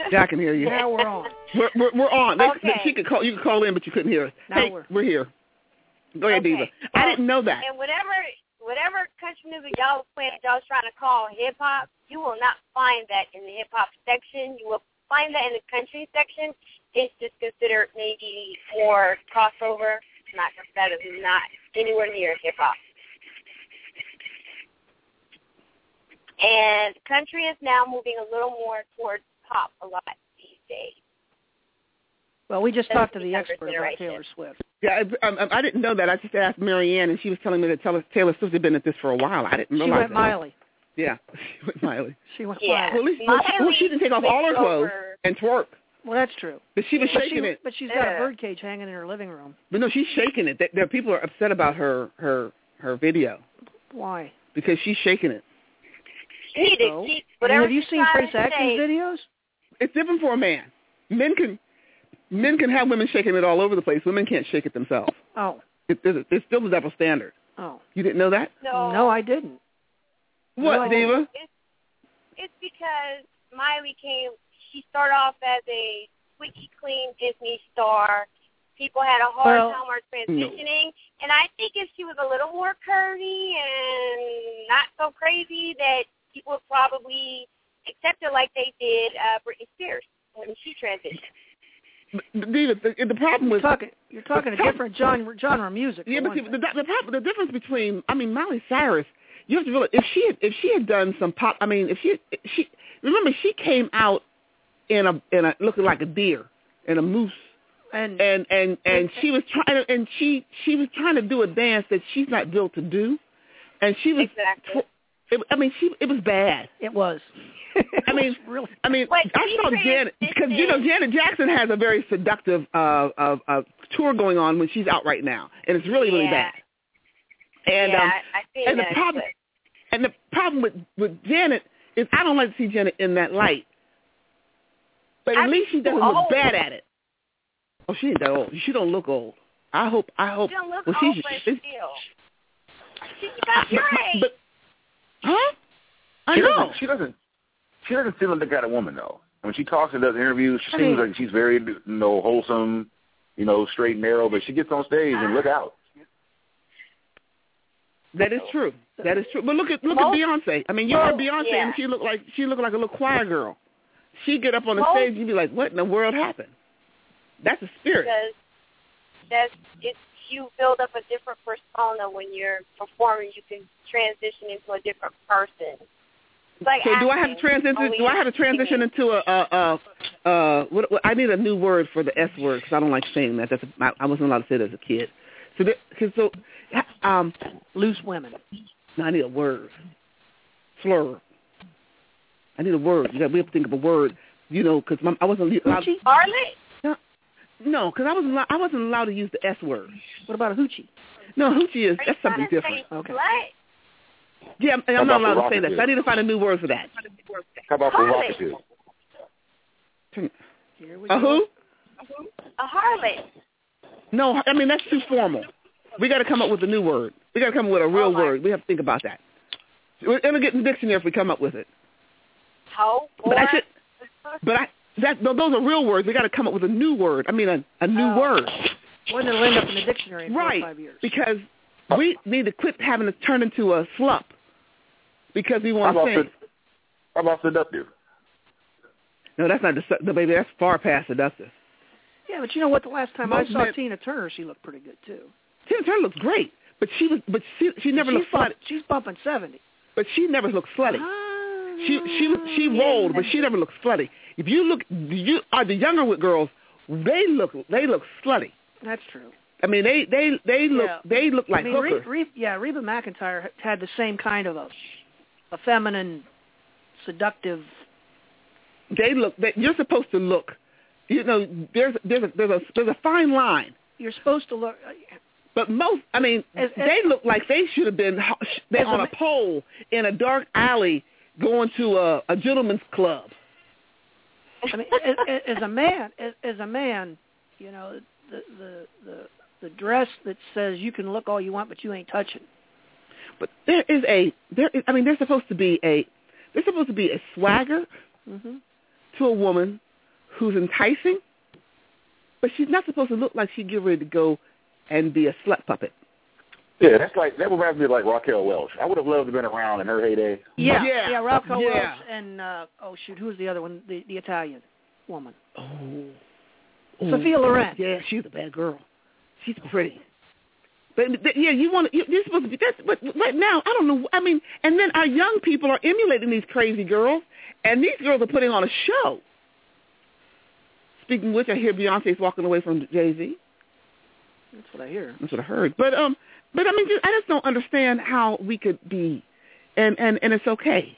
Yeah, I can hear you. Now we're on. We're on. Okay. You could call in, but you couldn't hear us. Now hey, we're here. Go ahead, Okay. Diva. I didn't know that. And whatever country music y'all was playing, y'all was trying to call hip hop, you will not find that in the hip hop section. You will find that in the country section. It's just considered maybe more crossover. That is not anywhere near hip hop. And country is now moving a little more towards pop a lot these days. Well, we just talked to the expert about Taylor Swift. Yeah, I didn't know that. I just asked Marianne, and she was telling me that Taylor Swift had been at this for a while. I didn't realize She went Miley. Yeah, she went Miley. She went Miley. Well, she didn't take off all her clothes and twerk. Well, that's true. But she was shaking it. But she's got a birdcage hanging in her living room. But no, she's shaking it. There, people are upset about her video. Why? Because she's shaking it. Have you seen Prince Action's videos? It's different for a man. Men can have women shaking it all over the place. Women can't shake it themselves. Oh. It's still the double standard. Oh. You didn't know that? No, I didn't. What, Diva? It's because Miley she started off as a squeaky clean Disney star. People had a hard time transitioning. And I think if she was a little more curvy and not so crazy, that people would probably accept her like they did Britney Spears when she transitioned. The problem with you're talking a different genre of music. Yeah, but see, the difference between Miley Cyrus, you have to realize if she had done some pop, if she remember she came out in a looking like a deer and a moose. And she was trying to do a dance that she's not built to do, and she was it was bad. It was. I saw Janet because Janet Jackson has a very seductive tour going on when she's out right now, and it's really bad. And the problem with Janet is I don't like to see Janet in that light, but at least she doesn't look bad at it. Oh, she ain't that old. She don't look old. I hope. She don't look old, but still. She's about your age. But, huh? I know. She doesn't seem like the kind of woman, though. When she talks and does interviews, she seems like she's very, wholesome, straight and narrow. But she gets on stage and look out. That is true. That is true. But look at Beyonce. You heard Beyonce, and she looked like a little choir girl. She'd get up on the stage, and you'd be like, "What in the world happened?" That's a spirit. Because you build up a different persona when you're performing. You can transition into a different person. Like so do I have to transition? Do I have to transition into I need a new word for the S word because I don't like saying that. I wasn't allowed to say that as a kid. Loose women. No, I need a word. Slur. I need a word. We have to think of a word. Because I wasn't allowed. Harlot? No, because I wasn't allowed to use the S word. What about a hoochie? No, hoochie that's something different. Okay. Yeah, I'm not allowed to say that. So I need to find a new word for that. How about provocative? A who? A harlot. No, that's too formal. We got to come up with a new word. We got to come up with a real word. We have to think about that. We're going to get in the dictionary if we come up with it. How? Those are real words. We got to come up with a new word. A new word. One that'll end up in the dictionary in 4 or 5 years. Because we need to quit having to turn into a slump because we want to sing. How about seductive? No, that's not baby. That's far past seductive. Yeah, but you know what? The last time I saw Tina Turner, she looked pretty good too. Tina Turner looks great, but she never looked slutty. She's bumping 70. But she never looked slutty. She rolled, but she never looked slutty. If you look, the younger girls, they look slutty. That's true. They look like hookers. Reba McEntire had the same kind of a feminine, seductive. You're supposed to look. There's a fine line. You're supposed to look. But they look like they should have been on a pole in a dark alley going to a gentleman's club. As a man, the dress that says you can look all you want, but you ain't touching. But there's supposed to be a swagger to a woman who's enticing, but she's not supposed to look like she's getting ready to go and be a slut puppet. Yeah, that would remind me of like Raquel Welch. I would have loved to have been around in her heyday. Yeah, Raquel Welch and who's the other one? The Italian woman. Sophia Loren. Yeah, she's a bad girl. She's pretty. But yeah, you're supposed to be. But now I don't know. I mean, and then our young people are emulating these crazy girls, and these girls are putting on a show. Speaking of which, I hear Beyonce's walking away from Jay-Z. That's what I hear. That's what I heard. But I mean, I just don't understand how we could be, and it's okay.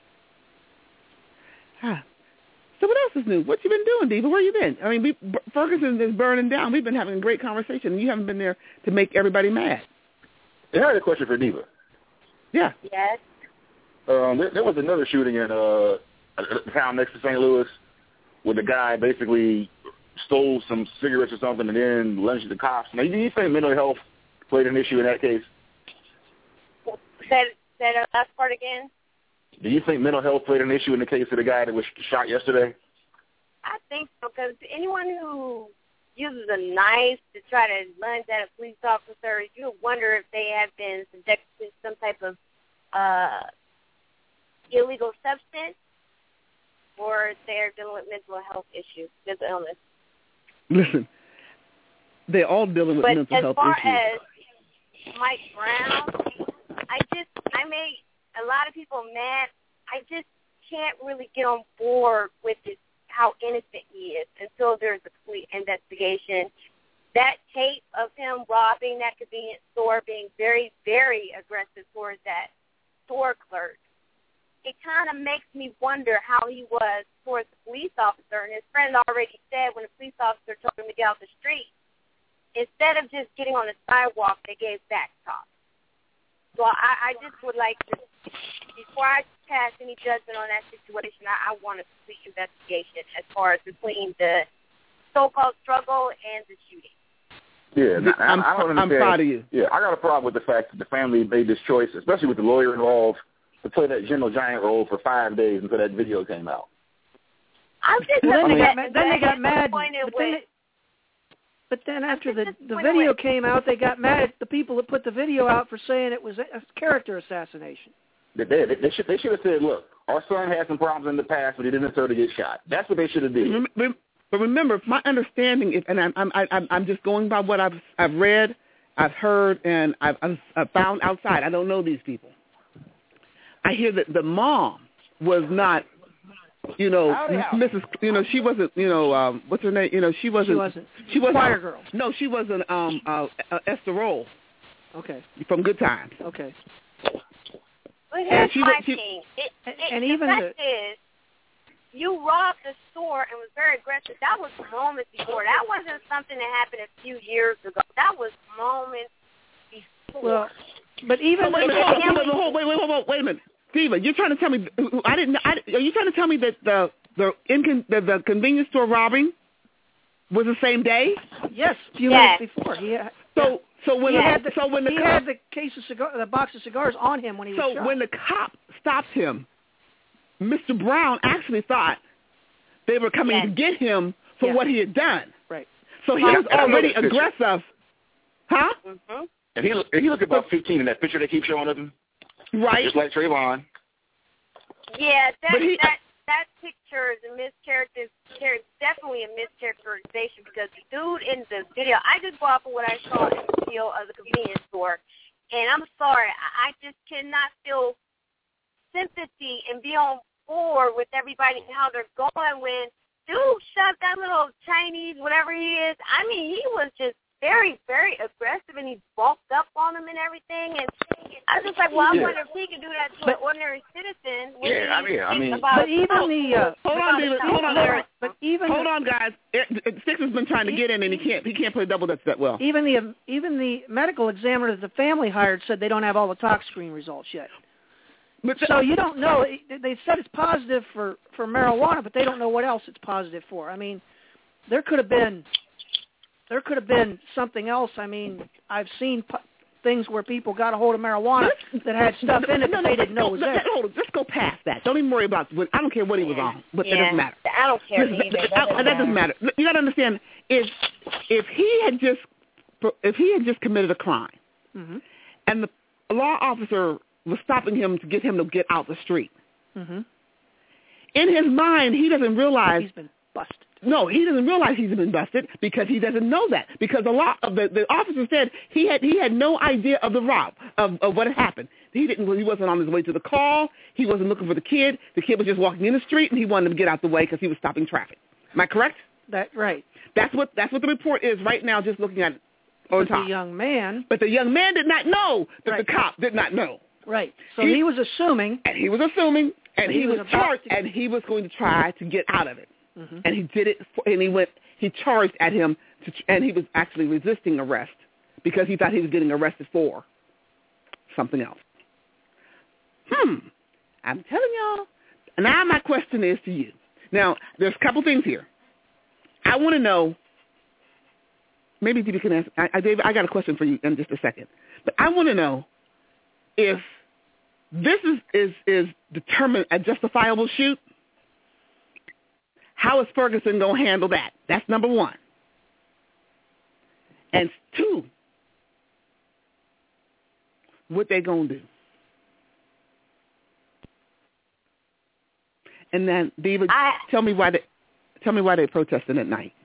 So what else is new? What you been doing, Diva? Where you been? I mean, Ferguson is burning down. We've been having a great conversation, and you haven't been there to make everybody mad. I had a question for Diva. Yeah. Yes. There was another shooting in a town next to St. Louis where the guy basically stole some cigarettes or something and then lunged at the cops. Now, do you think mental health played an issue in that case? Say that last part again. Do you think mental health played an issue in the case of the guy that was shot yesterday? I think so, because anyone who uses a knife to try to lunge at a police officer, you wonder if they have been subjected to some type of illegal substance or if they're dealing with mental health issues, mental illness. Listen, they're all dealing with mental health issues. But as far as Mike Brown, I made a lot of people mad. I just can't really get on board with how innocent he is until there's a complete investigation. That tape of him robbing that convenience store, being very, very aggressive towards that store clerk, it kind of makes me wonder how he was towards the police officer. And his friend already said when the police officer told him to get out the street, instead of just getting on the sidewalk, they gave back talk. So I just would like to, before I pass any judgment on that situation, I want a complete investigation as far as between the so-called struggle and the shooting. Yeah, I don't understand. I'm proud of you. Yeah, I got a problem with the fact that the family made this choice, especially with the lawyer involved, to play that General Giant role for 5 days until that video came out. I'm just then they got mad. But then after the video came out, they got mad at the people that put the video out for saying it was a character assassination. They should have said, look, our son had some problems in the past, but he didn't deserve to get shot. That's what they should have did. But remember, my understanding is, and I'm just going by what I've read, I've heard, and I've found outside. I don't know these people. I hear that the mom was not, Mrs. She wasn't, what's her name? She wasn't. Choir girl. No, she wasn't. Esther Roll. Okay. From Good Times. Okay. But here's my thing. The fact is, you robbed the store and was very aggressive. That was moments before. That wasn't something that happened a few years ago. That was moments before. Well, but even wait a minute. Steva, you're trying to tell me are you trying to tell me that the convenience store robbing was the same day? Yes, a few minutes before. So when he had the case of the box of cigars on him when he was shot. So when the cop stopped him, Mr. Brown actually thought they were coming to get him for what he had done. Right. So he was already aggressive. Huh? Mm-hmm. And he looked about 15 in that picture they keep showing of him. Right. Just like Trayvon. Yeah, that picture is a definitely a mischaracterization because the dude in the video, I just go off of what I saw in the video of the convenience store, and I'm sorry, I just cannot feel sympathy and be on board with everybody and how they're going when dude shoved that little Chinese, whatever he is. I mean, he was just very, very aggressive, and he bulked up on him and everything. And I was just like, well, I wonder if he can do that to an ordinary citizen. But even the hold on, guys. Six has been trying to get in, and he can't play double dutch that well. Even the medical examiner that the family hired said they don't have all the tox screen results yet. So you don't know. They said it's positive for marijuana, but they don't know what else it's positive for. I mean, there could have been something else. I mean, I've seen things where people got a hold of marijuana that had stuff in it that they didn't know was there. Hold on, just go past that. Don't even worry about I don't care what he was on, but that doesn't matter. I don't care either. That doesn't matter. You got to understand, if he had just committed a crime, mm-hmm. and the law officer was stopping him to get him to get out the street, mm-hmm. in his mind, he doesn't realize he's been busted. No, he doesn't realize he's been busted because he doesn't know that. Because the officer said he had no idea of of what had happened. He wasn't on his way to the call. He wasn't looking for the kid. The kid was just walking in the street, and he wanted him to get out the way because he was stopping traffic. Am I correct? Right. That's what the report is right now. Just looking at it on top. The young man. But the young man did not know that right. the cop did not know. Right. So he was assuming. And he was assuming, and he was charged, and he was going to try to get out of it. Mm-hmm. And he did it, and he charged at him, and he was actually resisting arrest because he thought he was getting arrested for something else. I'm telling y'all. Now my question is to you. Now, there's a couple things here. I want to know, maybe you can answer, David, I got a question for you in just a second. But I want to know if this is determined a justifiable shoot. How is Ferguson going to handle that? That's number one. And two, what they going to do? And then, Diva, tell me why they protesting at night.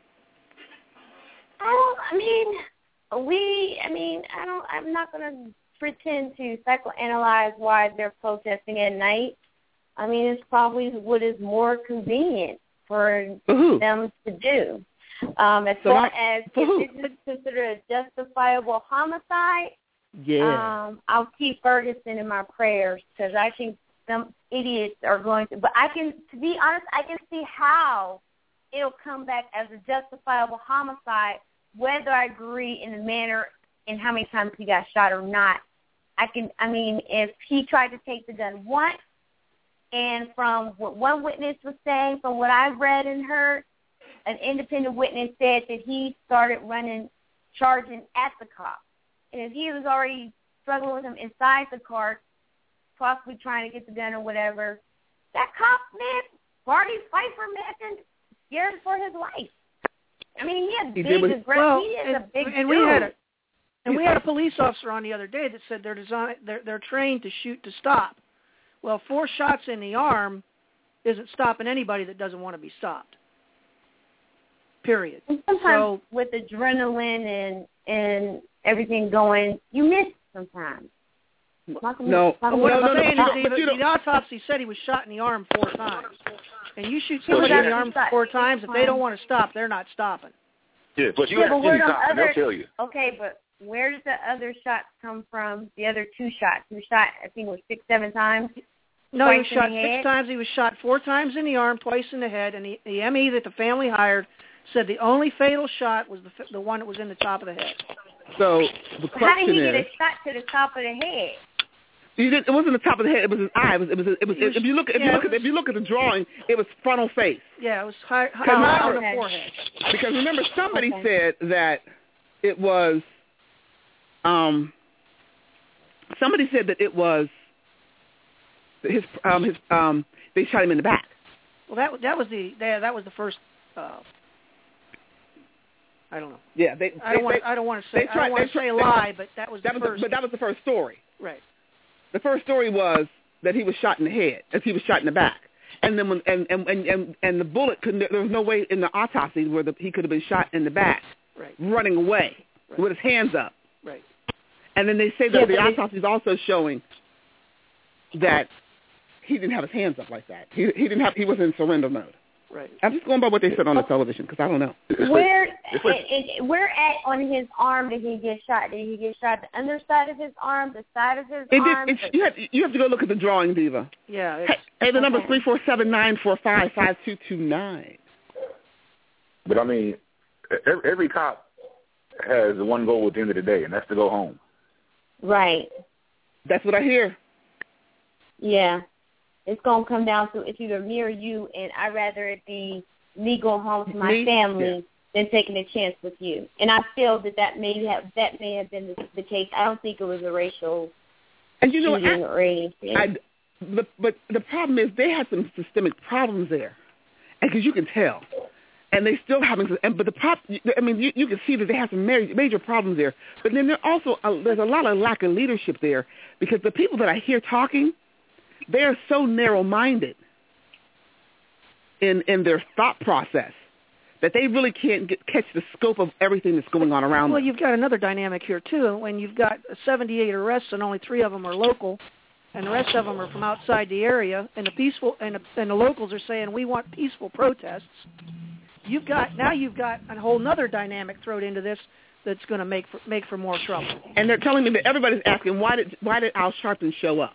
I'm not going to pretend to psychoanalyze why they're protesting at night. I mean, it's probably what is more convenient for them to do. As far as if this is considered a justifiable homicide, I'll keep Ferguson in my prayers because I think some idiots are going to. But to be honest, I can see how it'll come back as a justifiable homicide, whether I agree in the manner and how many times he got shot or not. If he tried to take the gun once, and from what one witness was saying, from what I read and heard, an independent witness said that he started charging at the cop. And if he was already struggling with him inside the car, possibly trying to get the gun or whatever, that cop, man, Barney Pfeiffer, man, scared for his life. I mean, he is a big dude. We had a police officer on the other day that said they're trained to shoot to stop. Well, 4 shots in the arm isn't stopping anybody that doesn't want to be stopped. Period. And sometimes with adrenaline and everything going, you miss sometimes. The autopsy said he was shot in the arm 4 times. And you shoot somebody in the arm 4 times, if they don't want to stop, they're not stopping. Yeah, but you have to see cops, they'll tell you. Okay, but where did the other shots come from, the other 2 shots? He was shot, I think it was 6, 7 times? No, he was shot 6 times. He was shot 4 times in the arm, twice in the head, and the ME that the family hired said the only fatal shot was the one that was in the top of the head. So the question how did he get a shot to the top of the head? It wasn't the top of the head. It was his eye. If you look at the drawing, it was frontal face. Yeah, it was high on the forehead. Because remember, somebody said that it was. Somebody said that it was his. They shot him in the back. Well, that was the first. I don't know. Yeah, I don't want to say a lie, but that was the first. But that was the first story. Right. The first story was that he was shot in the head, as he was shot in the back, and then and the bullet couldn't. There was no way in the autopsy where he could have been shot in the back, right, running away with his hands up. Right. And then they say that the autopsy is also showing that he didn't have his hands up like that. He was in surrender mode. Right. I'm just going by what they said on the television because I don't know. Where at on his arm did he get shot? Did he get shot the underside of his arm, the side of his arm? You have to go look at the drawing, Diva. Yeah. Hey, the number is 347-945-5229. But I mean, every cop has one goal at the end of the day, and that's to go home. Right. That's what I hear. Yeah. It's going to come down to it's either me or you, and I'd rather it be me go home to my family than taking a chance with you. And I feel that may have been the case. I don't think it was a racial shooting or anything. But the problem is they had some systemic problems there, because you can tell. And they still having, but the problem, I mean, you can see that they have some major problems there. But then there's a lot of lack of leadership there, because the people that I hear talking, they are so narrow-minded in their thought process that they really can't catch the scope of everything that's going on around them. Well, you've got another dynamic here too. When you've got 78 arrests and only 3 of them are local, and the rest of them are from outside the area, and the locals are saying we want peaceful protests. You've got a whole other dynamic thrown into this that's going to make for more trouble. And they're telling me that everybody's asking, why did Al Sharpton show up?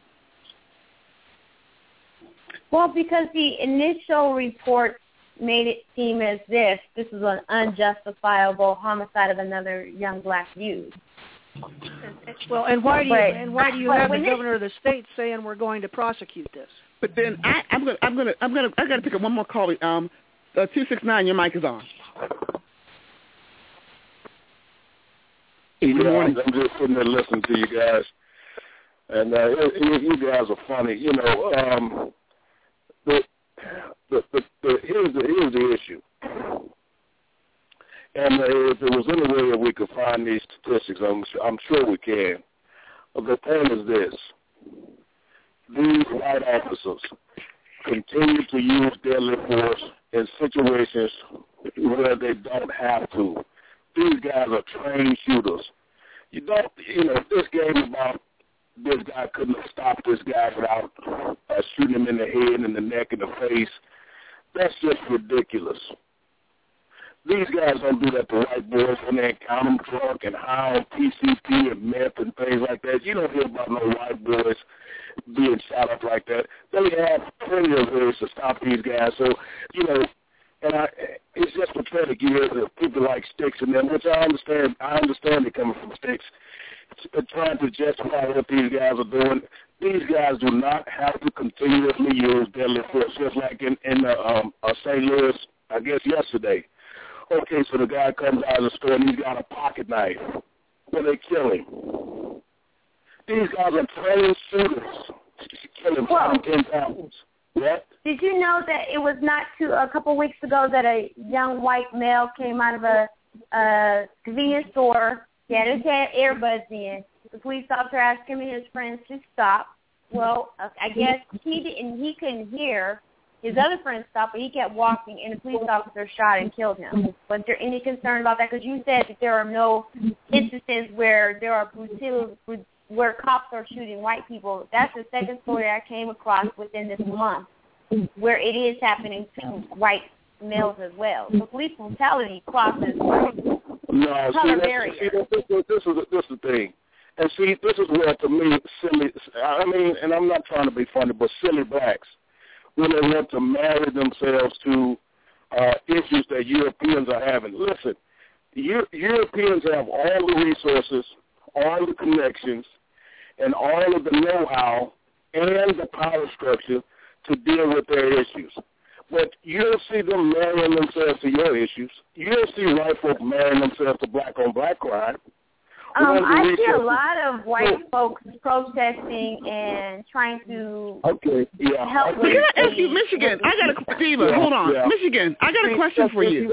Well, because the initial report made it seem as if this was an unjustifiable homicide of another young black youth. Well, and why do you have the governor of the state saying we're going to prosecute this? But then I got to pick up one more call. 269, your mic is on. Good morning. I'm just sitting there listening to you guys, and you guys are funny. You know, here's the issue. And if there was any way that we could find these statistics, I'm sure we can. But the point is this: these white officers continue to use deadly force in situations where they don't have to. These guys are trained shooters. This game about this guy couldn't have stopped this guy without shooting him in the head and the neck and the face, that's just ridiculous. These guys don't do that to white boys when they encounter them drunk and high on PCP and meth and things like that. You don't hear about no white boys being shot up like that. They have plenty of ways to stop these guys. So, it's just pathetic. You hear the people like Sticks and them, which I understand. I understand they're coming from Sticks, trying to justify what these guys are doing. These guys do not have to continuously use deadly force, just like in St. Louis, I guess, yesterday. Okay, so the guy comes out of the store and he's got a pocket knife. Well, they kill him. These guys are trained shooters. Kill him 10 pounds. What? Did you know that it was not a couple weeks ago that a young white male came out of a convenience store? He had his earbuds in. The police officer asked him and his friends to stop. Well, I guess he couldn't hear. His other friend stopped, but he kept walking, and the police officer shot and killed him. Was there any concern about that? Because you said that there are no instances where there are where cops are shooting white people. That's the second story I came across within this month where it is happening to white males as well. So police brutality crosses color barriers. This is the thing. And see, this is where, to me, silly, and I'm not trying to be funny, but silly blacks, when they want to marry themselves to issues that Europeans are having. Listen, Europeans have all the resources, all the connections, and all of the know-how and the power structure to deal with their issues. But you don't see them marrying themselves to your issues. You don't see white folk marrying themselves to black-on-black crime. I see a lot of white folks protesting and trying to help with Can I ask you, Michigan? Hold on. Yeah. Michigan, I got a question for you.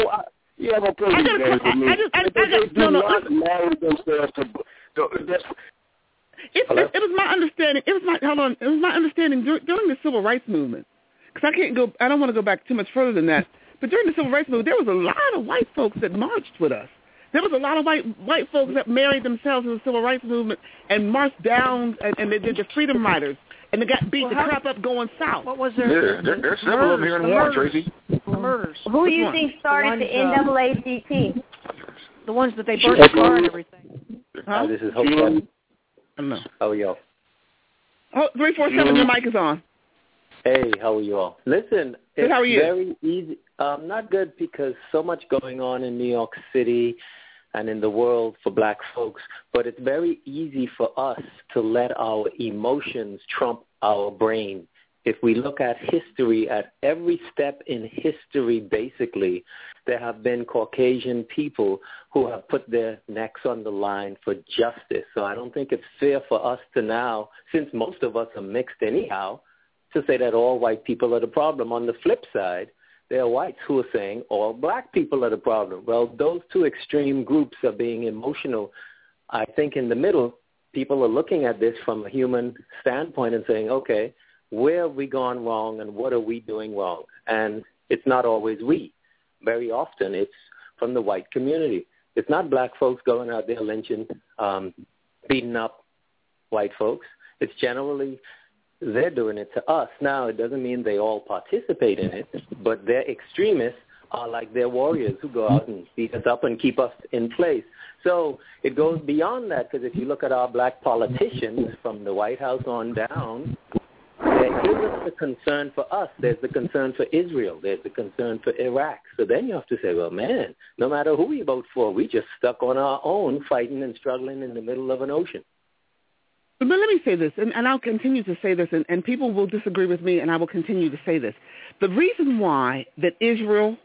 It was my understanding. It was my understanding during the Civil Rights Movement. Because I don't want to go back too much further than that. But during the Civil Rights Movement, there was a lot of white folks that marched with us. There was a lot of white folks that married themselves in the Civil Rights Movement and marched down, and they did the Freedom Riders, and they got beat the crap up going south. What was there? There's several of them here in Warren, Tracy. The murders. Who do you think started the NAACP? The ones that they burnt the car and everything. Huh? This is Hope. I don't know. How are y'all? 347, your mic is on. Hey, how are you all? Listen, it's how are you? Very easy. Not good because so much going on in New York City and in the world for black folks, but it's very easy for us to let our emotions trump our brain if we look at history, at every step in history, basically, there have been Caucasian people who have put their necks on the line for justice. So I don't think it's fair for us to now, since most of us are mixed anyhow, to say that all white people are the problem. On the flip side, there are whites who are saying all black people are the problem. Well, those two extreme groups are being emotional. I think in the middle, people are looking at this from a human standpoint and saying, okay, where have we gone wrong and what are we doing wrong? And it's not always we. Very often it's from the white community. It's not black folks going out there lynching, beating up white folks. It's generally they're doing it to us. Now, it doesn't mean they all participate in it, but their extremists are like their warriors who go out and beat us up and keep us in place. So it goes beyond that, because if you look at our black politicians from the White House on down, there isn't the concern for us. There's the concern for Israel. There's the concern for Iraq. So then you have to say, well, man, no matter who we vote for, we just stuck on our own, fighting and struggling in the middle of an ocean. But let me say this, and I'll continue to say this, and people will disagree with me, and I will continue to say this. The reason why that Israel,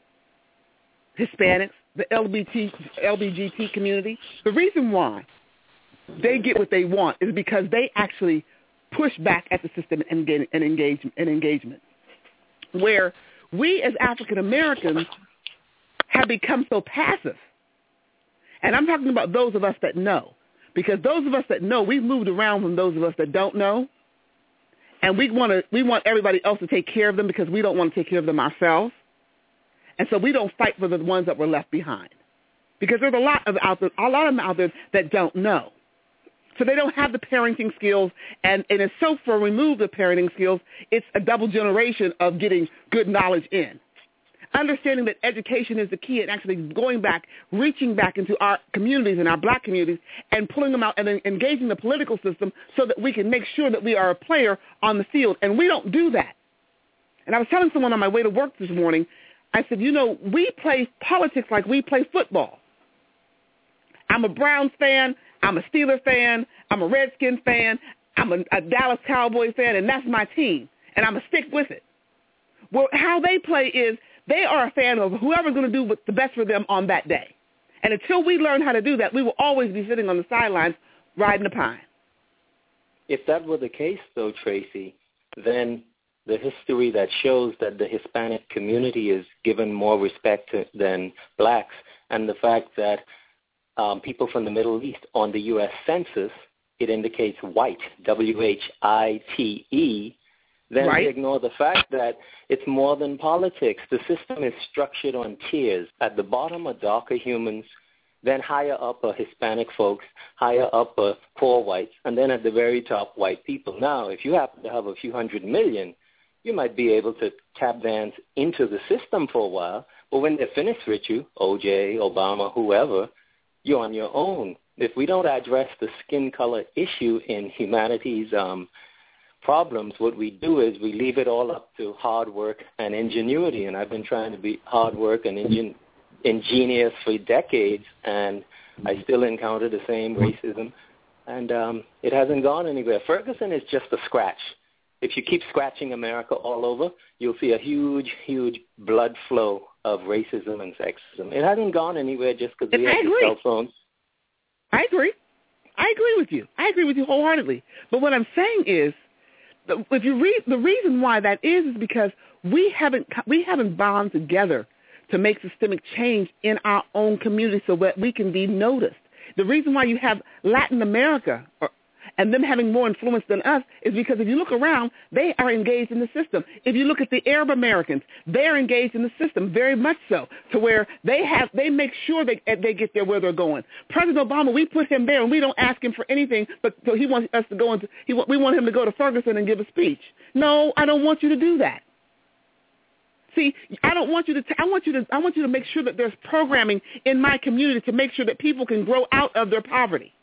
Hispanics, the LGBT community, the reason why they get what they want is because they actually push back at the system and engagement, where we as African Americans have become so passive. And I'm talking about those of us that know. Because those of us that know, we've moved around from those of us that don't know, and we want everybody else to take care of them because we don't want to take care of them ourselves, and so we don't fight for the ones that were left behind. Because there's a lot of them out there that don't know, so they don't have the parenting skills, and it's so far removed the parenting skills, it's a double generation of getting good knowledge in. Understanding that education is the key and actually going back, reaching back into our communities and our black communities and pulling them out and then engaging the political system so that we can make sure that we are a player on the field. And we don't do that. And I was telling someone on my way to work this morning, I said, we play politics like we play football. I'm a Browns fan. I'm a Steelers fan. I'm a Redskins fan. I'm a Dallas Cowboys fan, and that's my team. And I'm going to stick with it. Well, how they play is, they are a fan of whoever's going to do what's the best for them on that day. And until we learn how to do that, we will always be sitting on the sidelines riding the pine. If that were the case, though, Tracy, then the history that shows that the Hispanic community is given more respect than blacks, and the fact that people from the Middle East on the U.S. Census, it indicates white, W-H-I-T-E, then right. We ignore the fact that it's more than politics. The system is structured on tiers. At the bottom are darker humans, then higher up are Hispanic folks, higher up are poor whites, and then at the very top, white people. Now, if you happen to have a few 100 million, you might be able to tap dance into the system for a while, but when they're finished with you, OJ, Obama, whoever, you're on your own. If we don't address the skin color issue in humanity's problems, what we do is we leave it all up to hard work and ingenuity, and I've been trying to be hard work and ingenious for decades, and I still encounter the same racism, and it hasn't gone anywhere. Ferguson is just a scratch. If you keep scratching America all over, you'll see a huge, huge blood flow of racism and sexism. It hasn't gone anywhere just because we have these cell phones. I agree with you. I agree with you wholeheartedly. But what I'm saying is, if you read, the reason why that is because we haven't bound together to make systemic change in our own community so that we can be noticed. The reason why you have Latin America and them having more influence than us is because if you look around, they are engaged in the system. If you look at the Arab Americans, they're engaged in the system very much so, to where they make sure they get there where they're going. President Obama, we put him there and we don't ask him for anything, but so he wants us to go into. We want him to go to Ferguson and give a speech. No, I don't want you to do that. See, I don't want you to. I want you to make sure that there's programming in my community to make sure that people can grow out of their poverty.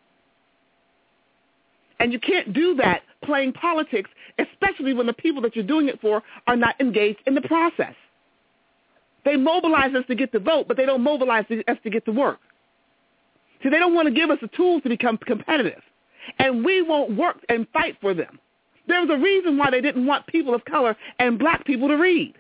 And you can't do that playing politics, especially when the people that you're doing it for are not engaged in the process. They mobilize us to get the vote, but they don't mobilize us to get to work. So they don't want to give us the tools to become competitive. And we won't work and fight for them. There was a reason why they didn't want people of color and black people to read.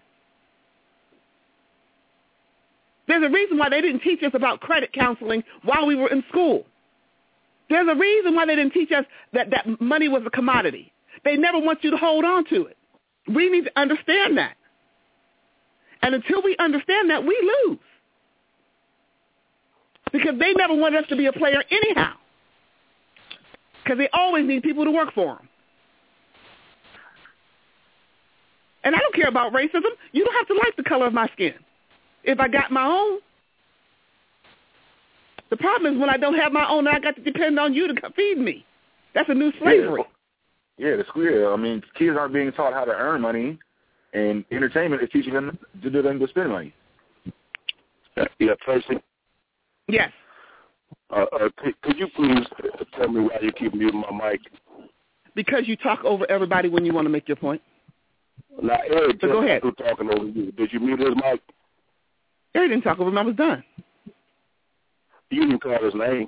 There's a reason why they didn't teach us about credit counseling while we were in school. There's a reason why they didn't teach us that money was a commodity. They never want you to hold on to it. We need to understand that. And until we understand that, we lose. Because they never wanted us to be a player anyhow. Because they always need people to work for them. And I don't care about racism. You don't have to like the color of my skin. If I got my own. The problem is when I don't have my own, I got to depend on you to feed me. That's a new slavery. Yeah, it's clear. I mean, kids aren't being taught how to earn money, and entertainment is teaching them to do them to spend money. Yeah, Tracy? Yes. Could you please tell me why you keep muting my mic? Because you talk over everybody when you want to make your point. Now, Eric, so go ahead. Talking over you. Did you mute his mic? Eric didn't talk over him. I was done. You didn't call his name.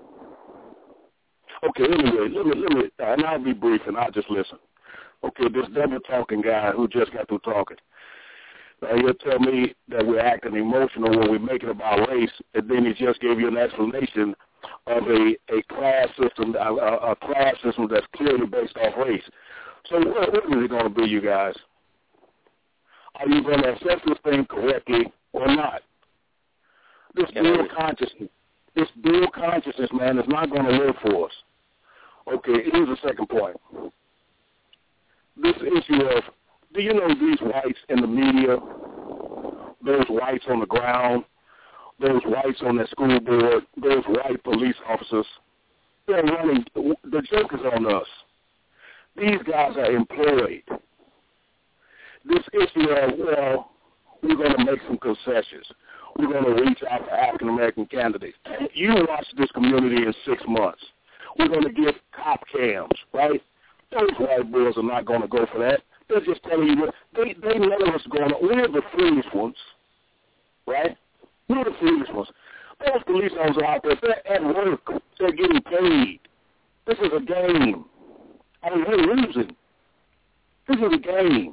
Okay, anyway, let me, and I'll be brief and I'll just listen. Okay, this double-talking guy who just got through talking. Now, he'll tell me that we're acting emotional when we make it about race, and then he just gave you an explanation of a class system, a class system that's clearly based off race. So what is it going to be, you guys? Are you going to assess this thing correctly or not? This dual consciousness, man, is not going to live for us. Okay, here's the second point. This issue of, do you know these whites in the media, those whites on the ground, those whites on the school board, those white police officers, they're running, the joke is on us. These guys are employed. This issue of, well, we're going to make some concessions. We're going to reach out to African-American candidates. You watch this community in 6 months. We're going to get cop cams, right? Those white boys are not going to go for that. They're just telling you what they know what's going on. We're the foolish ones, right? We're the foolish ones. Those police officers out there, they're at work. They're getting paid. This is a game. I mean, we're losing. This is a game.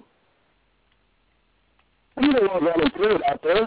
We're the ones unemployed out there.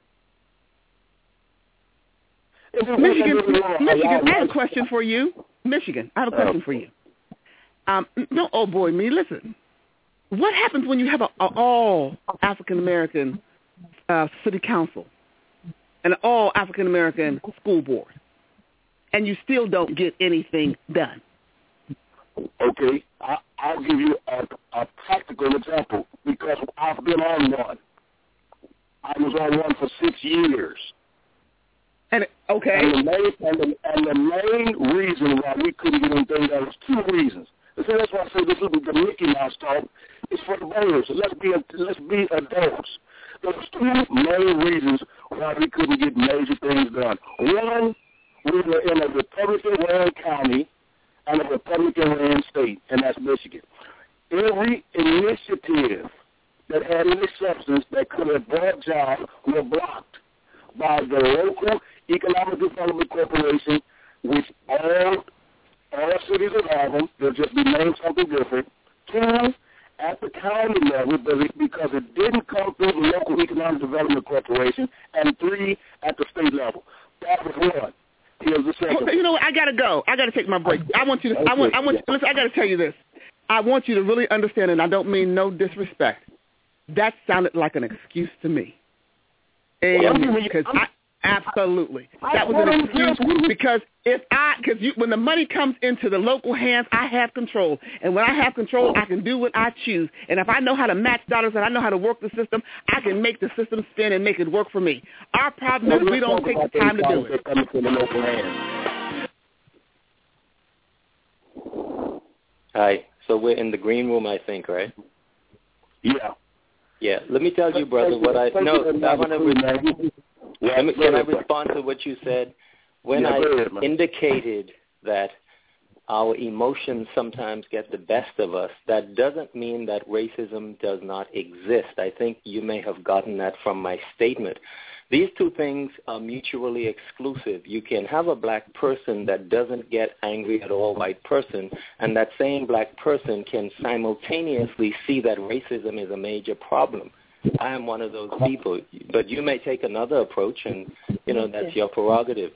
Michigan, I have a question for you. Michigan, I have a question for you. No, oh boy, me, listen. What happens when you have an all African-American city council and an all African-American school board, and you still don't get anything done? Okay, I'll give you a practical example because I've been on one. I was on one for 6 years. And okay. And the main reason why we couldn't get anything done was 2 reasons. So that's why I say this is the Mickey Mouse talk. It's for the voters. Let's be adults. There was 2 main reasons why we couldn't get major things done. One, we were in a Republican-ran county and a Republican-ran state, and that's Michigan. Every initiative that had any substance that could have brought jobs were blocked by the local Economic Development Corporation, which all cities would have them. They'll just be named something different. 2, at the county level, because it didn't come through the local Economic Development Corporation. And 3, at the state level. That was 1. Here's the second. You know what? I gotta go. I gotta take my break. I want you to. Listen. I gotta tell you this. I want you to really understand, and I don't mean no disrespect. That sounded like an excuse to me. Because absolutely, that was an excuse. Because when the money comes into the local hands, I have control, and when I have control, I can do what I choose. And if I know how to match dollars and I know how to work the system, I can make the system spin and make it work for me. Our problem is we don't take the time to do it. Hi. So we're in the green room, I think, right? Yeah. Yeah, let me tell you, brother, what I want to. Can I respond to what you said? When I indicated that our emotions sometimes get the best of us, that doesn't mean that racism does not exist. I think you may have gotten that from my statement. These two things are mutually exclusive. You can have a black person that doesn't get angry at all white person, and that same black person can simultaneously see that racism is a major problem. I am one of those people, but you may take another approach, and, that's your prerogative.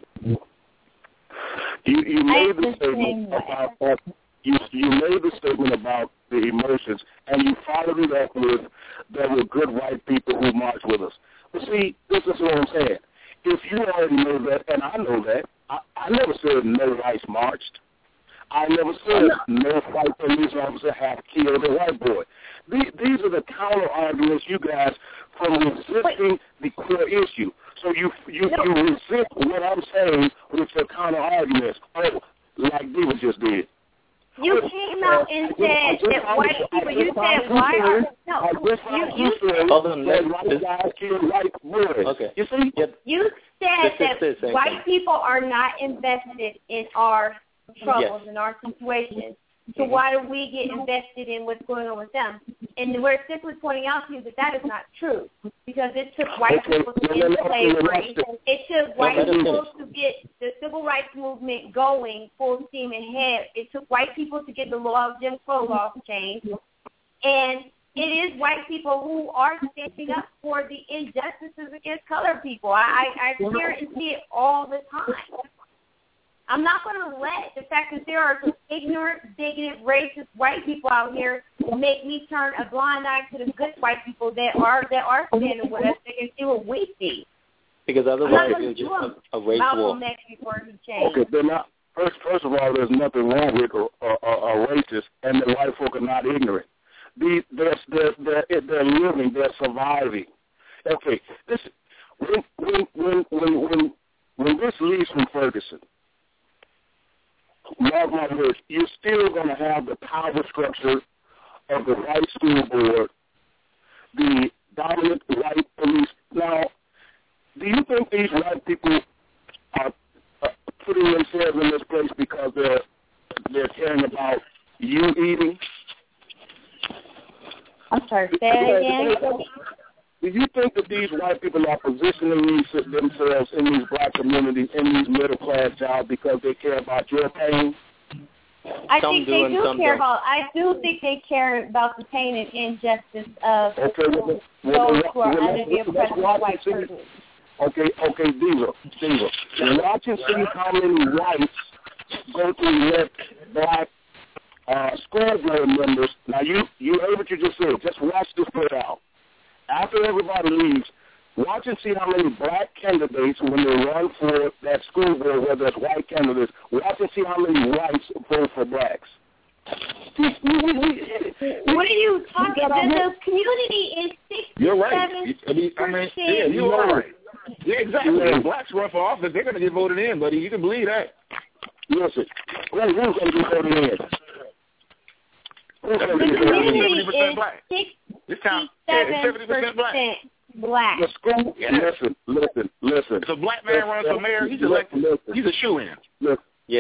You made the statement about you made the statement about the emotions, and you followed it up with there were good white people who marched with us. But see, this is what I'm saying. If you already know that, and I know that, I never said no whites marched. I never said no white police officer have killed a white boy. These are the counter arguments you guys from resisting the core issue. So you resist what I'm saying with your counter arguments. Oh, like Diva just did. You came out and said that white people. You said why are you said white guys kill white boys. Okay. You see? You said that white people are not invested in our troubles and our situations. So why do we get invested in what's going on with them? And we're simply pointing out to you that is not true, because it took white people to end slavery. It took white people to get the civil rights movement going full steam ahead. It took white people to get the Jim Crow laws changed. And it is white people who are standing up for the injustices against colored people. I hear and see it all the time. I'm not going to let the fact that there are some ignorant, bigoted, racist white people out here make me turn a blind eye to the good white people that are standing with us. They can see what we see. Because otherwise it's just a race war. Okay, they're not. First of all, there's nothing wrong with a racist, and the white folk are not ignorant. They're living, they're surviving. Okay, this when this leaves from Ferguson, mark my words, you're still going to have the power structure of the white school board, the dominant white police. Now, do you think these white people are putting themselves in this place because they're caring about you eating? I'm sorry, say that again. Do you think that these white people are positioning themselves in these black communities, in these middle-class jobs, because they care about your pain? I think they do care about. I do think they care about the pain and injustice of those who are under the oppression of white person. Okay, Diva. Watch and see how many whites go to elect black school board members. Now, you heard what you just said. Just watch this play out. After everybody leaves, watch and see how many black candidates, when they run for that school board, whether it's white candidates, watch and see how many whites vote for blacks. What are you talking about? The community is 67%. You're right. Yeah, you are right. Yeah, exactly. If blacks run for office, they're going to get voted in, buddy. You can believe that. Listen, who's going to get voted in? The community is 67% black. The school, listen. If a black man runs for mayor, he's elected. He's a shoo-in. Listen.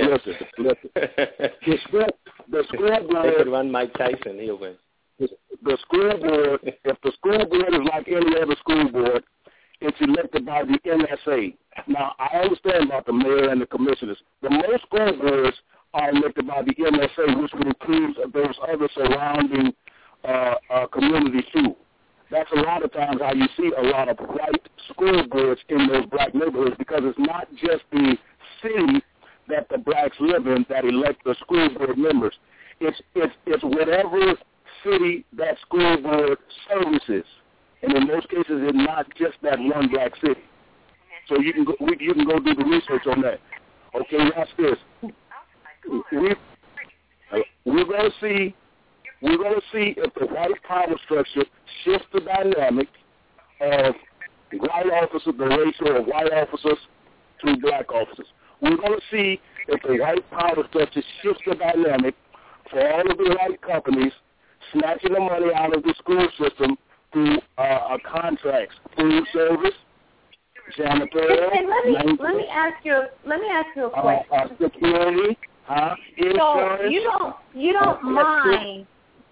The school board. They could run Mike Tyson. He'll win. The school board, if the school board is like any other school board, it's elected by the MSA. Now, I understand about the mayor and the commissioners. The most school boards are elected by the MSA, which would include those other surrounding communities too. That's a lot of times how you see a lot of white school boards in those black neighborhoods, because it's not just the city that the blacks live in that elect the school board members. It's whatever city that school board services, and in most cases, it's not just that one black city. So you can go do the research on that. Okay, watch this. We're going to see if the white power structure shifts the dynamic of white officers, the ratio of white officers to black officers. We're going to see if the white power structure shifts the dynamic for all of the white companies snatching the money out of the school system through contracts, food service, janitorial. Let me ask you a question. Security, So you don't mind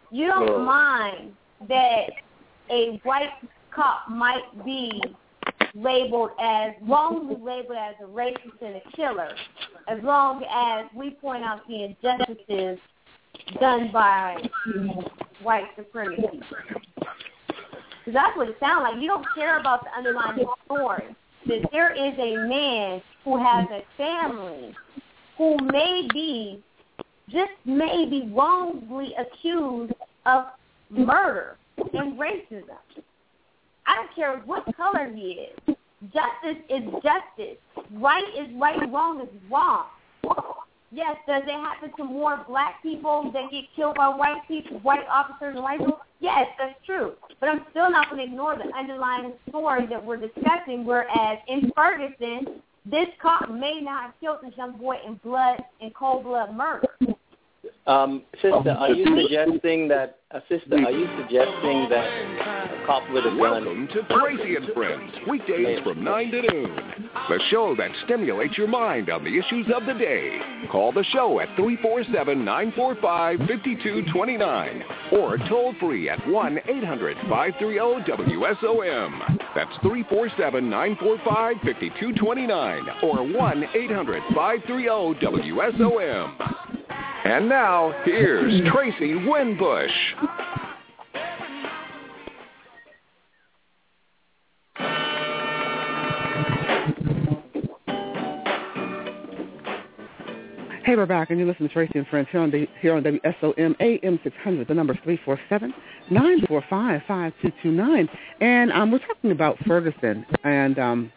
that a white cop might be wrongly labeled as a racist and a killer, as long as we point out the injustices done by white supremacy. Because that's what it sounds like. You don't care about the underlying story. That there is a man who has a family who may be wrongly accused of murder and racism. I don't care what color he is. Justice is justice. Right is right, wrong is wrong. Yes, does it happen to more black people that get killed by white people, white officers and white people? Yes, that's true. But I'm still not going to ignore the underlying story that we're discussing, whereas in Ferguson, this cop may not have killed this young boy in cold blood murder. Sister, are you suggesting that a cop with a gun? Welcome to Tracy and Friends, weekdays from 9 to noon. The show that stimulates your mind on the issues of the day. Call the show at 347-945-5229 or toll free at 1-800-530-WSOM. That's 347-945-5229 or 1-800-530-WSOM. And now, here's Tracy Winbush. Hey, we're back, and you're listening to Tracy and Friends here on WSOM AM 600. The number is 347-945-5229. And we're talking about Ferguson. And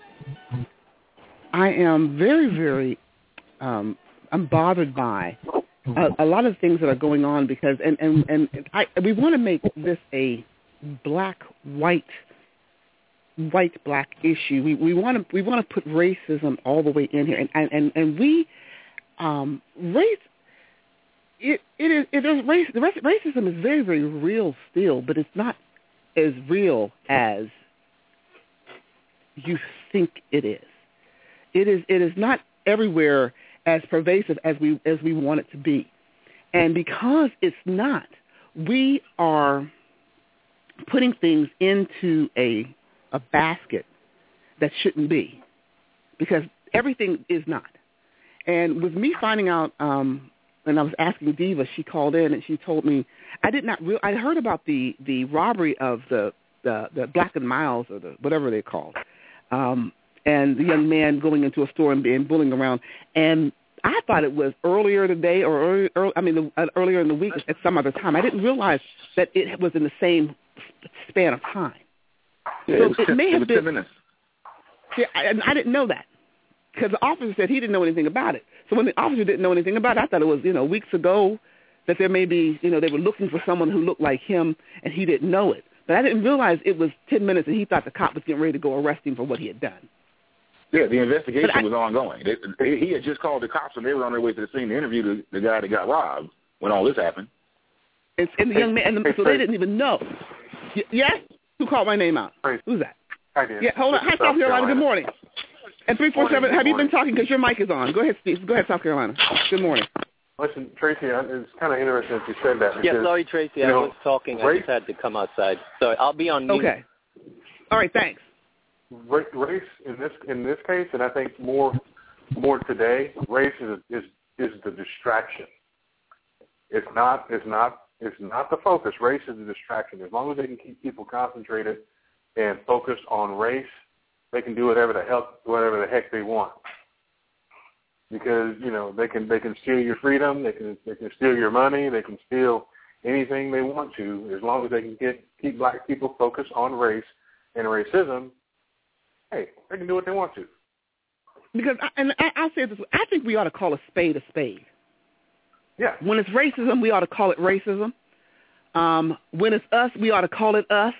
I am very, very I'm bothered by a lot of things that are going on because we want to make this a black-white issue. We want to put racism all the way in here, and we race. Racism is very, very real still, but it's not as real as you think it is. It is not everywhere as pervasive as we want it to be. And because it's not, we are putting things into a basket that shouldn't be, because everything is not. And with me finding out, and I was asking Diva, she called in and she told me, I heard about the robbery of the Black and Miles, or the whatever they're called, and the young man going into a store and being bullying around. And I thought it was earlier today or earlier in the week at some other time. I didn't realize that it was in the same span of time. Yeah, so it may have been 10 minutes. Yeah, and I didn't know that because the officer said he didn't know anything about it. So when the officer didn't know anything about it, I thought it was, weeks ago that there may be, they were looking for someone who looked like him and he didn't know it. But I didn't realize it was 10 minutes and he thought the cop was getting ready to go arrest him for what he had done. Yeah, the investigation was ongoing. He had just called the cops, and they were on their way to the scene to interview the guy that got robbed when all this happened. And the young man, so they didn't even know. Yes? Who called my name out? Who's that? I did. Yeah, hold on. Hi, South Carolina. Good morning. And 347, have you been talking? Because your mic is on. Go ahead, Steve. Go ahead, South Carolina. Good morning. Listen, Tracy, it's kind of interesting that you said that. Because, yeah, sorry, Tracy. I was talking. I just had to come outside. So I'll be on mute. Okay. All right, thanks. Race in this case, and I think more today, race is the distraction. It's not the focus. Race is the distraction. As long as they can keep people concentrated and focused on race, they can do whatever the heck they want. Because they can steal your freedom, they can steal your money, they can steal anything they want to, as long as they can keep black people focused on race and racism. Hey, they can do what they want to. Because, I'll say this, I think we ought to call a spade a spade. Yeah. When it's racism, we ought to call it racism. When it's us, we ought to call it us.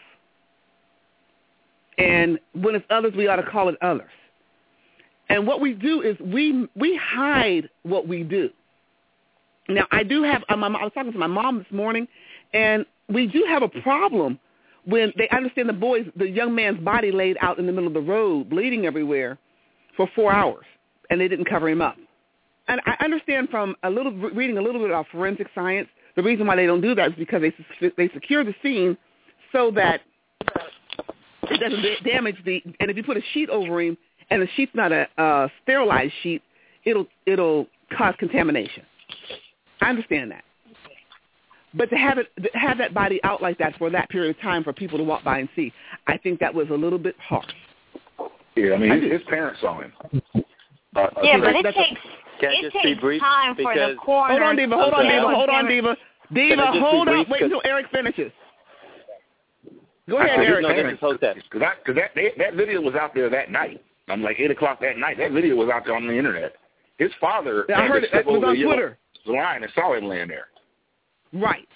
And when it's others, we ought to call it others. And what we do is we hide what we do. Now, I was talking to my mom this morning, and we do have a problem when they understand the young man's body laid out in the middle of the road, bleeding everywhere, for 4 hours, and they didn't cover him up. and I understand from reading a little bit about forensic science, the reason why they don't do that is because they secure the scene so that it doesn't damage and if you put a sheet over him and the sheet's not a sterilized sheet, it'll cause contamination. I understand that. But to have that body out like that for that period of time for people to walk by and see, I think that was a little bit harsh. Yeah, I mean, his parents saw him. But it takes time for the coroner. Hold on, Diva. Diva, hold up. Wait until Eric finishes. Go ahead, Eric. Because that video was out there that night. I'm like 8 o'clock that night. That video was out there on the internet. His father I heard it was on Twitter. The line and saw him laying there. Right.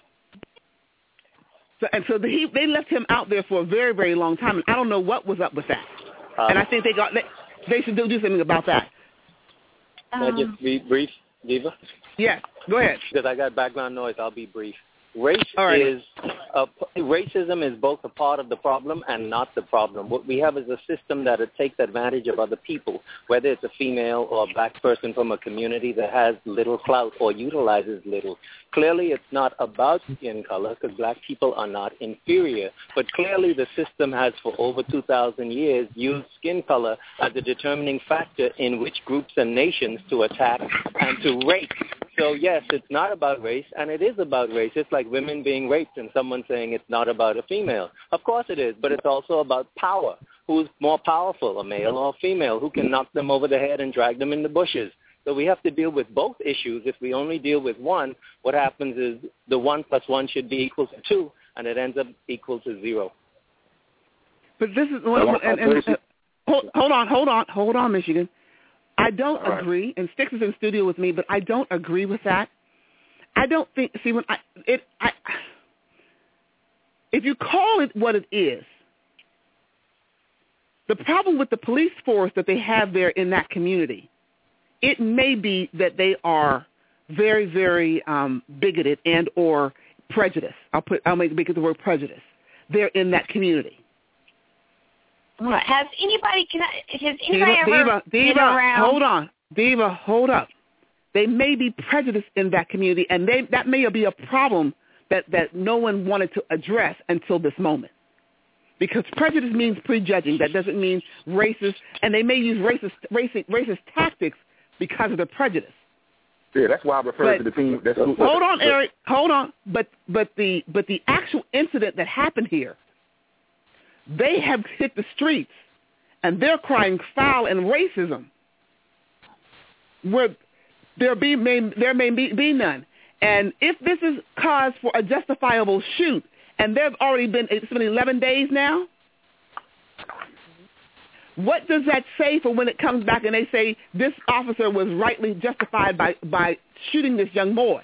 So they left him out there for a very, very long time, and I don't know what was up with that. And I think they should do something about that. Can I just be brief, Diva? Yes, go ahead. Because I got background noise, I'll be brief. Racism is both a part of the problem and not the problem. What we have is a system that takes advantage of other people, whether it's a female or a black person from a community that has little clout or utilizes little. Clearly, it's not about skin color because black people are not inferior. But clearly, the system has for over 2,000 years used skin color as a determining factor in which groups and nations to attack and to rape. So, yes, it's not about race, and it is about race. It's like women being raped and someone saying it's not about a female. Of course it is, but it's also about power. Who's more powerful, a male or a female? Who can knock them over the head and drag them in the bushes? So we have to deal with both issues. If we only deal with one, what happens is the 1 + 1 should be equal to 2, and it ends up equal to 0. But this is hold on, Michigan. I don't agree, and Sticks is in studio with me, but I don't agree with that. I don't think. See, if you call it what it is, the problem with the police force that they have there in that community, it may be that they are very, very bigoted and or prejudiced. I'll make the word prejudice. They're in that community. Has anybody ever been around? Hold on. Diva, hold up. They may be prejudiced in that community, and that may be a problem that no one wanted to address until this moment. Because prejudice means prejudging. That doesn't mean racist, and they may use racist tactics because of their prejudice. Yeah, that's why I refer to the team. Hold on, Eric. Hold on. But the actual incident that happened here, they have hit the streets, and they're crying foul and racism, where there may be none. And if this is cause for a justifiable shoot, and it's been 11 days now, what does that say for when it comes back and they say this officer was rightly justified by shooting this young boy?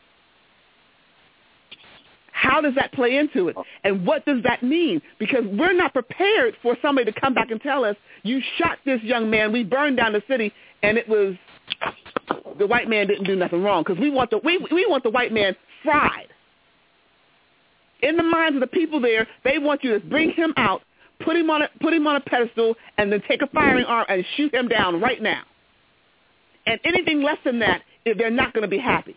How does that play into it? And what does that mean? Because we're not prepared for somebody to come back and tell us, you shot this young man, we burned down the city, and it was the white man didn't do nothing wrong. Because we want the white man fried. In the minds of the people there, they want you to bring him out, put him on a pedestal, and then take a firing arm and shoot him down right now. And anything less than that, they're not going to be happy.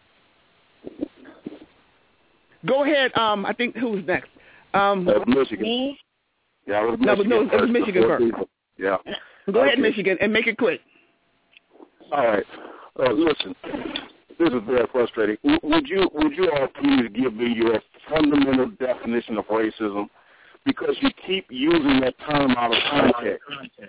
Go ahead. I think who was next? Michigan. Me? Yeah, it was Michigan. It was Michigan first. Yeah. Go ahead, Michigan, and make it quick. All right. Listen, this is very frustrating. Would you all please give me your fundamental definition of racism? Because you keep using that term out of context.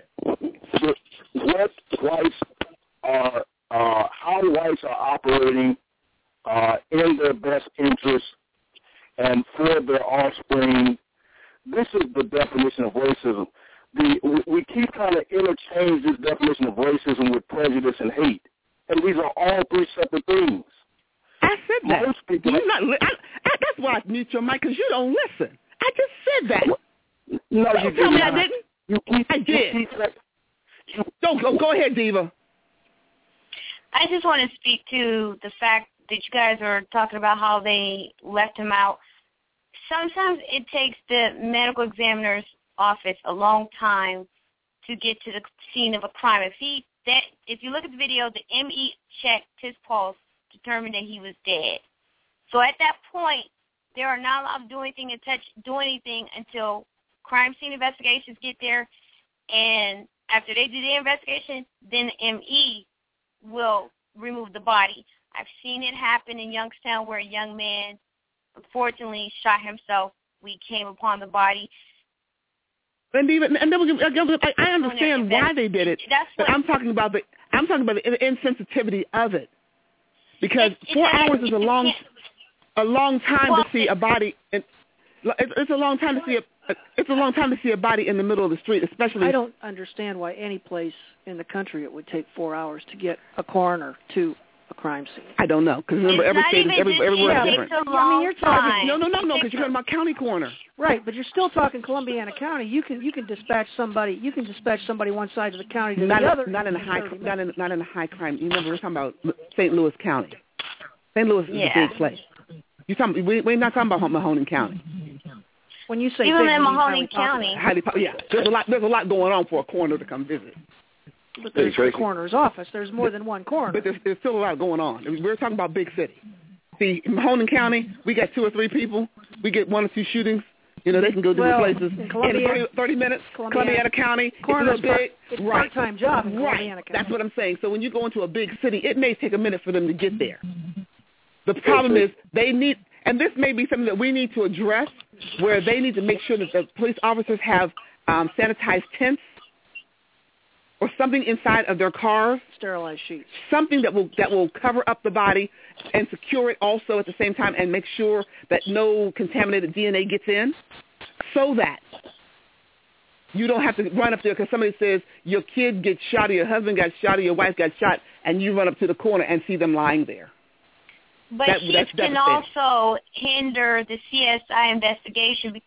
What whites are, how whites are operating in their best interest and for their offspring. This is the definition of racism. We keep trying to interchange this definition of racism with prejudice and hate, and these are all three separate things. I said that. Most people, that's why I mute your mic, because you don't listen. I just said that. No, you tell me I didn't. I did. Go ahead, Diva. I just want to speak to the fact that you guys are talking about how they left him out. Sometimes it takes the medical examiner's office a long time to get to the scene of a crime. If you look at the video, the ME checked his pulse, determined that he was dead. So at that point, they are not allowed to do anything until crime scene investigations get there, and after they do the investigation, then the ME will remove the body. I've seen it happen in Youngstown where a young man, unfortunately, shot himself. We came upon the body. And I understand why they did it, but I'm talking about the insensitivity of it, because 4 hours is a long time to see a body. It's a long time to see a body in the middle of the street, especially. I don't understand why any place in the country it would take 4 hours to get a coroner to a crime scene. I don't know, because remember, every state is everywhere is different. I mean, you're talking no, because you're talking about county coroner. Right, but you're still talking Columbiana County. You can dispatch somebody. You can dispatch somebody one side of the county to the other. Not in a high crime. You remember we're talking about St. Louis County. St. Louis is a big place. We're not talking about Mahoning County. When you say even in Mahoning County, there's a lot going on for a coroner to come visit. But there's the coroner's office. There's more than one coroner. But there's still a lot going on. We're talking about big city. See, in Mahoning County, we got 2 or 3 people. We get 1 or 2 shootings. They can go different places. In 30 minutes, Columbiana County, coroner's big. It's a part-time job in Columbiana County. That's what I'm saying. So when you go into a big city, it may take a minute for them to get there. The problem is they need, and this may be something that we need to address, where they need to make sure that the police officers have sanitized tents or something inside of their cars, sterilized sheets, something that will cover up the body and secure it also at the same time, and make sure that no contaminated DNA gets in, so that you don't have to run up there because somebody says your kid gets shot or your husband got shot or your wife got shot, and you run up to the corner and see them lying there. But sheets can also hinder the CSI investigation.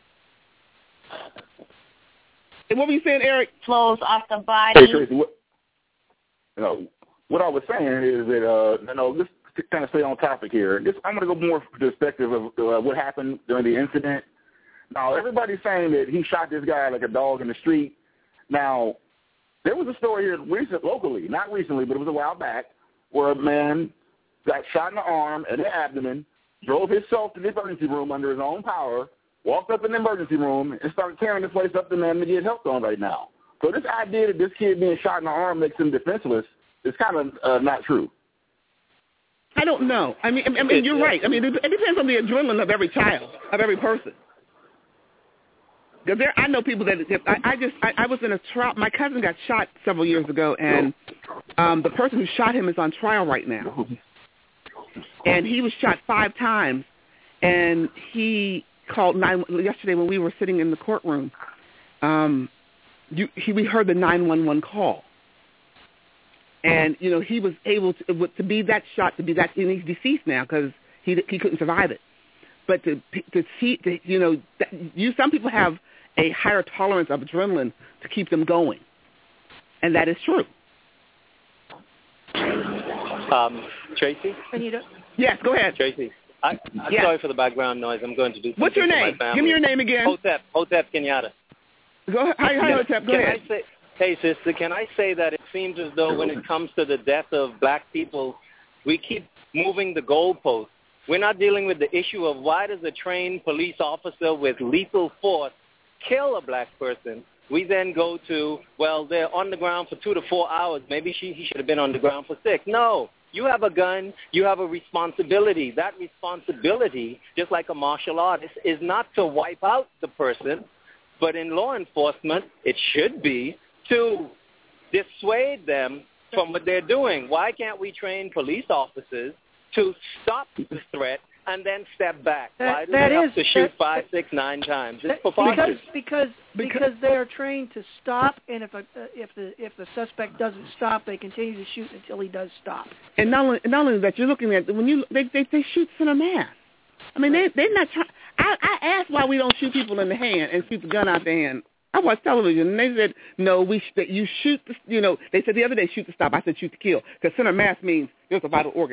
What were you saying, Eric? Flows off the body. Hey, Tracy, what I was saying is that, just to kind of stay on topic here, I'm going to go more from the perspective of what happened during the incident. Now, everybody's saying that he shot this guy like a dog in the street. Now, there was a story here locally, not recently, but it was a while back, where a man got shot in the arm and the abdomen, drove himself to the emergency room under his own power, walked up in the emergency room, and started carrying this place up to them to get help on right now. So this idea that this kid being shot in the arm makes him defenseless is kind of not true. I don't know. I mean, you're right. I mean, it depends on the adrenaline of every child, of every person. Because I know people that I was in a trial. My cousin got shot several years ago, and the person who shot him is on trial right now. And he was shot 5 times, and he called yesterday when we were sitting in the courtroom. We heard the 911 call, and he was able to be that shot, and he's deceased now because he couldn't survive it. But some people have a higher tolerance of adrenaline to keep them going, and that is true. Tracy? Yes, go ahead. Tracy, I'm sorry for the background noise. I'm going to do something. What's your name? Give me your name again. Hotep Kenyatta. Go ahead. Hi, Hotep. Go ahead. Hey, sister, can I say that it seems as though when it comes to the death of black people, we keep moving the goalposts. We're not dealing with the issue of why does a trained police officer with lethal force kill a black person. We then go to, well, they're on the ground for 2 to 4 hours. Maybe he should have been on the ground for 6. No. You have a gun. You have a responsibility. That responsibility, just like a martial artist, is not to wipe out the person, but in law enforcement, it should be to dissuade them from what they're doing. Why can't we train police officers to stop the threat and then step back? Why do they have to shoot 5, 6, 9 times? It's preposterous. Because they are trained to stop, and if the suspect doesn't stop, they continue to shoot until he does stop. And not only that, you're looking at they shoot center mass. I mean, they're not trying. I asked why we don't shoot people in the hand and shoot the gun out the hand. I watched television, and they said, no, you shoot, they said the other day, shoot to stop. I said, shoot to kill, because center mass means there's a vital organ there.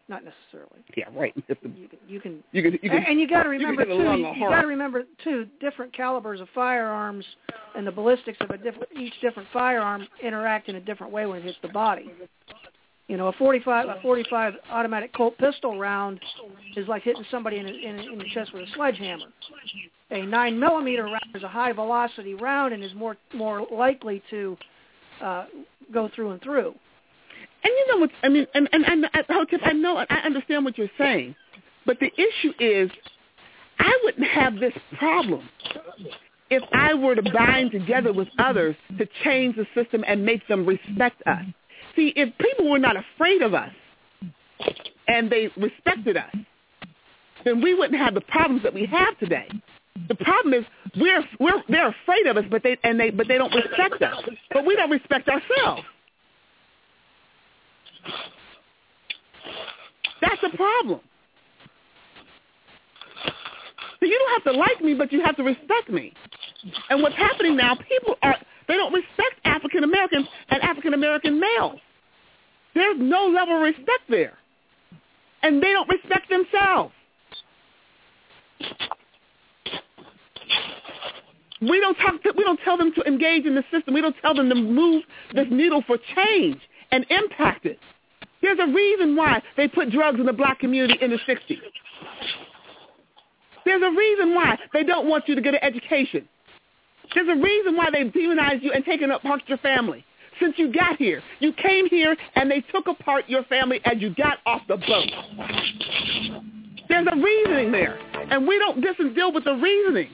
Not necessarily. Yeah, right. You can. And you got to remember too. Different calibers of firearms and the ballistics of each different firearm interact in a different way when it hits the body. You know, a 45 automatic Colt pistol round is like hitting somebody in the chest with a sledgehammer. A 9mm round is a high velocity round and is more likely to go through and through. And you know what I mean, and Hotep, I know, I understand what you're saying, but the issue is, I wouldn't have this problem if I were to bind together with others to change the system and make them respect us. See, if people were not afraid of us and they respected us, then we wouldn't have the problems that we have today. The problem is they're afraid of us, but they don't respect us. But we don't respect ourselves. That's a problem. So you don't have to like me, but you have to respect me. And what's happening now, they don't respect African Americans and African American males. There's no level of respect there. And they don't respect themselves. We don't tell them to engage in the system. We don't tell them to move this needle for change and impact it. There's a reason why they put drugs in the black community in the 60s. There's a reason why they don't want you to get an education. There's a reason why they've demonized you and taken apart your family. Since you got here, you came here and they took apart your family as you got off the boat. There's a reasoning there, and we don't deal with the reasoning.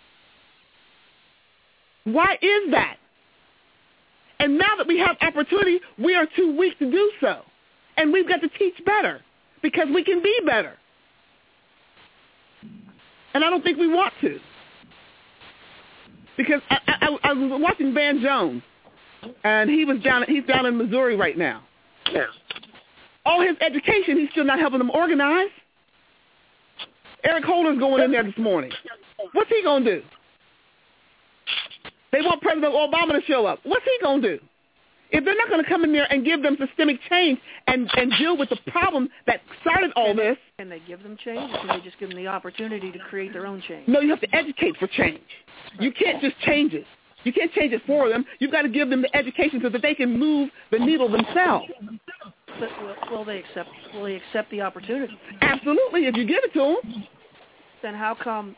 Why is that? And now that we have opportunity, we are too weak to do so. And we've got to teach better because we can be better. And I don't think we want to. Because I was watching Van Jones, and he's down in Missouri right now. Yeah. All his education, he's still not helping them organize. Eric Holder's going in there this morning. What's he going to do? They want President Obama to show up. What's he going to do? If they're not going to come in there and give them systemic change and deal with the problem that started all this. Can they give them change, or can they just give them the opportunity to create their own change? No, you have to educate for change. You can't just change it. You can't change it for them. You've got to give them the education so that they can move the needle themselves. But will they accept the opportunity? Absolutely, if you give it to them. Then how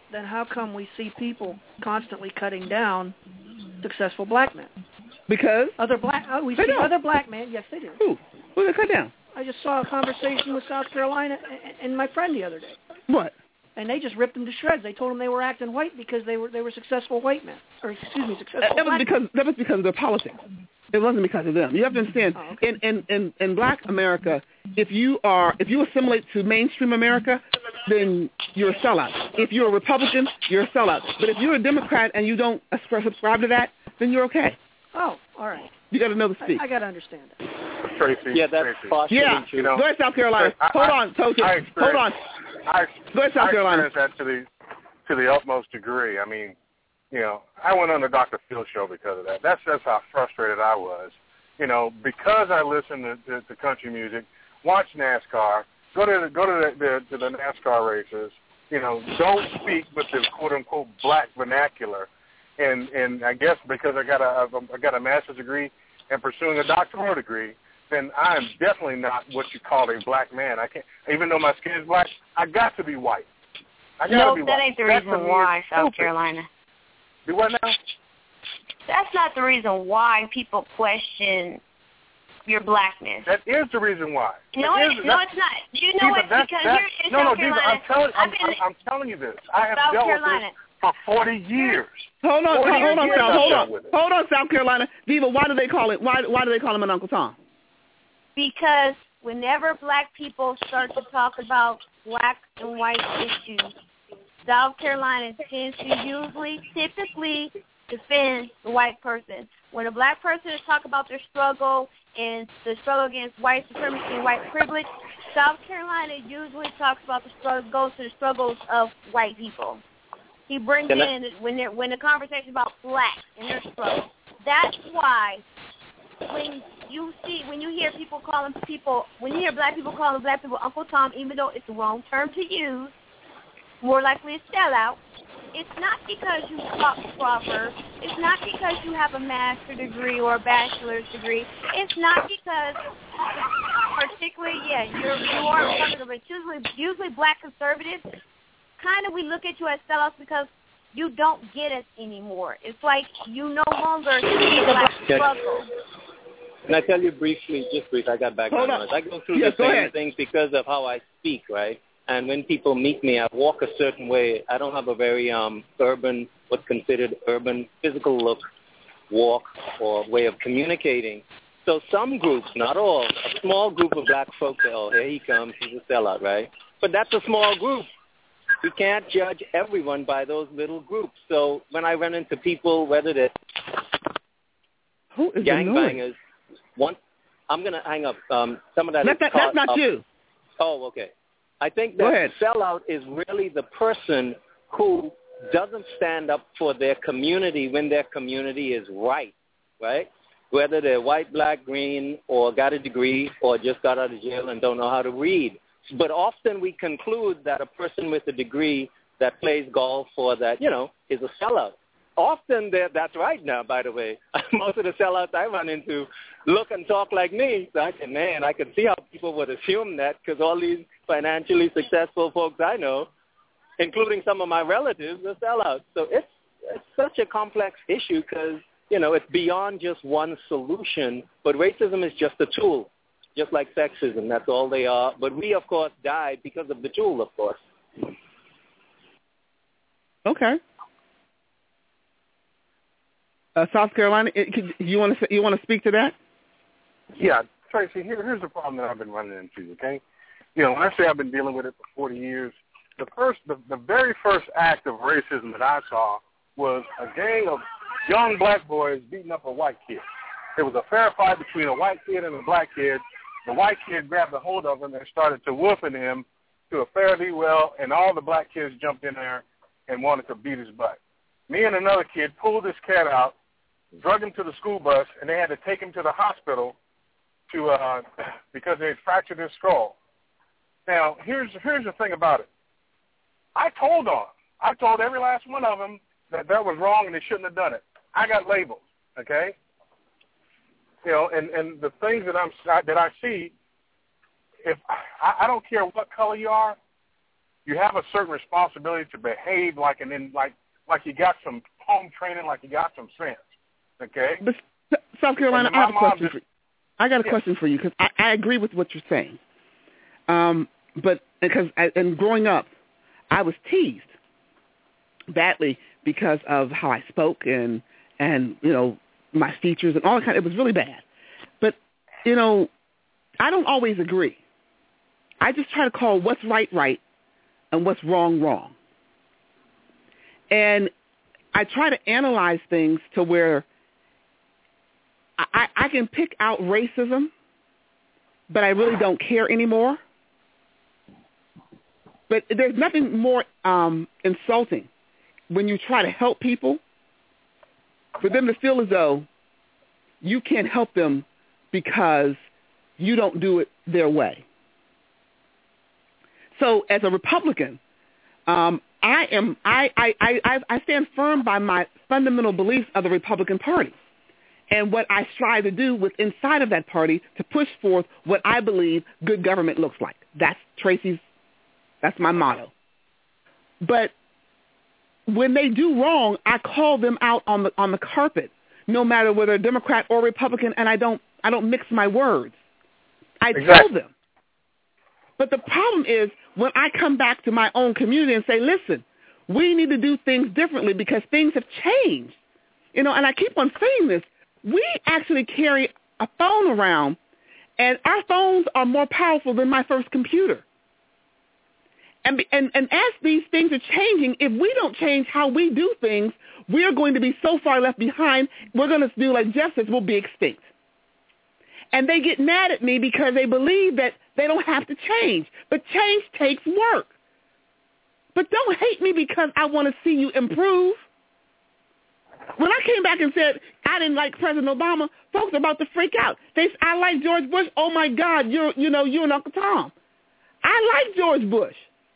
come we see people constantly cutting down successful black men? Because other black men, yes they do. Who they cut down? I just saw a conversation with South Carolina and my friend the other day. What? And they just ripped them to shreds. They told them they were acting white because they were successful white men, or successful. That was because of their politics. It wasn't because of them. You have to understand. Oh, okay. In Black America, if you assimilate to mainstream America, then you're a sellout. If you're a Republican, you're a sellout. But if you're a Democrat and you don't subscribe to that, then you're okay. Oh, all right. You got to know the speak. I got to understand that. Tracy. Yeah, that's partially true. You know, go ahead, South Carolina. Hold on, Hold on. Go ahead, South Carolina. I experienced that to the utmost degree. I mean, you know, I went on the Dr. Phil show because of that. That's how frustrated I was. You know, because I listen to country music, watch NASCAR, go to the NASCAR races. You know, don't speak with the quote unquote black vernacular. And I guess because I got a master's degree and pursuing a doctoral degree, then I am definitely not what you call a black man. I can't, even though my skin is black, I got to be white. No, that ain't the reason why, South Carolina. Do what now? That's not the reason why people question your blackness. That is the reason why. No, it's not. You know what? Because you're in South Carolina. I'm telling you this. I have dealt with this for 40 years. Hold on, South Carolina. Diva, why do they call him an Uncle Tom? Because whenever black people start to talk about black and white issues, South Carolina tends to typically defend the white person. When a black person is talking about their struggle and the struggle against white supremacy and white privilege, South Carolina usually talks about goes to the struggles of white people. He brings in when the conversation about blacks and their struggle. That's why when you hear people calling people, when you hear black people calling black people Uncle Tom, even though it's the wrong term to use, more likely a sellout, it's not because you talk proper. It's not because you have a master's degree or a bachelor's degree. It's not because, particularly, you are a Republican, but usually black conservatives, kind of we look at you as sellouts because you don't get us anymore. It's like you no longer see black struggle. Can I tell you briefly, I got background noise. I go through the same things because of how I speak, right? And when people meet me, I walk a certain way. I don't have a very urban, what's considered urban physical look, walk, or way of communicating. So some groups, not all, a small group of black folks say, oh, here he comes, he's a sellout, right? But that's a small group. You can't judge everyone by those little groups. So when I run into people, whether they're gangbangers, I'm going to hang up. Some of that that's not you. Oh, okay. I think that sellout is really the person who doesn't stand up for their community when their community is right? Whether they're white, black, green, or got a degree, or just got out of jail and don't know how to read. But often we conclude that a person with a degree that plays golf or that, is a sellout. Often that's right now, by the way. Most of the sellouts I run into look and talk like me. So I can see how people would assume that because all these financially successful folks I know, including some of my relatives, are sellouts. So it's such a complex issue because, it's beyond just one solution. But racism is just a tool, just like sexism. That's all they are. But we, of course, died because of the tool, of course. Okay. South Carolina, you want to speak to that? Yeah, Tracy. Here's the problem that I've been running into. Okay, when I say I've been dealing with it for 40 years, the very first act of racism that I saw was a gang of young black boys beating up a white kid. It was a fair fight between a white kid and a black kid. The white kid grabbed a hold of him and started to whooping him to a fairly well, and all the black kids jumped in there and wanted to beat his butt. Me and another kid pulled this cat out, drug him to the school bus, and they had to take him to the hospital because they had fractured his skull. Now, here's the thing about it. I told every last one of them that was wrong and they shouldn't have done it. I got labels, okay? And the things that I see, if I don't care what color you are, you have a certain responsibility to behave like you got some home training, like you got some sense. Okay. But South Carolina, I have a question for you. I got a question for you because I agree with what you're saying. But because growing up, I was teased badly because of how I spoke and my features and all that kind. It was really bad. But I don't always agree. I just try to call what's right, and what's wrong. And I try to analyze things to where I can pick out racism, but I really don't care anymore. But there's nothing more insulting when you try to help people for them to feel as though you can't help them because you don't do it their way. So as a Republican, I stand firm by my fundamental beliefs of the Republican Party and what I strive to do with inside of that party to push forth what I believe good government looks like. That's my motto. But when they do wrong, I call them out on the carpet, no matter whether Democrat or Republican, and I don't mix my words. I tell them. But the problem is when I come back to my own community and say, listen, we need to do things differently because things have changed. And I keep on saying this. We actually carry a phone around, and our phones are more powerful than my first computer. And as these things are changing, if we don't change how we do things, we're going to be so far left behind, we're going to do like Jeff says, we'll be extinct. And they get mad at me because they believe that they don't have to change. But change takes work. But don't hate me because I want to see you improve. When I came back and said, I didn't like President Obama, folks are about to freak out. I like George Bush. Oh my God, you and Uncle Tom. I like George Bush.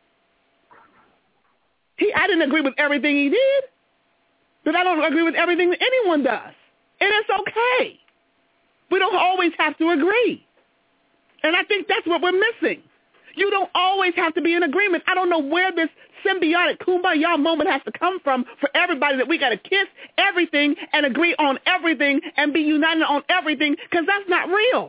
I didn't agree with everything he did, but I don't agree with everything that anyone does. And it's okay. We don't always have to agree. And I think that's what we're missing. You don't always have to be in agreement. I don't know where this symbiotic kumbaya moment has to come from for everybody that we got to kiss everything and agree on everything and be united on everything, because that's not real.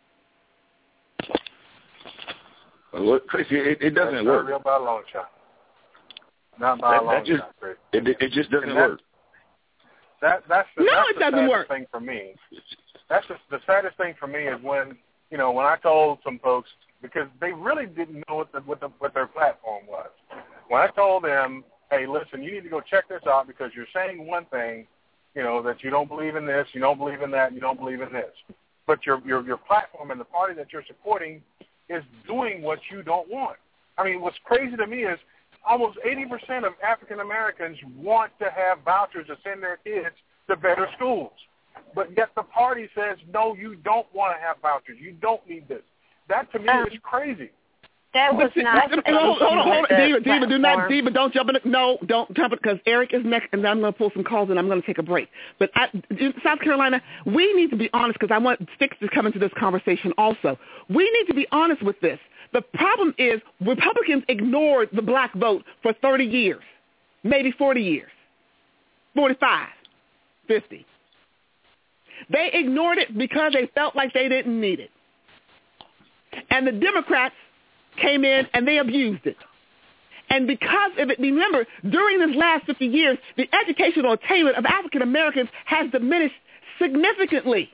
Well, Tracy, it doesn't work. Not real by a long shot. Not by a long shot, Tracy. It just doesn't work. That's the doesn't work. Thing for me. That's the saddest thing for me is when I told some folks, because they really didn't know what their platform was. When I told them, hey, listen, you need to go check this out because you're saying one thing, that you don't believe in this, you don't believe in that, you don't believe in this. But your platform and the party that you're supporting is doing what you don't want. I mean, what's crazy to me is almost 80% of African Americans want to have vouchers to send their kids to better schools. But yet the party says, no, you don't want to have vouchers. You don't need this. That to me is crazy. That was not. Hold on. Diva, don't jump in. No, don't jump in because Eric is next, and I'm going to pull some calls and I'm going to take a break. But in South Carolina, we need to be honest because I want Sticks to come into this conversation also. We need to be honest with this. The problem is Republicans ignored the black vote for 30 years, maybe 40 years, 45, 50. They ignored it because they felt like they didn't need it. And the Democrats came in and they abused it. And because of it, remember, during this last 50 years, the educational attainment of African Americans has diminished significantly.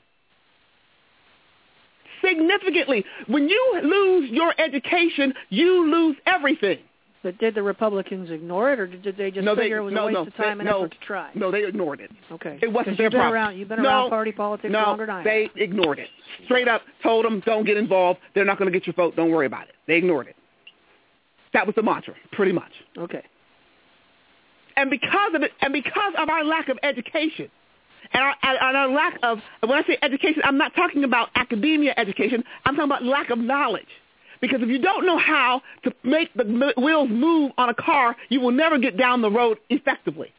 Significantly. When you lose your education, you lose everything. But did the Republicans ignore it, or did they just figure it was a waste of time and effort to try? No, they ignored it. Okay. It wasn't their problem. You've been around party politics longer than I have. They ignored it. Straight up told them, don't get involved. They're not going to get your vote. Don't worry about it. They ignored it. That was the mantra, pretty much. Okay. And because of it, and because of our lack of education, and our lack of, when I say education, I'm not talking about academia education. I'm talking about lack of knowledge. Because if you don't know how to make the wheels move on a car, you will never get down the road effectively.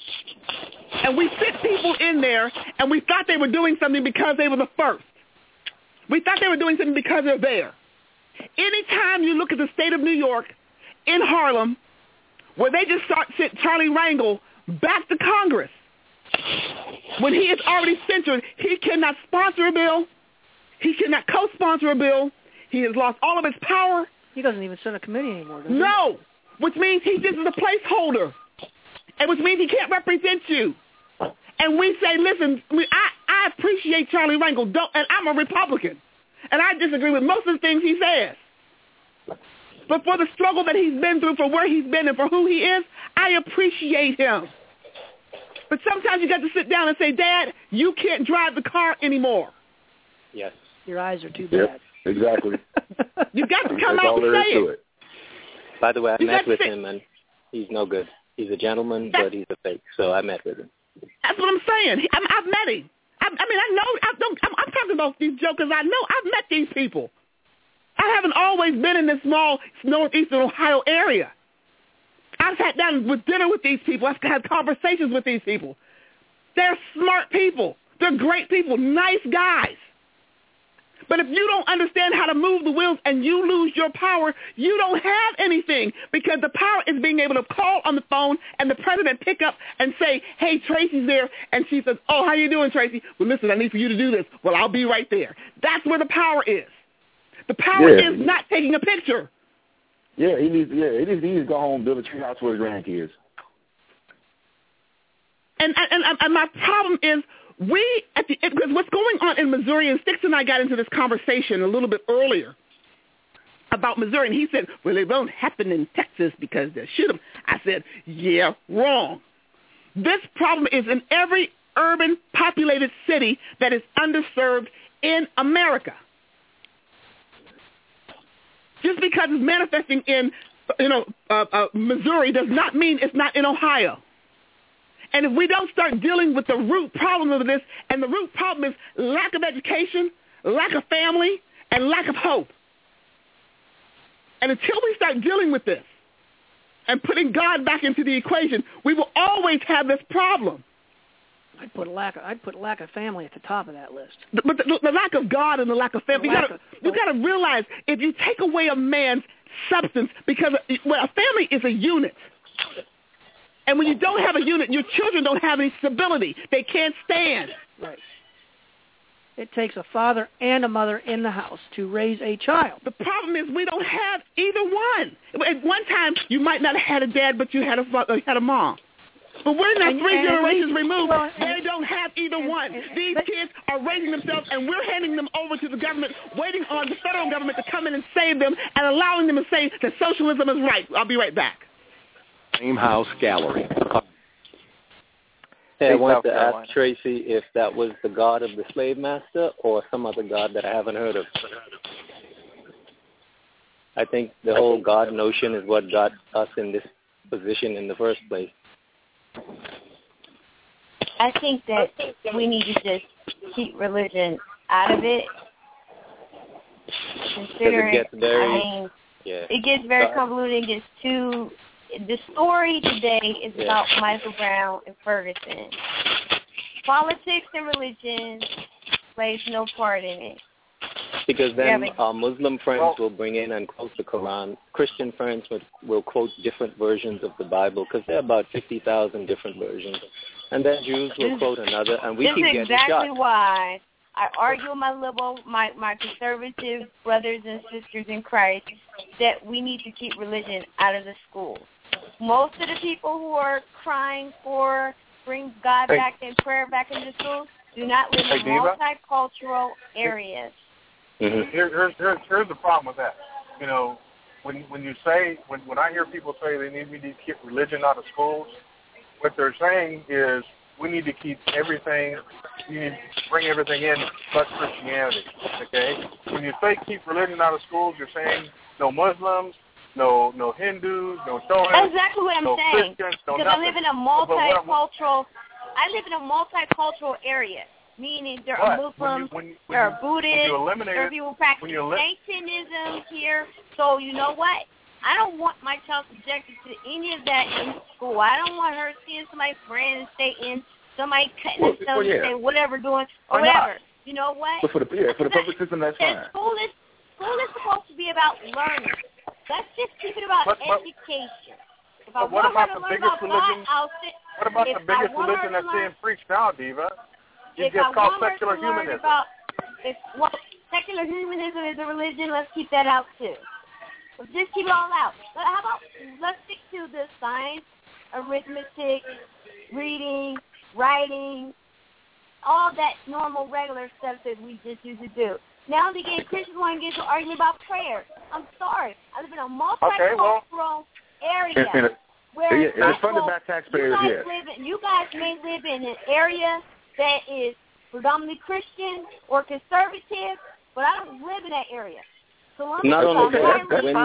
And we fit people in there, and we thought they were doing something because they were the first. We thought they were doing something because they're there. Anytime you look at the state of New York, in Harlem, where they just sent Charlie Rangel back to Congress, when he is already censored, he cannot sponsor a bill, he cannot co-sponsor a bill, he has lost all of his power. He doesn't even sit in a committee anymore, does he? No, which means he just is a placeholder, and which means he can't represent you. And we say, listen, I appreciate Charlie Rangel, and I'm a Republican, and I disagree with most of the things he says. But for the struggle that he's been through, for where he's been and for who he is, I appreciate him. But sometimes you got to sit down and say, Dad, you can't drive the car anymore. Yes. Your eyes are too bad. Yep, exactly. You got to come out and say it. By the way, I met with him, and he's no good. He's a gentleman, but he's a fake. So I met with him. That's what I'm saying. I've met him. I'm talking about these jokers. I know. I've met these people. I haven't always been in this small northeastern Ohio area. I've sat down with dinner with these people. I've had conversations with these people. They're smart people. They're great people, nice guys. But if you don't understand how to move the wheels and you lose your power, you don't have anything, because the power is being able to call on the phone and the president pick up and say, hey, Tracy's there. And she says, oh, how you doing, Tracy? Well, listen, I need for you to do this. Well, I'll be right there. That's where the power is. The power is not taking a picture. Yeah, he needs to go home and build a tree house for his grandkids. And my problem is because what's going on in Missouri, and Sticks and I got into this conversation a little bit earlier about Missouri, and he said, well, it won't happen in Texas because they'll shoot them. I said, yeah, wrong. This problem is in every urban populated city that is underserved in America. Just because it's manifesting in, Missouri does not mean it's not in Ohio. And if we don't start dealing with the root problem of this, and the root problem is lack of education, lack of family, and lack of hope. And until we start dealing with this and putting God back into the equation, we will always have this problem. I'd put lack of family at the top of that list. But the lack of God and the lack of family, you got to realize if you take away a man's substance, because a family is a unit. And when you don't have a unit, your children don't have any stability. They can't stand. Right. It takes a father and a mother in the house to raise a child. The problem is we don't have either one. At one time, you might not have had a dad, but you had a mom. But we're not three generations removed. They don't have either one. These kids are raising themselves, and we're handing them over to the government, waiting on the federal government to come in and save them, and allowing them to say that socialism is right. I'll be right back. Same House Gallery. Hey, I wanted to ask Tracy if that was the God of the slave master or some other God that I haven't heard of. I think the whole God notion is what got us in this position in the first place. I think that we need to just keep religion out of it. Considering, it gets very convoluted. It gets too. The story today is about Michael Brown and Ferguson. Politics and religion plays no part in it. Because then our Muslim friends will bring in and quote the Quran. Christian friends will quote different versions of the Bible because there are about 50,000 different versions. And then Jews will quote another, and we keep getting shot. This is exactly why I argue with my conservative brothers and sisters in Christ that we need to keep religion out of the schools. Most of the people who are crying for bring God back and prayer back into schools do not live in multicultural areas. Mm-hmm. Here's the problem with that. You know, when I hear people say they need to keep religion out of schools, what they're saying is we need to keep everything. You need to bring everything in but Christianity. Okay. When you say keep religion out of schools, you're saying no Muslims, no Hindus, no Torahs. That's exactly what I'm saying. Christians, because I live in a multicultural. Area. Meaning there are Muslims, there are Buddhists, there are people practicing Satanism here. So you know what? I don't want my child subjected to any of that in school. I don't want her seeing somebody praying and Satan, somebody cutting themselves and whatever doing, or whatever. You know what? But for the public system, that's fine. School is supposed to be about learning. Let's just keep it about education. If I want her to learn about God, I'll sit. What about the biggest religion that's being preached now, Diva? It's just called secular humanism. Secular humanism is a religion. Let's keep that out too. Let's just keep it all out. But how about let's stick to the science, arithmetic, reading, writing, all that normal, regular stuff that we just used to do. Now Christians want to get into an argument about prayer. I'm sorry. I live in a multicultural area. Where it's funded by taxpayers, you guys may live in an area that is predominantly Christian or conservative, but I don't live in that area. So not only that,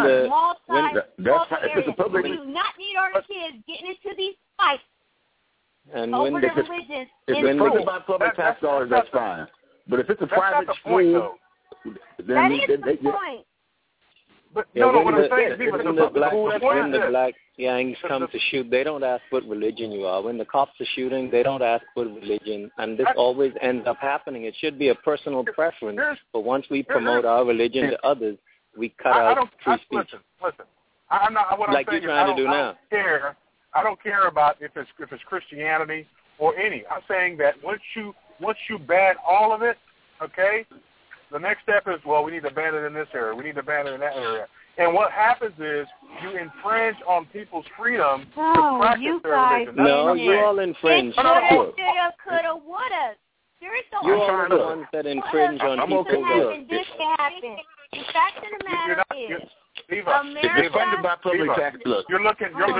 it's a public. We do not need our kids getting into these fights over the religions. If it's funded by public tax dollars, that's fine. But if it's a private school, then that is the point. But what I'm saying is, when the black gangs come to shoot, they don't ask what religion you are. When the cops are shooting, they don't ask what religion, and this always ends up happening. It should be a personal preference, but once we promote our religion to others, we cut out free speech. Listen, I'm not. What like I'm saying you're trying to do now. I don't care about if it's Christianity or any. I'm saying that once you ban all of it, okay. The next step is, we need to ban it in this area. We need to ban it in that area. And what happens is you infringe on people's freedom to practice their religion. No, you all infringe. Shoulda, coulda, woulda. You are the ones that infringe on people's freedom. This can happen. The fact of the matter is, it's funded by public tax. Look, what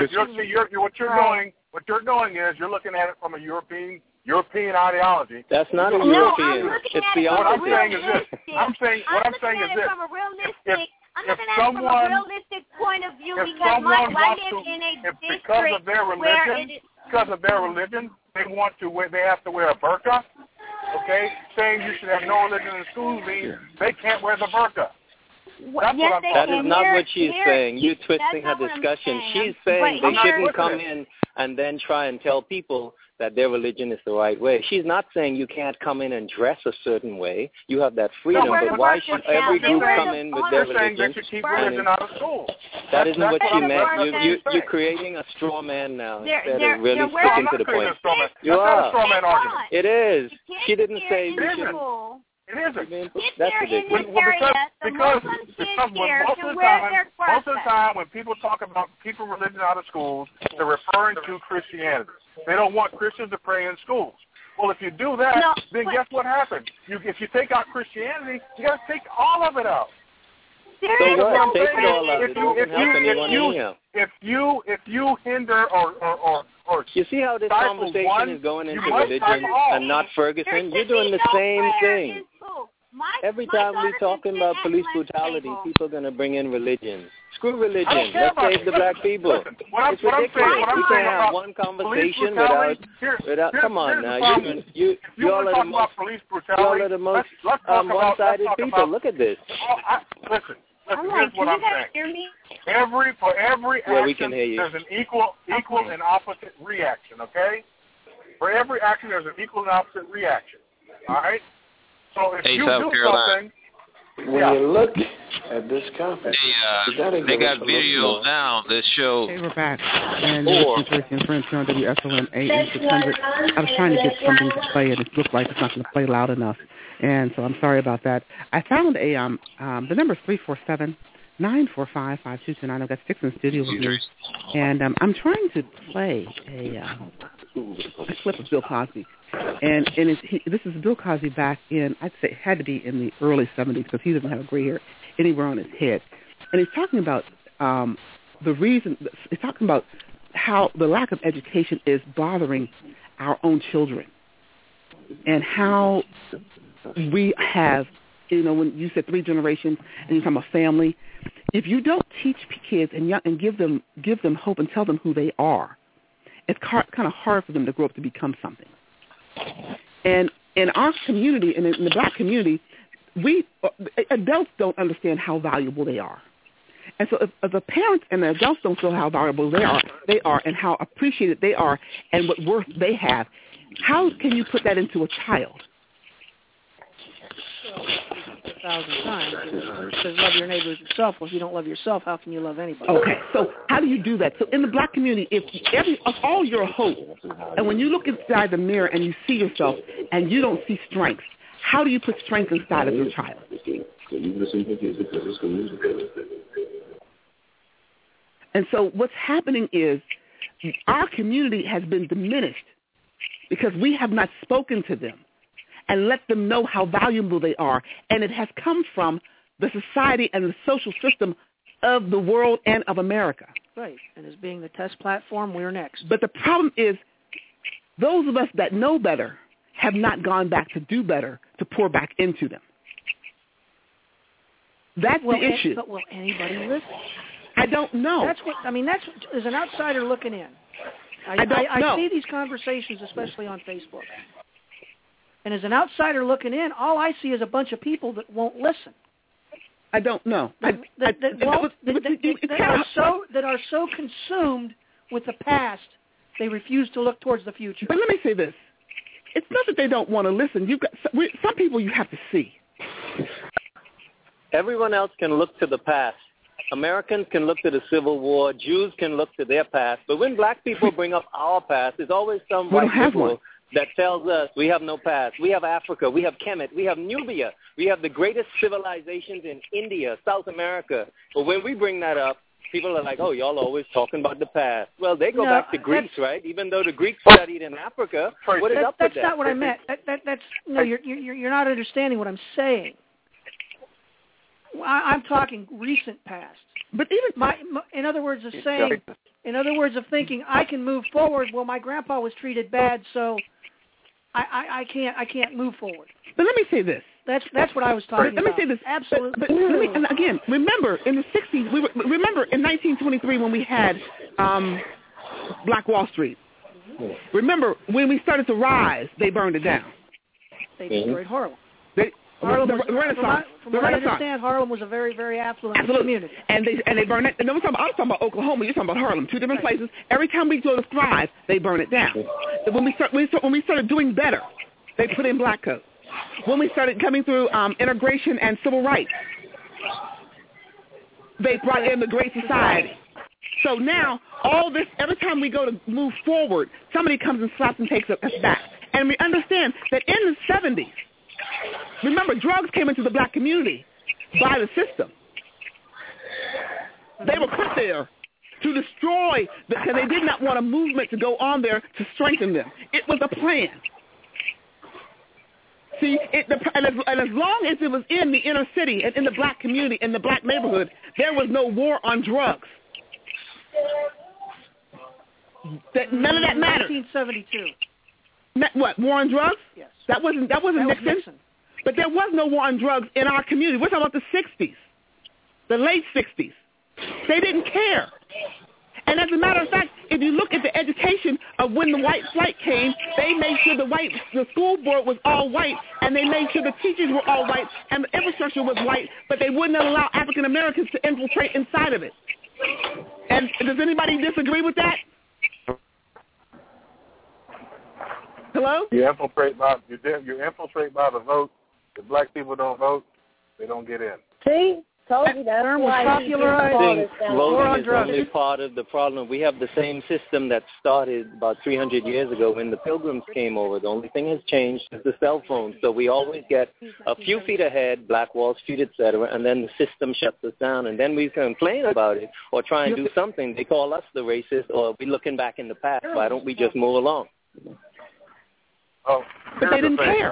you're doing is you're looking at it from a European ideology. That's not a European. It's the opposite. What I'm saying is this. I'm saying this. From a realistic, I'm looking at it from a realistic point of view because I live in a district where because of their religion, they have to wear a burqa. Okay, saying you should have no religion in schools means they can't wear the burqa. That is not what she's saying. You're twisting her discussion. She's saying they shouldn't come in and then try and tell people that their religion is the right way. She's not saying you can't come in and dress a certain way. You have that freedom, but why should every group come in with their religion? That isn't what she meant. You're creating a straw man now instead of really sticking to the point. You are. It is. She didn't say we shouldn't. It isn't. That's ridiculous. Because most of the time when people talk about keeping religion out of schools, they're referring to Christianity. They don't want Christians to pray in schools. Well, if you do that, then guess what happens? If you take out Christianity, you got to take all of it out. So what? Take it all out. It doesn't help anyone anyhow. If you hinder or you see how this conversation is going into religion and not Ferguson? You're doing the same thing. Every time we're talking about police brutality, people are going to bring in religion. Screw religion. Let's save the black people. It's ridiculous. We can't have one conversation without. Come on now. You all are the most one-sided people. Look at this. Listen, here's what I'm saying. For every action, there's an equal and opposite reaction, okay? For every action, there's an equal and opposite reaction, all right? So if you do something... When you look at this conference, they got videos now that show. Hey, we're back. And you're listening to Friends on WSON AM 600. I was trying to get something to play, and it looked like it's not going to play loud enough. And so I'm sorry about that. I found the number is 347-945-5229. I've got Sticks in the studio with me. And I'm trying to play a clip of Bill Cosby. And this is Bill Cosby back in, I'd say it had to be in the early 70s because he doesn't have a gray hair anywhere on his head. And he's talking about he's talking about how the lack of education is bothering our own children and how we have, when you said 3 generations and you're talking about family, if you don't teach kids and give them hope and tell them who they are, it's kind of hard for them to grow up to become something. And in our community, and in the black community, adults don't understand how valuable they are. And so if the parents and the adults don't feel how valuable they are and how appreciated they are and what worth they have, how can you put that into a child? 1,000 times. It says love your neighbor as yourself. Well, if you don't love yourself, how can you love anybody? Okay, so how do you do that? So in the black community, if all your hope, and when you look inside the mirror and you see yourself and you don't see strength, how do you put strength inside of your child? And so what's happening is our community has been diminished because we have not spoken to them and let them know how valuable they are. And it has come from the society and the social system of the world and of America. Right, and as being the test platform, we're next. But the problem is those of us that know better have not gone back to do better, to pour back into them. That's the issue. But will anybody listen? I don't know. That's as an outsider looking in. I see these conversations, especially on Facebook. And as an outsider looking in, all I see is a bunch of people that won't listen. I don't know. That are so consumed with the past, they refuse to look towards the future. But let me say this. It's not that they don't want to listen. Some people you have to see. Everyone else can look to the past. Americans can look to the Civil War. Jews can look to their past. But when black people bring up our past, there's always some white people that tells us we have no past. We have Africa. We have Kemet. We have Nubia. We have the greatest civilizations in India, South America. But when we bring that up, people are like, oh, y'all are always talking about the past. Well, they go back to Greece, right? Even though the Greeks studied in Africa, what is up with that? That's not what I meant. You're not understanding what I'm saying. I'm talking recent past. But even in other words of saying, in other words of thinking, I can move forward. Well, my grandpa was treated bad, so I can't move forward. But let me say this. That's what I was talking about. Let me say this. Absolutely. And again, remember in the 60s, remember in 1923 when we had Black Wall Street. Remember, when we started to rise, they burned it down. They destroyed Harlem. Harlem was, Renaissance. From what I understand, Harlem was a very, very affluent community. And they burn it. And I was talking about Oklahoma. You're talking about Harlem. Two different places. Every time we go to thrive, they burn it down. When we started doing better, they put in black codes. When we started coming through integration and civil rights, they brought in the Great Society. So now, all this, every time we go to move forward, somebody comes and slaps and takes us back. And we understand that in the 70s, remember, drugs came into the black community by the system. They were put there to destroy, because they did not want a movement to go on there to strengthen them. It was a plan. See, and as long as it was in the inner city and in the black community, in the black neighborhood, there was no war on drugs. None of that mattered. 1972. What, war on drugs? Yes. That wasn't Nixon. But there was no war on drugs in our community. We're talking about the 60s, the late 60s. They didn't care. And as a matter of fact, if you look at the education of when the white flight came, they made sure the school board was all white, and they made sure the teachers were all white, and the infrastructure was white, but they wouldn't allow African Americans to infiltrate inside of it. And does anybody disagree with that? Hello? You infiltrate by the vote. If black people don't vote, they don't get in. See? Told you that term was popularized. I think voting is only part of the problem. We have the same system that started about 300 years ago when the Pilgrims came over. The only thing has changed is the cell phone. So we always get a few feet ahead, Black Wall Street, et cetera, and then the system shuts us down. And then we complain about it or try and do something. They call us the racist, or we're looking back in the past. Why don't we just move along? Oh, but they didn't care.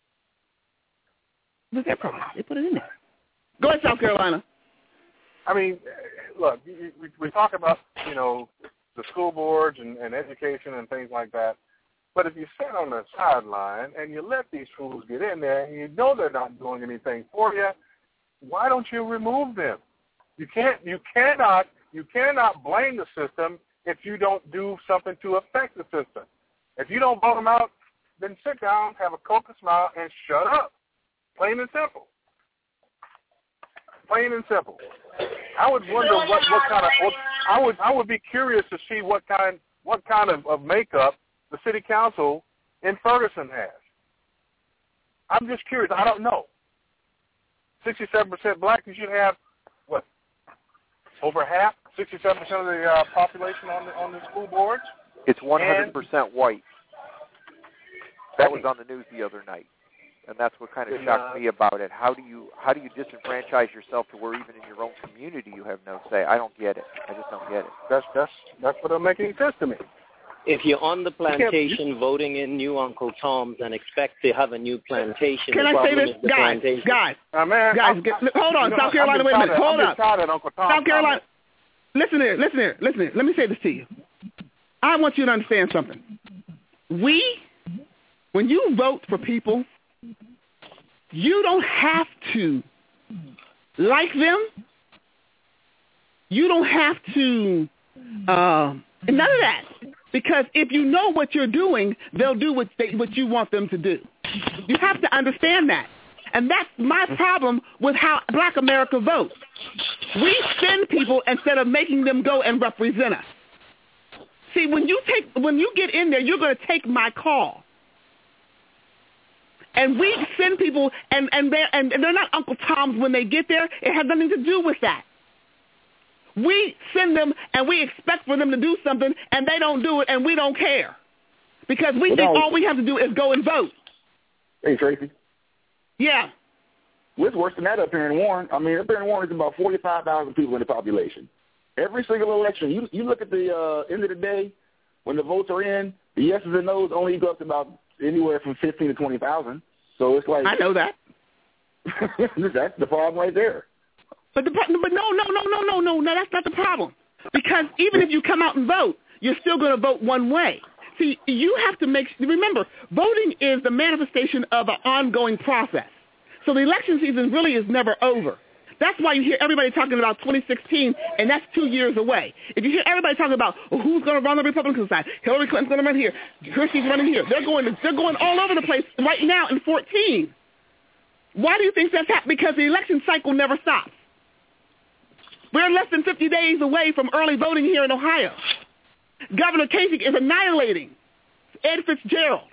What's their problem? They put it in there. Go ahead, South Carolina. I mean, look, we talk about, the school boards and education and things like that, but if you sit on the sideline and you let these fools get in there and you know they're not doing anything for you, why don't you remove them? You cannot blame the system if you don't do something to affect the system. If you don't vote them out, then sit down, have a Coke, a smile, and shut up. Plain and simple. Plain and simple. I would wonder what kind of. I would be curious to see what kind of makeup the city council in Ferguson has. I'm just curious. I don't know. 67% black. You should have what? Over half, 67% of the population on the school boards. It's 100% white. That was on the news the other night. And that's what kind of shocked me about it. How do you disenfranchise yourself to where even in your own community you have no say? I don't get it. I just don't get it. That's what don't make any sense to me. If you're on the plantation voting in new Uncle Tom's and expect to have a new plantation, can I say this, guys? Hold on, South Carolina. Wait a minute. Hold on, South Carolina. Listen here. Let me say this to you. I want you to understand something. When you vote for people, you don't have to like them. You don't have to none of that. Because if you know what you're doing, they'll do what you want them to do. You have to understand that. And that's my problem with how Black America votes. We send people instead of making them go and represent us. See, when you get in there, you're going to take my call. And we send people, and they're not Uncle Tom's when they get there. It has nothing to do with that. We send them, and we expect for them to do something, and they don't do it, and we don't care. Because we think all we have to do is go and vote. Hey, Tracy. Yeah. It's worse than that up here in Warren. I mean, up here in Warren, it's about 45,000 people in the population. Every single election, you look at the end of the day, when the votes are in, the yeses and nos only go up to about anywhere from 15 to 20,000. So it's like, I know that. That's the problem right there. But no, that's not the problem. Because even if you come out and vote, you're still going to vote one way. See, you have to remember, voting is the manifestation of an ongoing process. So the election season really is never over. That's why you hear everybody talking about 2016, and that's 2 years away. If you hear everybody talking about who's going to run the Republican side, Hillary Clinton's going to run here, Christie's running here, they're going all over the place right now in 14. Why do you think that's happening? Because the election cycle never stops. We're less than 50 days away from early voting here in Ohio. Governor Kasich is annihilating Ed Fitzgerald.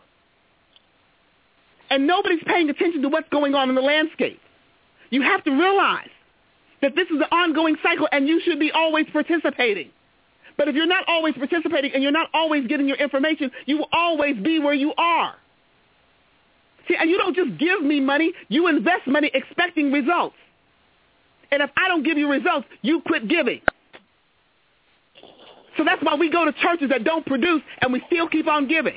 And nobody's paying attention to what's going on in the landscape. You have to realize that this is an ongoing cycle, and you should be always participating. But if you're not always participating and you're not always getting your information, you will always be where you are. See, and you don't just give me money. You invest money expecting results. And if I don't give you results, you quit giving. So that's why we go to churches that don't produce, and we still keep on giving.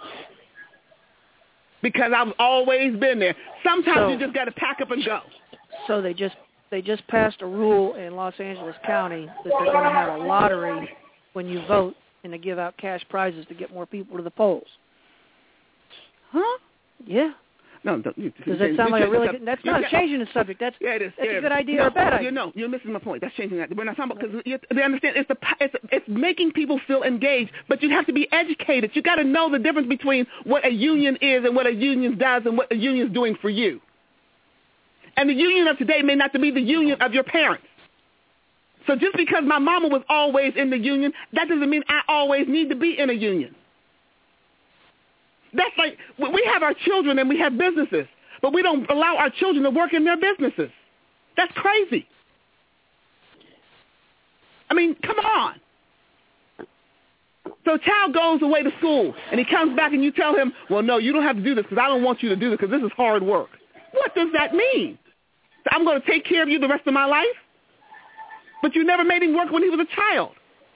Because I've always been there. Sometimes you just got to pack up and go. So they just passed a rule in Los Angeles County that they're going to have a lottery when you vote, and to give out cash prizes to get more people to the polls. Huh? Yeah. No, does that sound like a really good? That's not changing the subject. That's it is. That's a good idea or a bad idea. No, you're missing my point. That's changing that. We're not talking about because they understand it's making people feel engaged, but you have to be educated. You got to know the difference between what a union is and what a union does and what a union is doing for you. And the union of today may not be the union of your parents. So just because my mama was always in the union, that doesn't mean I always need to be in a union. That's like we have our children and we have businesses, but we don't allow our children to work in their businesses. That's crazy. I mean, come on. So a child goes away to school, and he comes back, and you tell him, well, no, you don't have to do this because I don't want you to do this because this is hard work. What does that mean? So I'm going to take care of you the rest of my life? But you never made him work when he was a child.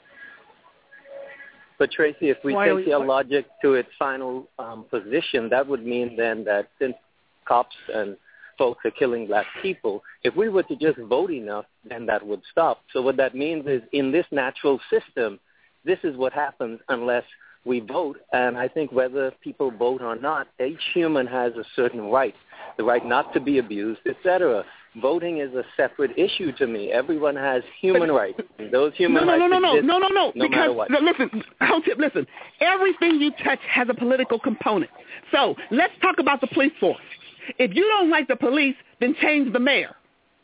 But, Tracy, if we take your logic to its final position, that would mean then that since cops and folks are killing black people, if we were to just vote enough, then that would stop. So what that means is in this natural system, this is what happens unless we vote. And I think whether people vote or not, each human has a certain right, the right not to be abused, etc. Voting is a separate issue to me. Everyone has human rights. And those human rights exist no matter what. Listen. Everything you touch has a political component. So let's talk about the police force. If you don't like the police, then change the mayor.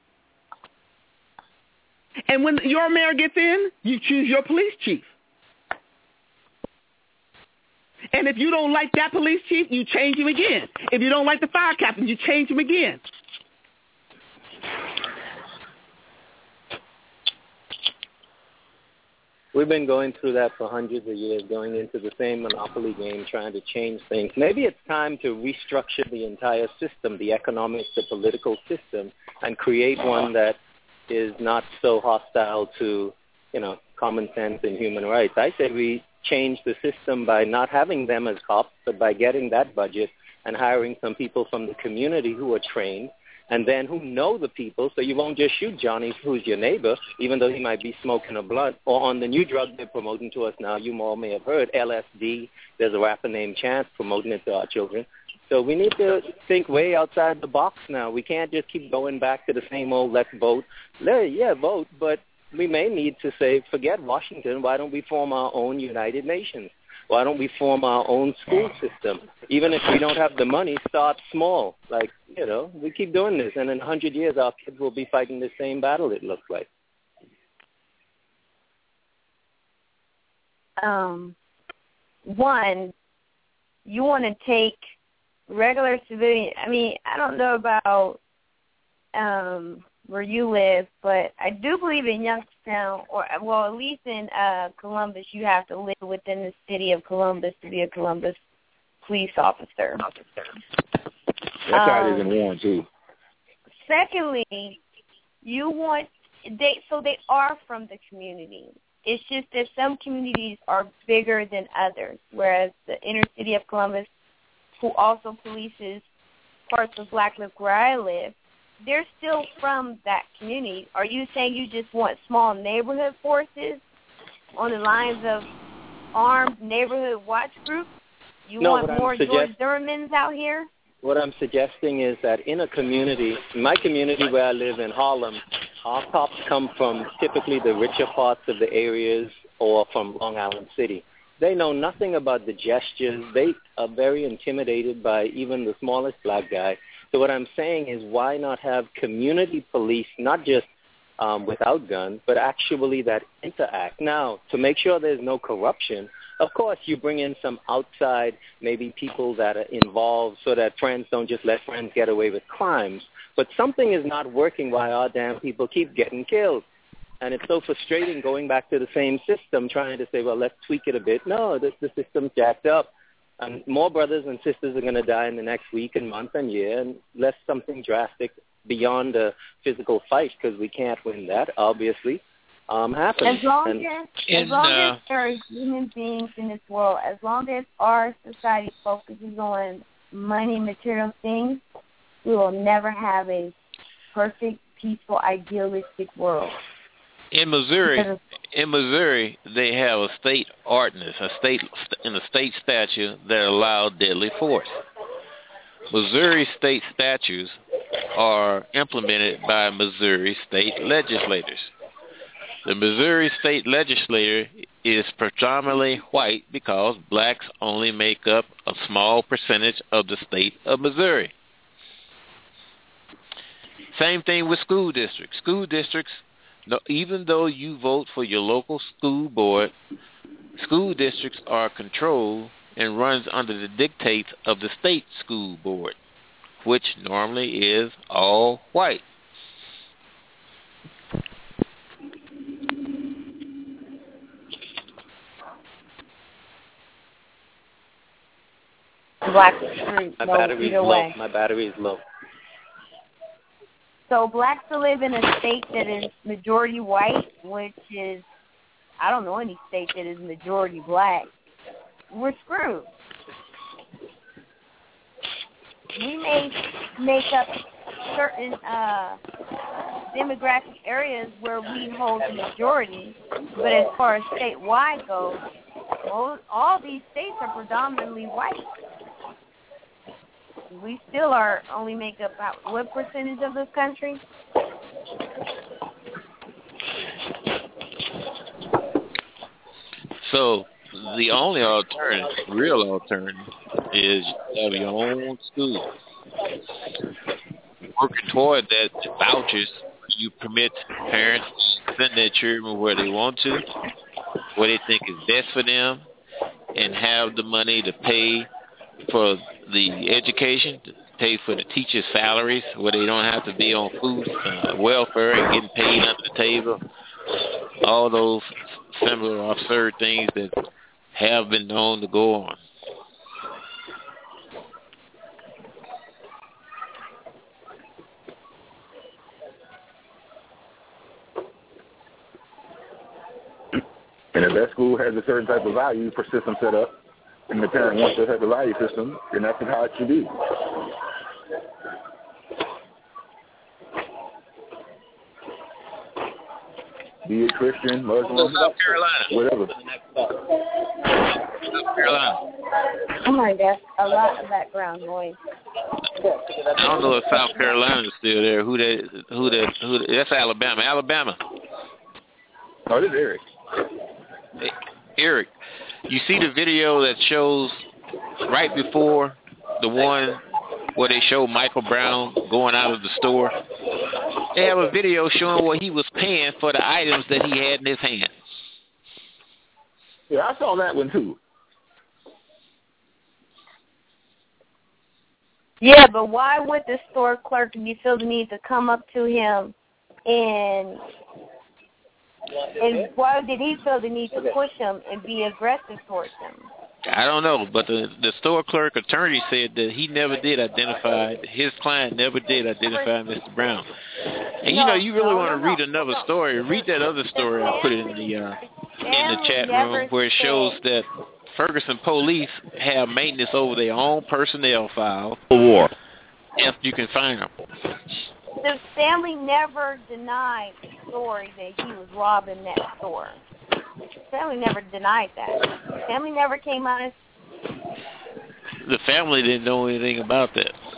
And when your mayor gets in, you choose your police chief. And if you don't like that police chief, you change him again. If you don't like the fire captain, you change him again. We've been going through that for hundreds of years, going into the same monopoly game, trying to change things. Maybe it's time to restructure the entire system, the economic, the political system, and create one that is not so hostile to, common sense and human rights. I say we change the system by not having them as cops, but by getting that budget and hiring some people from the community who are trained and then who know the people, so you won't just shoot Johnny, who's your neighbor, even though he might be smoking a blunt. Or on the new drug they're promoting to us now, you all may have heard, LSD. There's a rapper named Chance promoting it to our children. So we need to think way outside the box now. We can't just keep going back to the same old let's vote. Yeah, vote, but we may need to say, forget Washington. Why don't we form our own United Nations? Why don't we form our own school system? Even if we don't have the money, start small. We keep doing this, and in 100 years, our kids will be fighting the same battle, it looks like. One, you want to take regular civilian. I mean, I don't know about where you live, but I do believe in Youngstown, at least in Columbus, you have to live within the city of Columbus to be a Columbus police officer. That's how it is in Warren, too. Secondly, they are from the community. It's just that some communities are bigger than others, whereas the inner city of Columbus, who also polices parts of Blacklick where I live, they're still from that community. Are you saying you just want small neighborhood forces on the lines of armed neighborhood watch groups? You want more George Zimmermans out here? what I'm suggesting is that in a community, my community where I live in Harlem, our cops come from typically the richer parts of the areas or from Long Island City. They know nothing about the gestures. They are very intimidated by even the smallest black guy. So what I'm saying is, why not have community police, not just without guns, but actually that interact? Now, to make sure there's no corruption, of course, you bring in some outside, maybe people that are involved so that friends don't just let friends get away with crimes. But something is not working while our damn people keep getting killed. And it's so frustrating going back to the same system, trying to say, well, let's tweak it a bit. No, the system's jacked up. And more brothers and sisters are going to die in the next week and month and year, unless something drastic beyond a physical fight, because we can't win that, obviously, happens. As long as there are human beings in this world, as long as our society focuses on money, material things, we will never have a perfect, peaceful, idealistic world. In Missouri, they have a state ordinance, a state statute that allows deadly force. Missouri state statutes are implemented by Missouri state legislators. The Missouri state legislature is predominantly white because blacks only make up a small percentage of the state of Missouri. Same thing with school districts. School districts, even though you vote for your local school board, school districts are controlled and runs under the dictates of the state school board, which normally is all white. Black is my battery's low. My battery is low. So blacks to live in a state that is majority white, which is, I don't know any state that is majority black, we're screwed. We may make up certain demographic areas where we hold the majority, but as far as statewide goes, all these states are predominantly white. We still are only make up about what percentage of this country? So the only alternative, real alternative, is you have your own school. Working toward that vouchers, you permit parents to send their children where they want to, where they think is best for them, and have the money to pay for the education, to pay for the teachers' salaries, where they don't have to be on food welfare and getting paid under the table. All those similar absurd things that have been known to go on. And if that school has a certain type of value for system set up, and the parent wants to have a value system, then that's how it should be. Be it Christian, Muslim, South Carolina, whatever. South Carolina. Oh my gosh, a lot of background noise. I don't know if South Carolina is still there. Who that's Alabama. Alabama. Oh, this is Eric. Hey, Eric, you see the video that shows right before the one where they show Michael Brown going out of the store? They have a video showing what he was paying for the items that he had in his hand. Yeah, I saw that one too. Yeah, but why would the store clerk feel the need to come up to him and why did he feel the need to push him and be aggressive towards him? I don't know, but the store clerk attorney said that he never did identify, his client never did identify Mr. Brown. And you really want to read another story, read that other story I put in the chat room where it shows that Ferguson police have maintenance over their own personnel file. War. If you can find them. The family never denied the story that he was robbing that store. The family never denied that. The family never came out and... The family didn't know anything about that.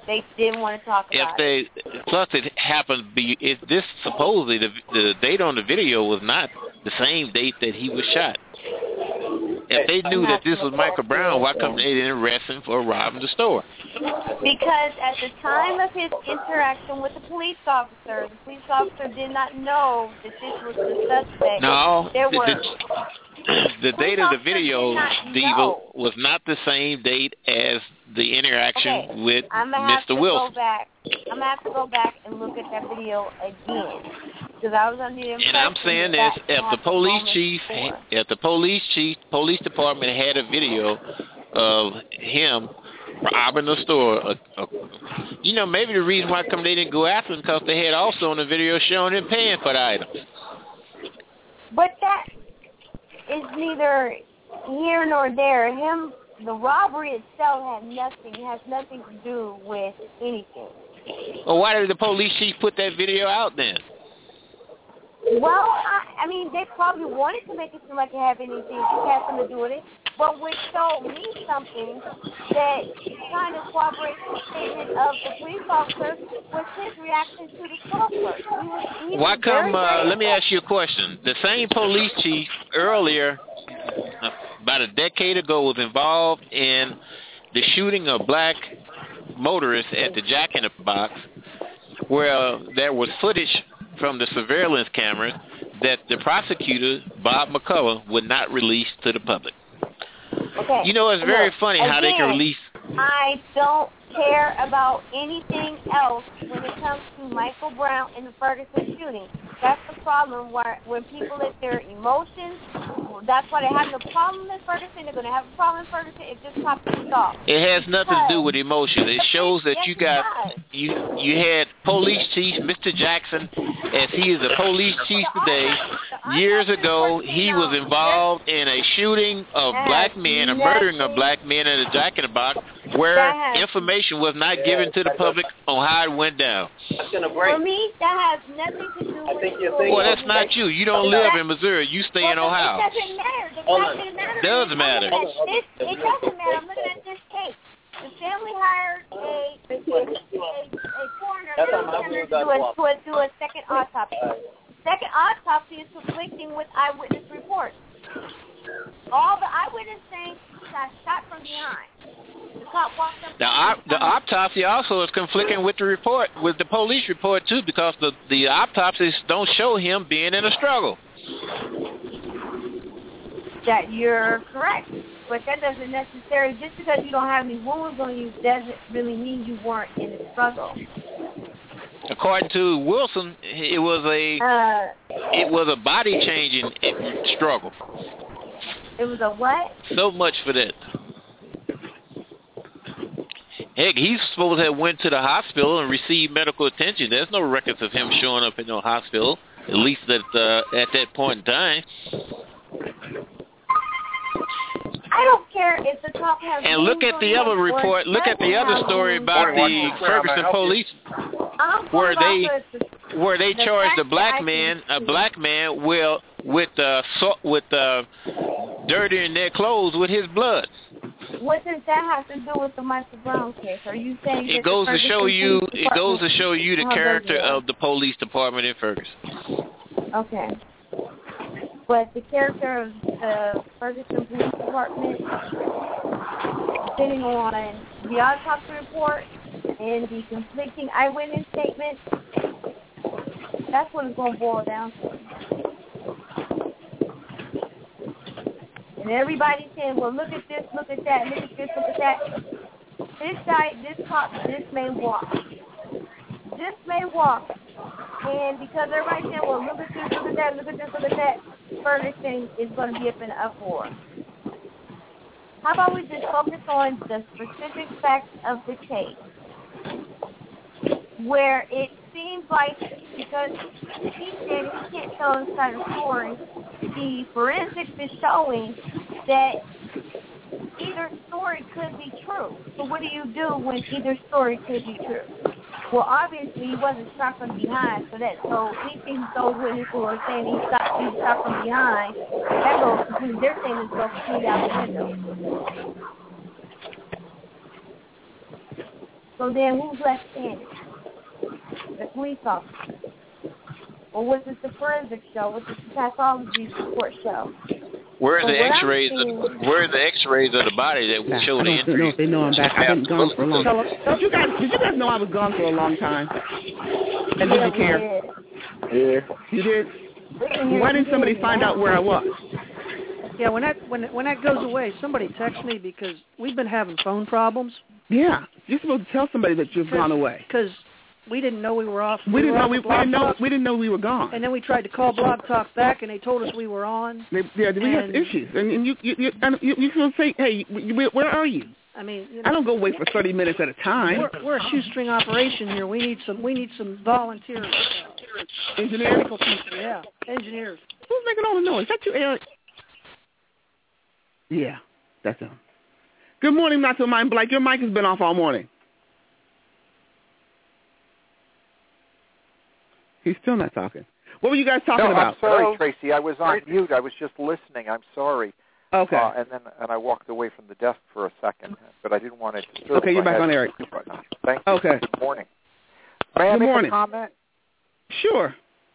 They didn't want to talk about it. Plus, it happened to be, this supposedly, the date on the video was not the same date that he was shot. If they knew that this was Michael Brown, why come they didn't arrest him for robbing the store? Because at the time of his interaction with the police officer did not know that this was the suspect. No, the date of the video, Diva, was not the same date as the interaction with Mr. Wilson. I'm going to have to go back and look at that video again. Because I was under the impression and I'm saying this, if the police department had a video of him robbing the store, maybe the reason why they didn't go after him because they had also on the video showing him paying for the items. But that is neither here nor there. The robbery itself has nothing to do with anything. Well, why did the police chief put that video out then? Well, I mean, they probably wanted to make it seem like it had something to do with it, but which told me something that kind of corroborates the statement of the police officer was his reaction to the call. Why come, let me ask you a question. The same police chief earlier, about a decade ago, was involved in the shooting of black motorists at the Jack in the Box, where there was footage from the surveillance cameras that the prosecutor, Bob McCullough, would not release to the public. Okay. It's very funny how they can release. I don't care about anything else when it comes to Michael Brown and the Ferguson shooting. That's the problem when people let their emotions, that's why they have no problem in Ferguson. They're going to have a problem in Ferguson if this pops off. It has nothing to do with emotion. It shows that you had police chief Mr. Jackson, as he is a police chief today. Years ago, he was involved in a shooting of black men, a murdering of black men at a Jack in the Box, where information was not given to the public on how it went down. For me, that has nothing to do with it. Well, that's not you. You don't live in Missouri. You stay in Ohio. It doesn't matter. It does matter. It doesn't matter. I'm looking at this case. The family hired a coroner to do a second autopsy. Second autopsy is conflicting with eyewitness reports. All the eyewitness saying he got shot from behind. The cop walked up. The autopsy also is conflicting with the report, with the police report too, because the autopsies don't show him being in a struggle. That you're correct, but that doesn't necessarily, just because you don't have any wounds on you doesn't really mean you weren't in a struggle. According to Wilson, it was a body changing struggle. It was a what? So much for that. Heck, he's supposed to have went to the hospital and received medical attention. There's no records of him showing up in no hospital, at least at that point in time. I don't care if the cop has. And look at the other report. Look at the other story about the Ferguson police, where they charged a black man with dirty in their clothes with his blood. What does that have to do with the Michael Brown case? Are you saying it goes to show you? It goes to show you the character of the police department in Ferguson. Okay. But the character of the Ferguson Police Department, depending on the autopsy report and the conflicting eyewitness statements, that's what it's going to boil down to. And everybody's saying, well, look at this, look at that, look at this, look at that. This guy, this cop, this may walk. This may walk. And because everybody's saying, well, look at this, look at that, look at this, look at that, Ferguson is going to be up in an uproar. How about we just focus on the specific facts of the case, where it seems like, because he said he can't tell his side of the story, the forensics is showing that either story could be true. So what do you do when either story could be true? Well, obviously he wasn't shot from behind, so he thinks those witnesses who are saying he shot from behind, that goes completely, they're saying this goes completely out the window. So then who's left standing? The police officer. Or was it the forensic show? Was it the pathology report show? Where are the X-rays? Where are the X-rays of the body that will show the injury? I don't know if they know I'm back. I've been gone for a long time. Did you guys know I was gone for a long time? And did you care? Yeah. You did? Why didn't somebody find out where I was? Yeah, when that goes away, somebody text me because we've been having phone problems. Yeah, you're supposed to tell somebody that you've gone away. Because we didn't know we were off. We didn't know we were gone. And then we tried to call Blog Talk back, and they told us we were on. We had issues, and you feel say, hey, where are you? I mean, I don't go away for 30 minutes at a time. We're a shoestring operation here. We need some volunteers. Engineers? Yeah, engineers. Who's making all the noise? Is that you, Eric? Yeah, that's him. Good morning, Not to Mind Blake. Your mic has been off all morning. He's still not talking. What were you guys talking about? I'm sorry, Tracy. I was on mute. I was just listening. I'm sorry. Okay. And I walked away from the desk for a second, but I didn't want to disturb. Okay, you're back on, Eric. Thank you. Okay. Good morning. May I make a comment? Sure.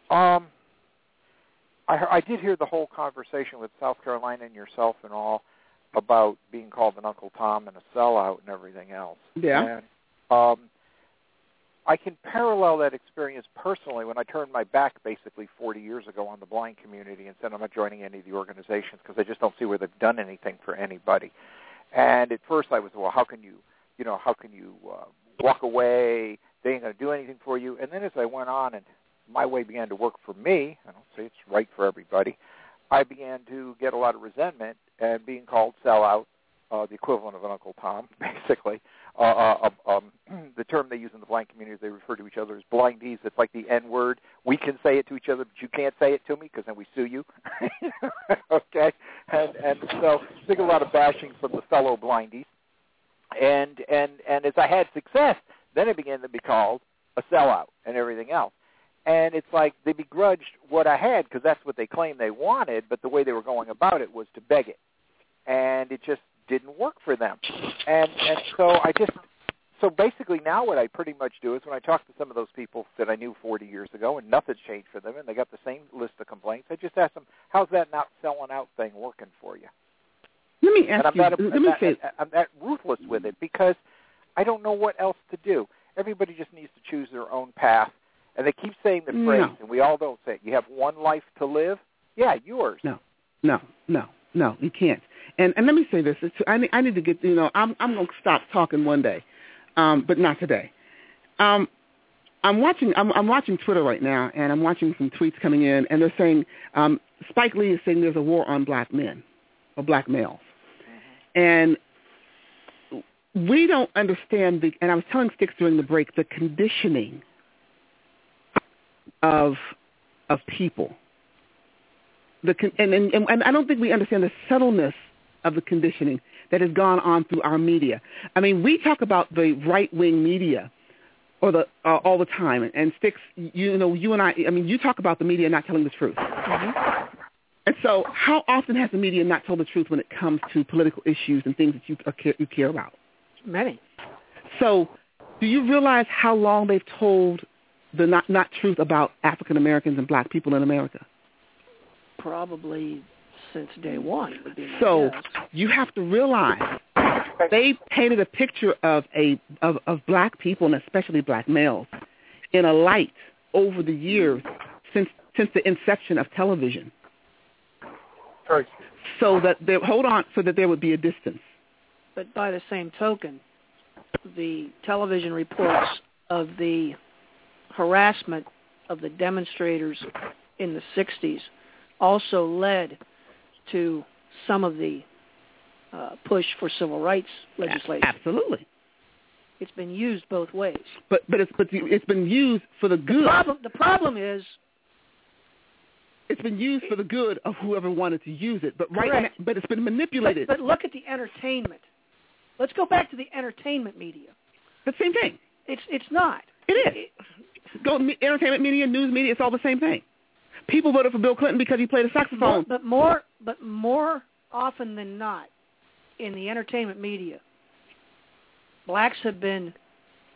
I did hear the whole conversation with South Carolina and yourself and all about being called an Uncle Tom and a sellout and everything else. Yeah. And I can parallel that experience personally when I turned my back basically 40 years ago on the blind community and said I'm not joining any of the organizations because I just don't see where they've done anything for anybody. And at first I was, well, how can you walk away? They ain't going to do anything for you. And then as I went on and my way began to work for me, I don't say it's right for everybody, I began to get a lot of resentment and being called sellout, the equivalent of an Uncle Tom, basically. The term they use in the blind community, they refer to each other as blindies. It's like the N-word. We can say it to each other, but you can't say it to me because then we sue you. Okay? And so I think a lot of bashing from the fellow blindies. And as I had success, then I began to be called a sellout and everything else. And it's like they begrudged what I had because that's what they claimed they wanted, but the way they were going about it was to beg it. And it just didn't work for them. And so basically now what I pretty much do is when I talk to some of those people that I knew 40 years ago and nothing's changed for them and they got the same list of complaints, I just ask them, how's that not selling out thing working for you? Let me ask you. I'm that ruthless with it because I don't know what else to do. Everybody just needs to choose their own path. And they keep saying the phrase, and we all don't say it. You have one life to live? Yeah, yours. No, you can't. And let me say this. I need to get, I'm going to stop talking one day, but not today. I'm watching Twitter right now, and I'm watching some tweets coming in, and they're saying, Spike Lee is saying there's a war on black men or black males. And we don't understand and I was telling Sticks during the break, the conditioning of people. And I don't think we understand the subtleness of the conditioning that has gone on through our media. I mean, we talk about the right-wing media or all the time. And Sticks, you and I mean, you talk about the media not telling the truth. Mm-hmm. And so how often has the media not told the truth when it comes to political issues and things that you care about? Many. So do you realize how long they've told the not truth about African Americans and black people in America? Probably since day one. Would be so you have to realize they painted a picture of black people and especially black males in a light over the years since the inception of television. Right. So that there would be a distance. But by the same token, the television reports of the harassment of the demonstrators in the 60s also led to some of the push for civil rights legislation. Absolutely. It's been used both ways. But it's been used for the good. The problem is it's been used for the good of whoever wanted to use it. But correct. But it's been manipulated. But look at the entertainment. Let's go back to the entertainment media. The same thing. It's not. It is. Go entertainment media, news media. It's all the same thing. People voted for Bill Clinton because he played a saxophone. But more often than not, in the entertainment media, blacks have been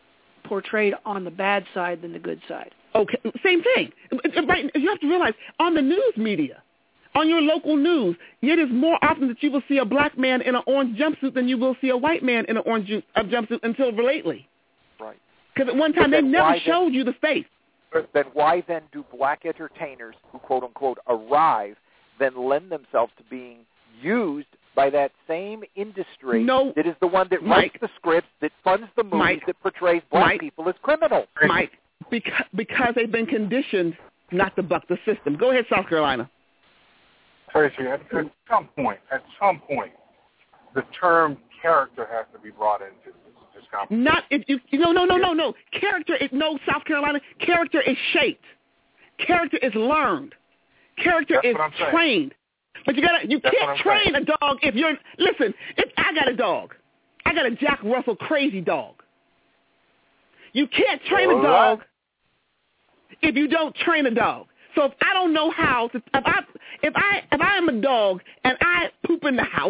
portrayed on the bad side than the good side. Okay, same thing. Right, you have to realize, on the news media, on your local news, it is more often that you will see a black man in an orange jumpsuit than you will see a white man in an orange jumpsuit until lately. Right. Because at one time they never showed you the face. Then why then do black entertainers who, quote-unquote, arrive, then lend themselves to being used by that same industry that is the one that writes the scripts, that funds the movies, that portrays black people as criminals? Mike, because they've been conditioned not to buck the system. Go ahead, South Carolina. Tracy, at some point, the term character has to be brought into this conversation. Not if you no. Character is South Carolina. Character is shaped. Character is learned. Character is trained. But you can't train a dog if you're if I got a dog. I got a Jack Russell crazy dog. You can't train a dog if you don't train a dog. So if I don't know how to if I am a dog and I poop in the house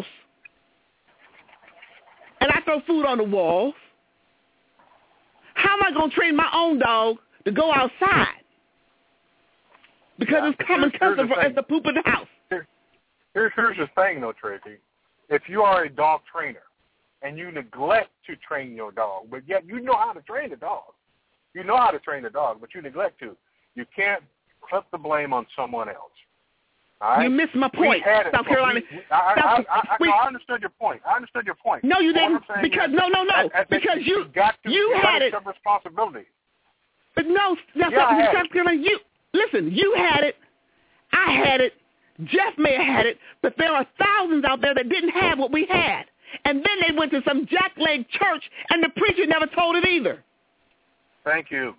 and I throw food on the walls, how am I going to train my own dog to go outside? Because it's common custom for us to poop in the house. Here's the thing, though, Tracy. If you are a dog trainer and you neglect to train your dog, but yet you know how to train the dog. You know how to train the dog, but you neglect to. You can't put the blame on someone else. All right? You missed my point, South Carolina. I understood your point. No, you didn't. Because no. Because you had it. Some responsibility. But no, South Carolina, you had it. I had it. Jeff may have had it, but there are thousands out there that didn't have what we had. And then they went to some jackleg church, and the preacher never told it either. Thank you.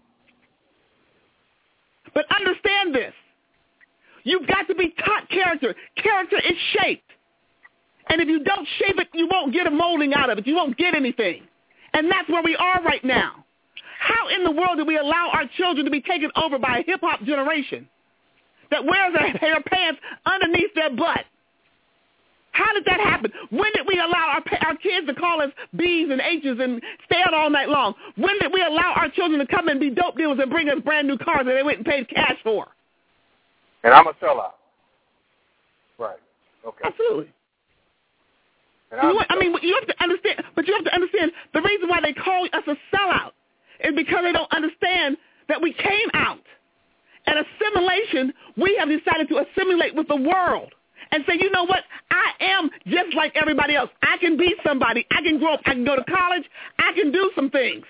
But understand this. You've got to be taught character. Character is shaped. And if you don't shape it, you won't get a molding out of it. You won't get anything. And that's where we are right now. How in the world do we allow our children to be taken over by a hip-hop generation that wears their pants underneath their butt? How did that happen? When did we allow our kids to call us B's and H's and stay out all night long? When did we allow our children to come and be dope dealers and bring us brand new cars that they went and paid cash for? And I'm a sellout. Right. Okay. Absolutely. You have to understand, but you have to understand the reason why they call us a sellout is because they don't understand that we came out. And assimilation, we have decided to assimilate with the world and say, you know what, I am just like everybody else. I can be somebody. I can grow up. I can go to college. I can do some things.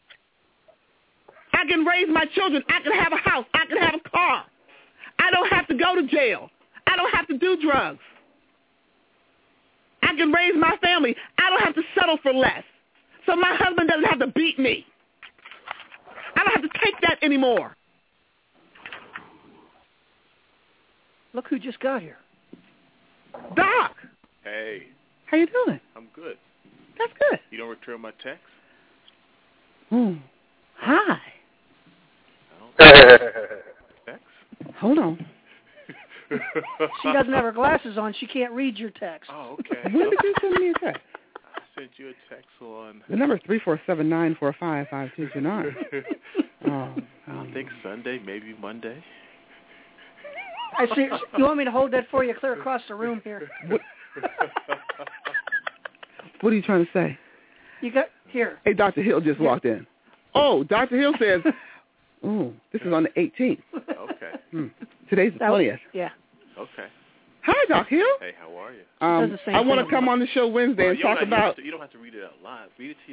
I can raise my children. I can have a house. I can have a car. I don't have to go to jail. I don't have to do drugs. I can raise my family. I don't have to settle for less. So my husband doesn't have to beat me. I don't have to take that anymore. Look who just got here. Doc. Hey. How you doing? I'm good. That's good. You don't return my text? Hi. Text? Hold on. She doesn't have her glasses on. She can't read your text. Oh, okay. When did you send me a text? I sent you a text on... The number is 347-945-5229. I think Sunday, maybe Monday. I see. You want me to hold that for you clear across the room here? What are you trying to say? You got here. Hey, Dr. Hill just walked in. Oh, Dr. Hill says, this is on the 18th. Okay. Today's the 20th. Yeah. Okay. Hi, Doc Hill. Hey, how are you? I want to come on the show Wednesday and talk about... You don't have to read it out loud. Read it to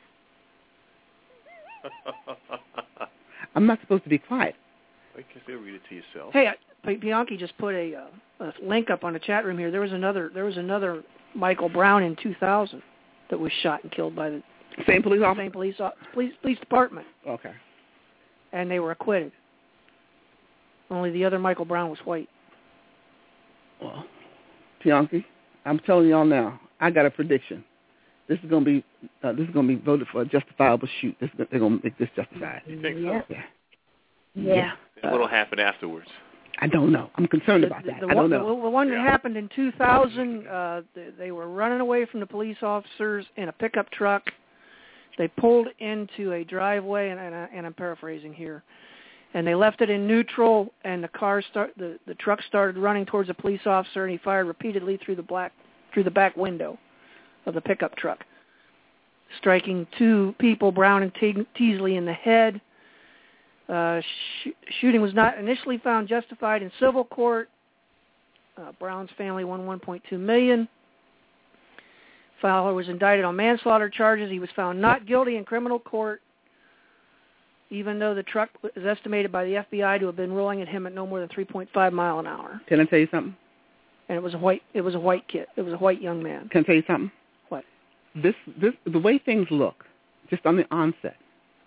yourself. I'm not supposed to be quiet. You can still read it to yourself. Hey, Bianchi just put a link up on the chat room here. There was another Michael Brown in 2000 that was shot and killed by the same police officer? Same police department. Okay. And they were acquitted. Only the other Michael Brown was white. Well, Bianchi, I'm telling y'all now, I got a prediction. This is going to be voted for a justifiable shoot. They're going to make this justified. You think so? Yeah. What'll happen afterwards? I don't know. I'm concerned about that. I don't know. The one that happened in 2000, they were running away from the police officers in a pickup truck. They pulled into a driveway, and I'm paraphrasing here, and they left it in neutral, and the truck started running towards a police officer, and he fired repeatedly through the back window of the pickup truck, striking 2 people, Brown and Teasley, in the head. Shooting was not initially found justified in civil court. Brown's family won $1.2 million. Fowler was indicted on manslaughter charges. He was found not guilty in criminal court, even though the truck was estimated by the FBI to have been rolling at him at no more than 3.5 miles an hour. Can I tell you something? And it was a white kid. It was a white young man. Can I tell you something? What? The way things look, just on the onset,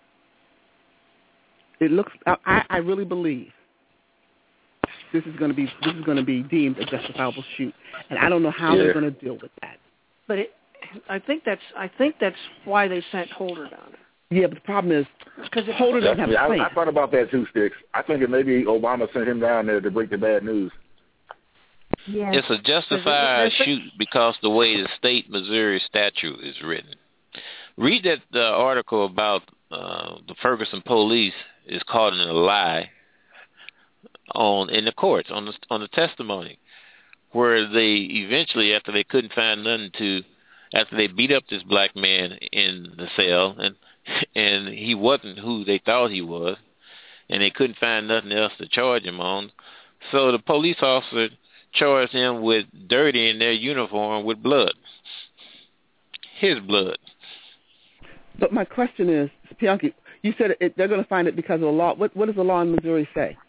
it looks. I really believe this is going to be deemed a justifiable shoot, and I don't know how they're going to deal with that. But I think that's why they sent Holder down there. Yeah, but the problem is Holder doesn't have a plan. I thought about that too, Sticks. I think that maybe Obama sent him down there to break the bad news. Yeah. It's a justified shoot because the way the state Missouri statute is written. Read the article about the Ferguson police is caught in a lie in the courts on the testimony, where they eventually, after they couldn't find nothing after they beat up this black man in the cell and he wasn't who they thought he was, and they couldn't find nothing else to charge him on, so the police officer charged him with dirtying their uniform with blood, his blood. But my question is, Bianchi, you said they're going to find it because of the law. What does the law in Missouri say?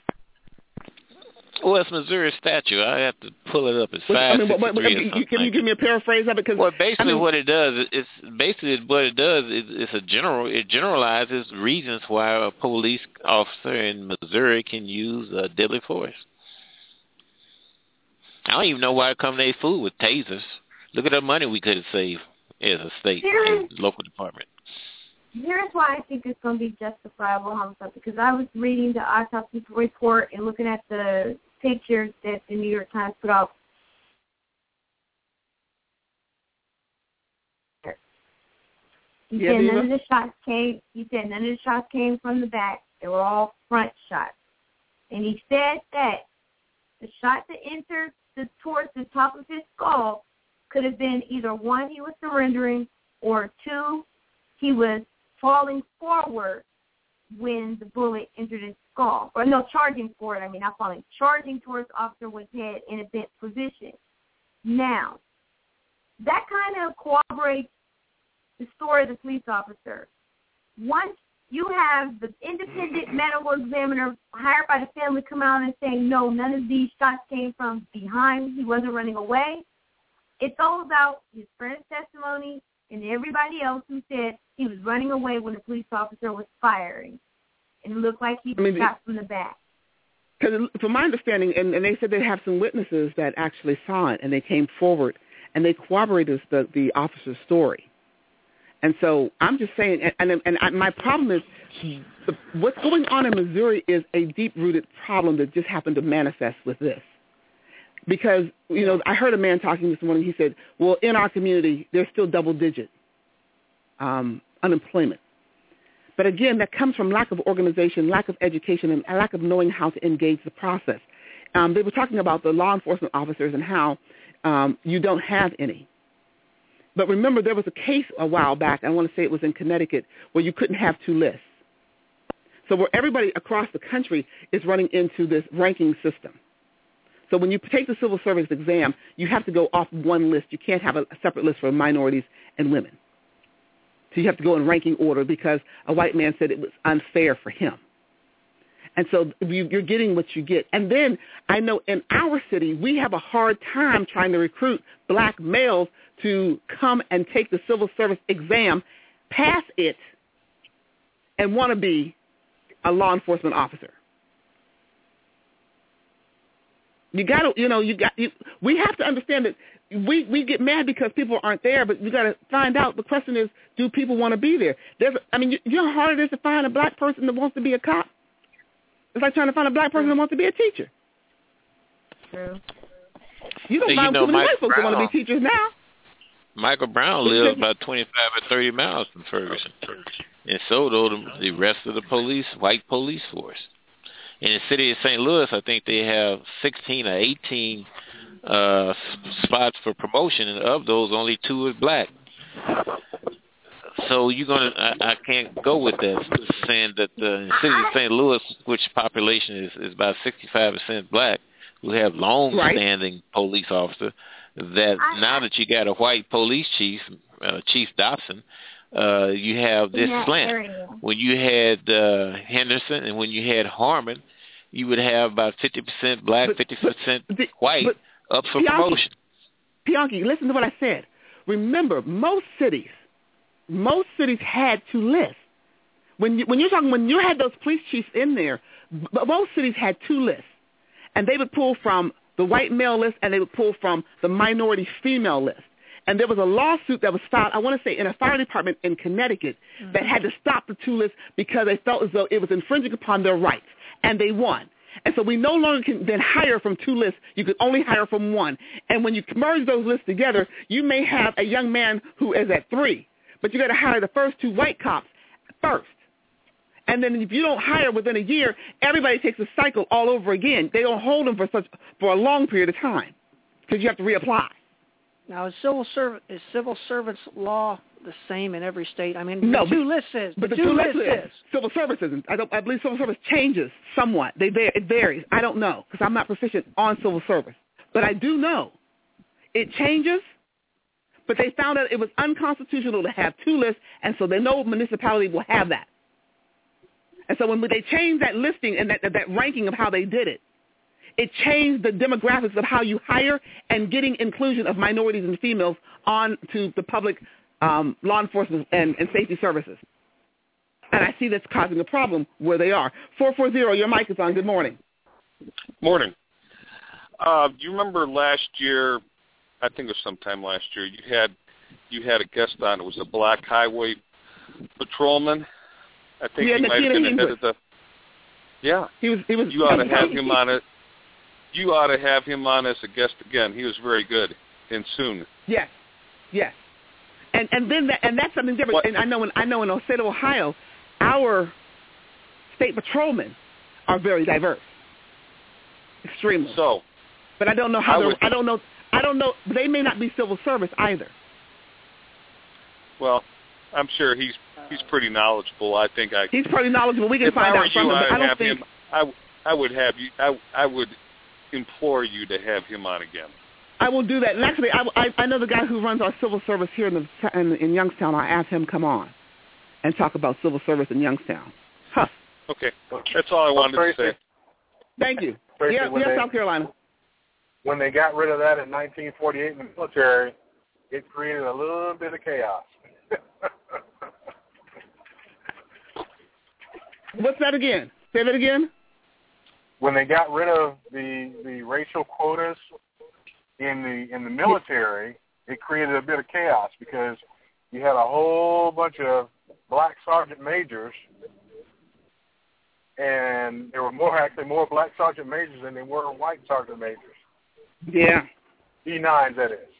Well, it's Missouri statute. I have to pull it up. It's 563. Can you give me a paraphrase of it? Well, basically, what it does is it generalizes reasons why a police officer in Missouri can use deadly force. I don't even know why it come to food with tasers. Look at the money we could have saved as a state and local department. Here's why I think it's going to be justifiable homicide, because I was reading the autopsy report and looking at the pictures that the New York Times put out. He said none of the shots came from the back. They were all front shots. And he said that the shot that entered towards the top of his skull could have been either 1, he was surrendering, or 2, he was falling forward when the bullet entered his skull. Or no, charging forward, not falling. Charging towards Officer Wood's head in a bent position. Now, that kind of corroborates the story of the police officer. Once you have the independent medical examiner hired by the family come out and saying, no, none of these shots came from behind, he wasn't running away, it's all about his friend's testimony and everybody else who said he was running away when the police officer was firing. And it looked like he was shot from the back. Because from my understanding, and they said they have some witnesses that actually saw it, and they came forward, and they corroborated the officer's story. And so I'm just saying, and my problem is what's going on in Missouri is a deep-rooted problem that just happened to manifest with this. Because, I heard a man talking this morning. He said, well, in our community, there's still double-digit unemployment. But again, that comes from lack of organization, lack of education, and lack of knowing how to engage the process. They were talking about the law enforcement officers and how you don't have any. But remember, there was a case a while back, I want to say it was in Connecticut, where you couldn't have 2 lists. So where everybody across the country is running into this ranking system. So when you take the civil service exam, you have to go off one list. You can't have a separate list for minorities and women. So you have to go in ranking order because a white man said it was unfair for him. And so you're getting what you get. And then I know in our city, we have a hard time trying to recruit black males to come and take the civil service exam, pass it, and want to be a law enforcement officer. You got to, we have to understand that we get mad because people aren't there, but you got to find out. The question is, do people want to be there? You know how hard it is to find a black person that wants to be a cop? It's like trying to find a black person that wants to be a teacher. True. You don't find too many white folks that want to be teachers now. Michael Brown lives about 25 or 30 miles from Ferguson, and so do the rest of the white police force. In the city of St. Louis, I think they have 16 or 18 spots for promotion, and of those, only 2 is black. So I can't go with that, saying that the city of St. Louis, which population is about 65% black, who have long-standing police officer, that now that you got a white police chief, Chief Dobson, you have this slant. When you had Henderson and when you had Harmon, you would have about 50% black, 50% white up for promotion. Bianchi, listen to what I said. Remember, most cities had 2 lists. When you had those police chiefs in there, most cities had 2 lists, and they would pull from the white male list and they would pull from the minority female list. And there was a lawsuit that was filed, I want to say, in a fire department in Connecticut that had to stop the 2 lists because they felt as though it was infringing upon their rights, and they won. And so we no longer can then hire from 2 lists. You could only hire from 1. And when you merge those lists together, you may have a young man who is at 3, but you got to hire the first 2 white cops first. And then if you don't hire within a year, everybody takes a cycle all over again. They don't hold them for a long period of time because you have to reapply. Now, is civil servants law the same in every state? I mean, no, the 2 lists is. But the 2 lists is. Civil service isn't. I believe civil service changes somewhat. It varies. I don't know because I'm not proficient on civil service. But I do know it changes. But they found out it was unconstitutional to have 2 lists, and so no municipality will have that. And so when they changed that listing and that ranking of how they did it, it changed the demographics of how you hire and getting inclusion of minorities and females on to the public law enforcement and safety services. And I see that's causing a problem where they are. 440, your mic is on. Good morning. Morning. Do you remember last year, I think it was sometime last year, you had a guest on. It was a black highway patrolman. I think he might have been ahead of the. Yeah. He was. You ought to have him on it. You ought to have him on as a guest again. He was very good, and soon. Yes. And that's something different. What? And I know in the state of Ohio, our state patrolmen are very diverse, extremely. So. But I don't know how. I don't know. They may not be civil service either. Well, I'm sure he's pretty knowledgeable. I think he's pretty knowledgeable. We can find out from him. I don't think. I would have you. I would implore you to have him on again. I will do that. And actually, I know the guy who runs our civil service here in Youngstown. I asked him to come on and talk about civil service in Youngstown. Huh. Okay, that's all I wanted to say. Thank you. Yeah, South Carolina. When they got rid of that in 1948 in the military, it created a little bit of chaos. What's that again? Say that again. When they got rid of the racial quotas in the military, it created a bit of chaos because you had a whole bunch of black sergeant majors, and there were more black sergeant majors than there were white sergeant majors. Yeah. E9s, that is.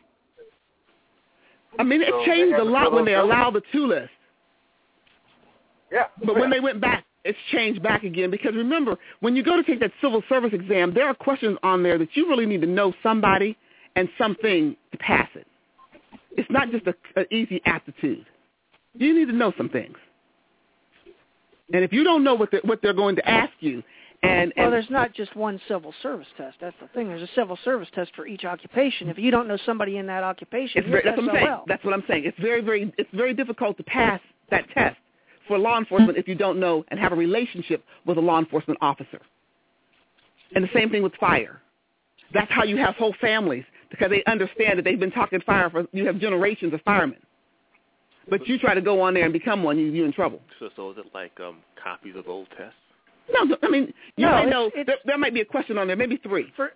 I mean, it changed a lot when they allowed the 2 list. Yeah. But when they went back, it's changed back again because remember, when you go to take that civil service exam, there are questions on there that you really need to know somebody and something to pass it. It's not just an easy aptitude. You need to know some things. And if you don't know what they're going to ask you, well, there's not just one civil service test. That's the thing. There's a civil service test for each occupation. If you don't know somebody in that occupation, That's what I'm saying. It's very difficult to pass that test for law enforcement if you don't know and have a relationship with a law enforcement officer. And the same thing with fire. That's how you have whole families because they understand that they've been talking fire you have generations of firemen. But you try to go on there and become one, you're in trouble. So is it like copies of old tests? No, I mean, there might be a question on there, maybe 3. For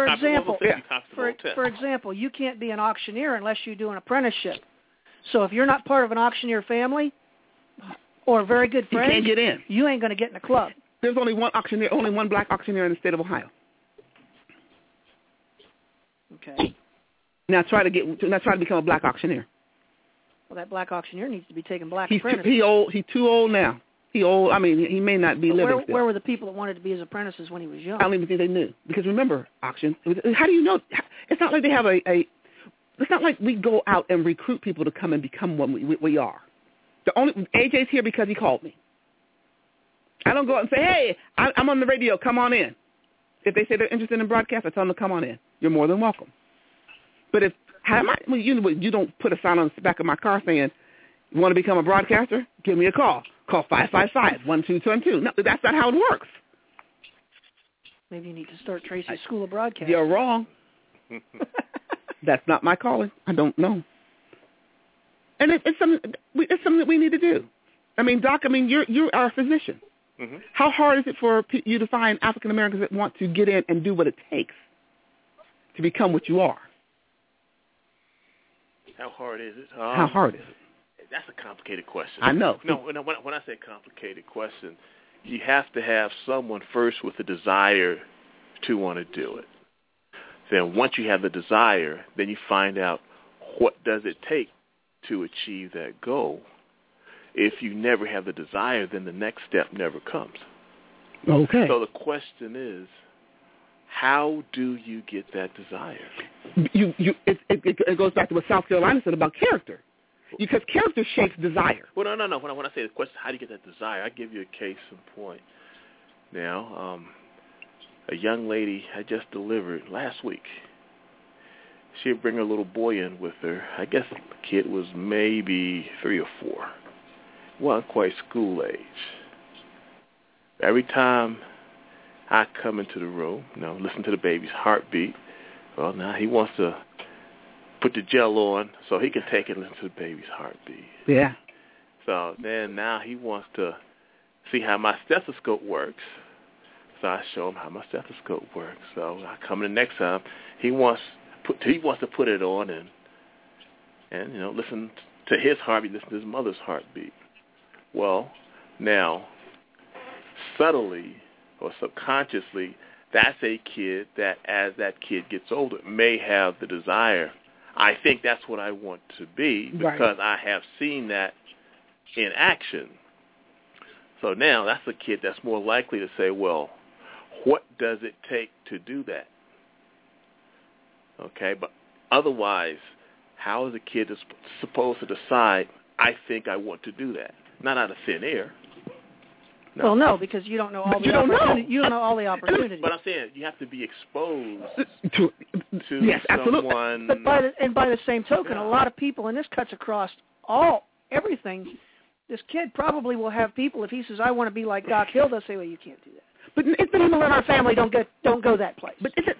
example, you can't be an auctioneer unless you do an apprenticeship. So if you're not part of an auctioneer family or very good friends, you can't get in. You ain't going to get in the club. There's only one auctioneer, only one black auctioneer in the state of Ohio. Okay. Now try to become a black auctioneer. Well, that black auctioneer needs to be taking black He's apprentices. He's too old now. He old. I mean, he may not be living still. Where were the people that wanted to be his apprentices when he was young? I don't even think they knew. Because remember, auction. How do you know? It's not like they have it's not like we go out and recruit people to come and become what we are. AJ's here because he called me. I don't go out and say, hey, I'm on the radio. Come on in. If they say they're interested in broadcast, I tell them to come on in. You're more than welcome. But you don't put a sign on the back of my car saying, you want to become a broadcaster? Give me a call. Call 555-1222. No, that's not how it works. Maybe you need to start Tracy's School of Broadcasting. You're wrong. That's not my calling. I don't know. And it's something that we need to do. I mean, Doc, you're our physician. Mm-hmm. How hard is it for you to find African Americans that want to get in and do what it takes to become what you are? How hard is it? How hard is it? That's a complicated question. I know. No, when I say complicated question, you have to have someone first with the desire to want to do it. Then once you have the desire, then you find out what does it take to achieve that goal. If you never have the desire, then the next step never comes. Okay. So the question is, how do you get that desire? It goes back to what South Carolina said about character. Because character shapes desire. Well, no. When I say the question, how do you get that desire, I give you a case in point. Now, a young lady had just delivered last week. She'd bring her little boy in with her. I guess the kid was maybe 3 or 4. Wasn't quite school age. Every time I come into the room, listen to the baby's heartbeat. Well, now he wants to put the gel on so he can take it and listen to the baby's heartbeat. Yeah. So then now he wants to see how my stethoscope works. So I show him how my stethoscope works. So I come in the next time. He wants to put it on and listen to his heartbeat, listen to his mother's heartbeat. Well, now, subtly or subconsciously, that's a kid that as that kid gets older may have the desire. I think that's what I want to be because I have seen that in action. So now that's a kid that's more likely to say, well, what does it take to do that? Okay, but otherwise, how is a kid supposed to decide, I think I want to do that? Not out of thin air. No. Well, no, because you don't know all the opportunities. You don't know all the opportunities. But I'm saying you have to be exposed to yes, someone. But by the same token, a lot of people, and this cuts across everything. This kid probably will have people. If he says, "I want to be like Doc Hill," they'll say, "Well, you can't do that." But people in our family don't go that place. But if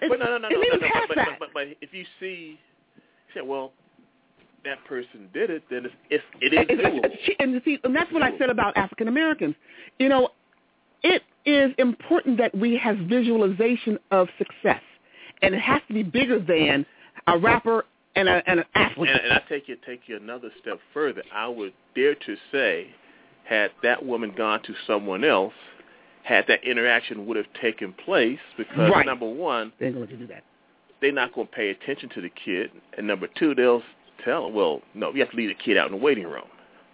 you see, well, that person did it, then it is doable. And that's what I said about African Americans. It is important that we have visualization of success, and it has to be bigger than a rapper and an athlete. And I take you another step further. I would dare to say, had that woman gone to someone else, had that interaction would have taken place, because number one, they're going to do that. They're not going to pay attention to the kid, and number two, they'll tell him, well, no, you have to leave the kid out in the waiting room.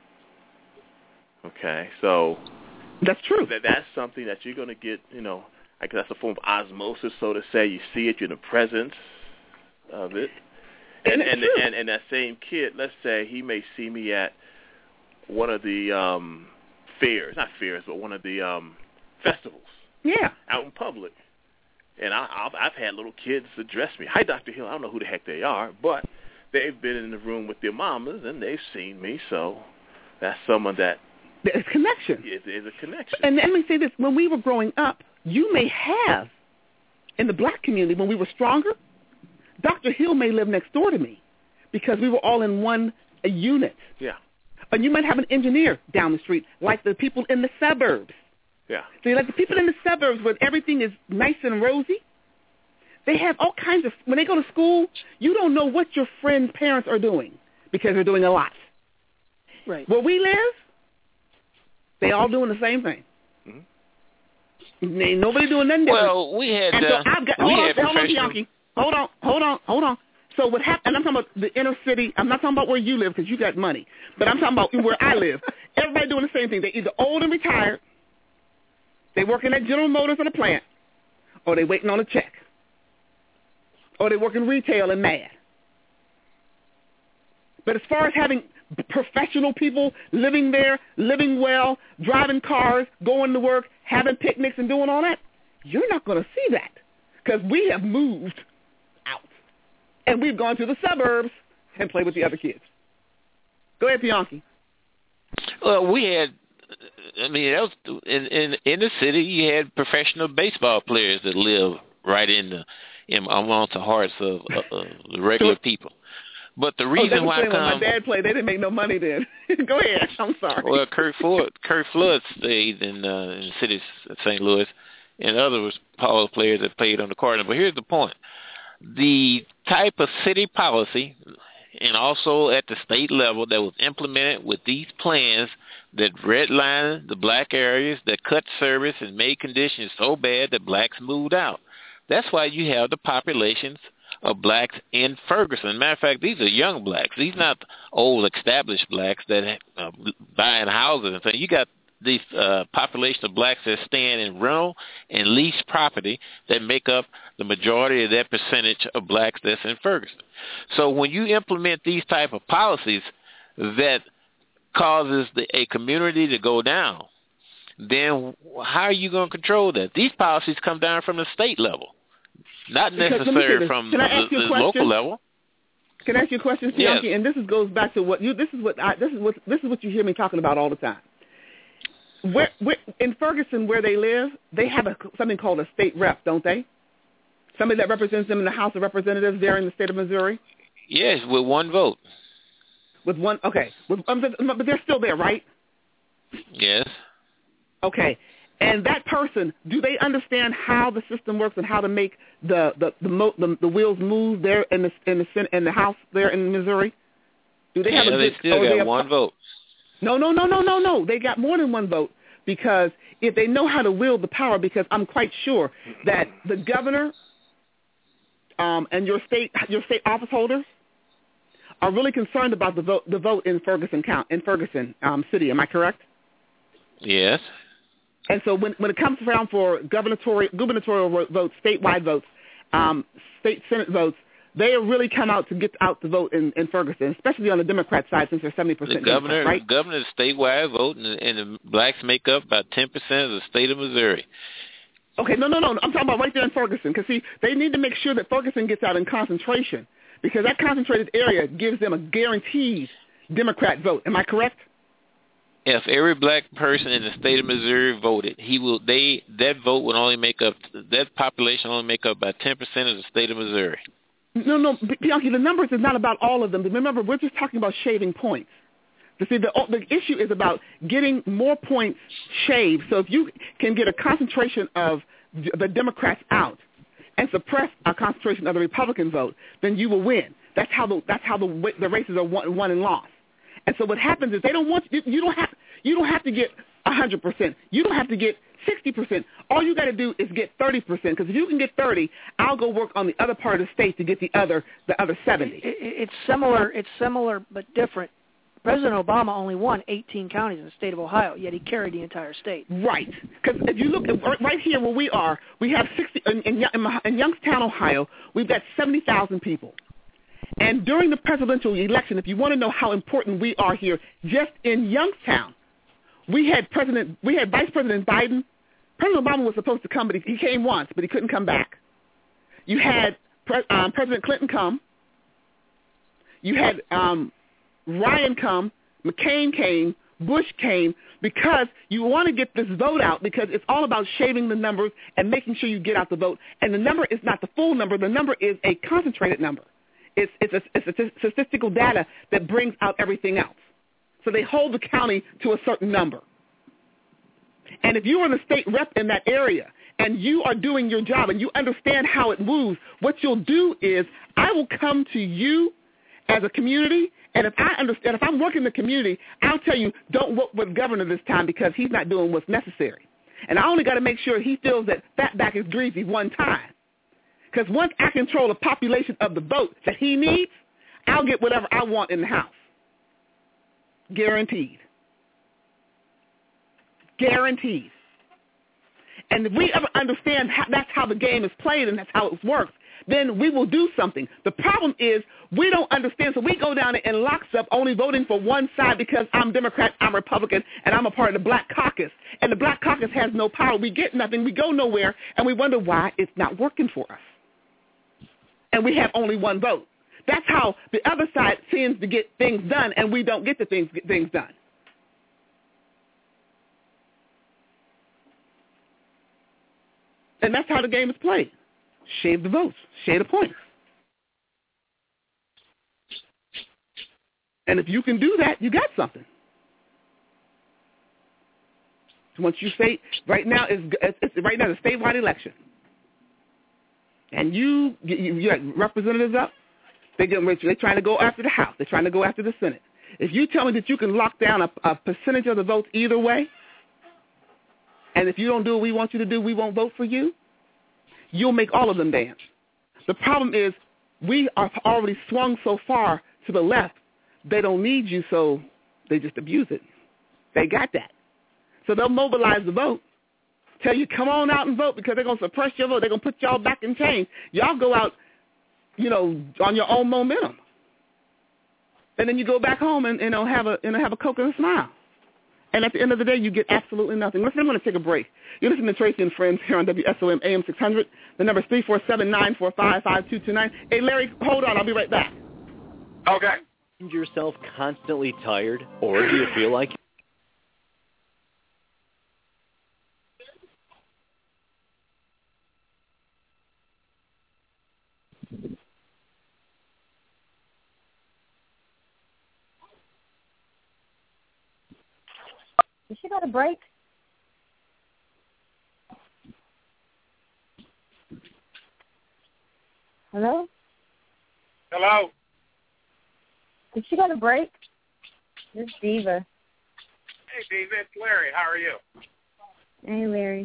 Okay, so that's true. That's something that you're going to get, I guess that's a form of osmosis, so to say. You see it, you're in the presence of it. And that same kid, let's say he may see me at one of the fairs, not fairs, but one of the festivals. Yeah. Out in public. And I've had little kids address me. Hi, Dr. Hill. I don't know who the heck they are, but they've been in the room with their mamas, and they've seen me, so that's someone that... There's a connection. There's a connection. And let me say this. When we were growing up, you may have, in the black community, when we were stronger, Dr. Hill may live next door to me because we were all in a unit. Yeah. And you might have an engineer down the street, like the people in the suburbs. Yeah. So like the people in the suburbs where everything is nice and rosy, they have all kinds of, when they go to school, you don't know what your friends' parents are doing because they're doing a lot. Right. Where we live, they all doing the same thing. Mm-hmm. Ain't nobody doing nothing different. Well, we had Hold on, Bianchi. Hold on. So what happened, and I'm talking about the inner city. I'm not talking about where you live because you got money, but I'm talking about where I live. Everybody doing the same thing. They're either old and retired, they working at General Motors in a plant, or they waiting on a check, or they working retail and mad. But as far as having professional people living there, living well, driving cars, going to work, having picnics and doing all that, you're not going to see that because we have moved out. And we've gone to the suburbs and played with the other kids. Go ahead, Bianchi. Well, we had, I mean, that was in the city, you had professional baseball players that live right in amongst the hearts of the regular people. But the reason why when my dad played, they didn't make no money then. Go ahead. I'm sorry. Well, Kurt Flood stayed in the city of St. Louis, and others Paulo players that played on the Cardinals. But here's the point: the type of city policy, and also at the state level, that was implemented with these plans that redlined the black areas, that cut service and made conditions so bad that blacks moved out. That's why you have the populations of blacks in Ferguson. Matter of fact, these are young blacks. These are not old established blacks that buying houses and things. You got these population of blacks that stand in rental and lease property that make up the majority of that percentage of blacks that's in Ferguson. So when you implement these type of policies that causes a community to go down, then how are you going to control that? These policies come down from the state level. Not necessarily from the local level. Can I ask you a question, Bianchi? Yes. And this goes back to what you. This is what you hear me talking about all the time. Where in Ferguson, where they live, they have something called a state rep, don't they? Somebody that represents them in the House of Representatives there in the state of Missouri. Yes, with one vote. With one, okay. But they're still there, right? Yes. Okay. And that person, do they understand how the system works and how to make the wheels move there in the House there in Missouri? Do they have a good, they still got one vote. No. They got more than one vote because if they know how to wield the power, because I'm quite sure that the governor and your state office holders are really concerned about the vote in Ferguson city. Am I correct? Yes. And so when it comes around for gubernatorial votes, statewide votes, state Senate votes, they really come out to get out the vote in Ferguson, especially on the Democrat side since they're 70%. The governor's statewide vote, and the blacks make up about 10% of the state of Missouri. Okay, no. I'm talking about right there in Ferguson because, see, they need to make sure that Ferguson gets out in concentration because that concentrated area gives them a guaranteed Democrat vote. Am I correct? If every black person in the state of Missouri voted, that vote would only make up, that population only make up about 10% of the state of Missouri. No, Bianchi, the numbers is not about all of them. Remember, we're just talking about shaving points. You see, the issue is about getting more points shaved. So if you can get a concentration of the Democrats out and suppress a concentration of the Republican vote, then you will win. That's how the races are won and lost. And so what happens is they don't want you don't have to get 100%. You don't have to get 60%. All you got to do is get 30%. Because if you can get 30, I'll go work on the other part of the state to get the other 70. It's similar but different. President Obama only won 18 counties in the state of Ohio, yet he carried the entire state. Right. Because if you look at right here where we are, we have 60 in Youngstown, Ohio. We've got 70,000 people. And during the presidential election, if you want to know how important we are here, just in Youngstown, we had Vice President Biden. President Obama was supposed to come, but he came once, but he couldn't come back. You had President Clinton come. You had Ryan come. McCain came. Bush came, because you want to get this vote out, because it's all about shaving the numbers and making sure you get out the vote. And the number is not the full number. The number is a concentrated number. It's a statistical data that brings out everything else. So they hold the county to a certain number. And if you are the state rep in that area and you are doing your job and you understand how it moves, what you'll do is I will come to you as a community, and if I'm working the community, I'll tell you, don't vote with the governor this time because he's not doing what's necessary. And I only got to make sure he feels that fatback is greasy one time. Because once I control the population of the vote that he needs, I'll get whatever I want in the House. Guaranteed. Guaranteed. And if we ever understand that's how the game is played and that's how it works, then we will do something. The problem is we don't understand, so we go down in lockstep only voting for one side because I'm Democrat, I'm Republican, and I'm a part of the Black Caucus. And the Black Caucus has no power. We get nothing. We go nowhere, and we wonder why it's not working for us. And we have only one vote. That's how the other side tends to get things done, and we don't get the things done. And that's how the game is played. Shave the votes. Shave the points. And if you can do that, you got something. Once you say, right now it's a statewide election. And you have representatives up, they're trying to go after the House. They're trying to go after the Senate. If you tell me that you can lock down a percentage of the votes either way, and if you don't do what we want you to do, we won't vote for you, you'll make all of them dance. The problem is we are already swung so far to the left, they don't need you, so they just abuse it. They got that. So they'll mobilize the vote, tell you, come on out and vote because they're going to suppress your vote. They're going to put y'all back in chains. Y'all go out, on your own momentum. And then you go back home and have a Coke and a smile. And at the end of the day, you get absolutely nothing. Listen, I'm going to take a break. You're listening to Tracy and Friends here on WSOM AM 600. The number is 347-945-5229. Hey, Larry, hold on. I'll be right back. Okay. Find yourself constantly tired, or do you feel like Did she got a break? Hello? Hello? Did she got a break? This is Diva. Hey, Diva, it's Larry. How are you? Hey, Larry.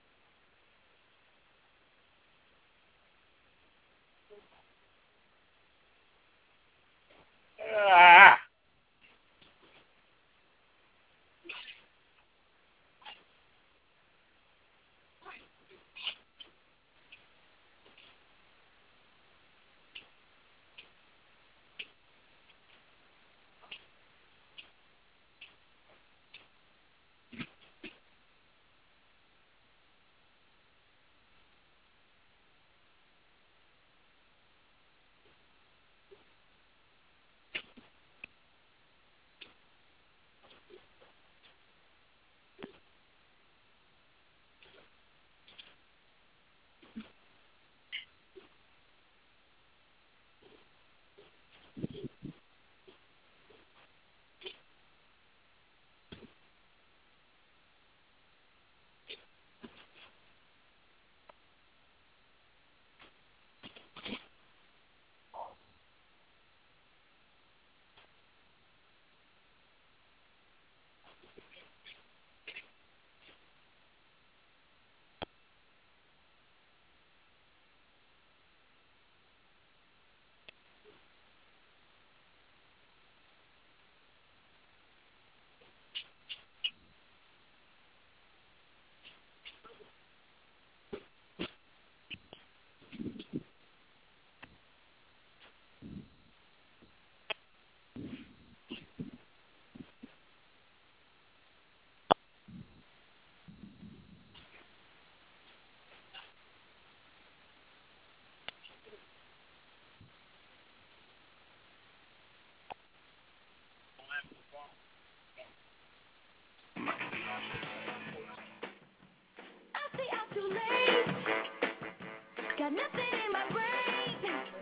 Got nothing in my brain.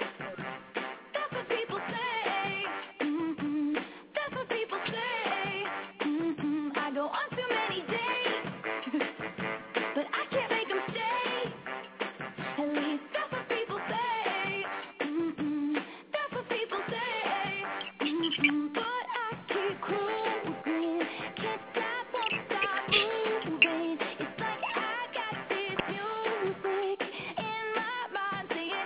That's what people say. That's what people say. I go on too many days, but I can't make them stay. At least that's what people say. That's what people say. But I keep cruising. Can't stop, won't stop moving. It's like I got this music in my mind saying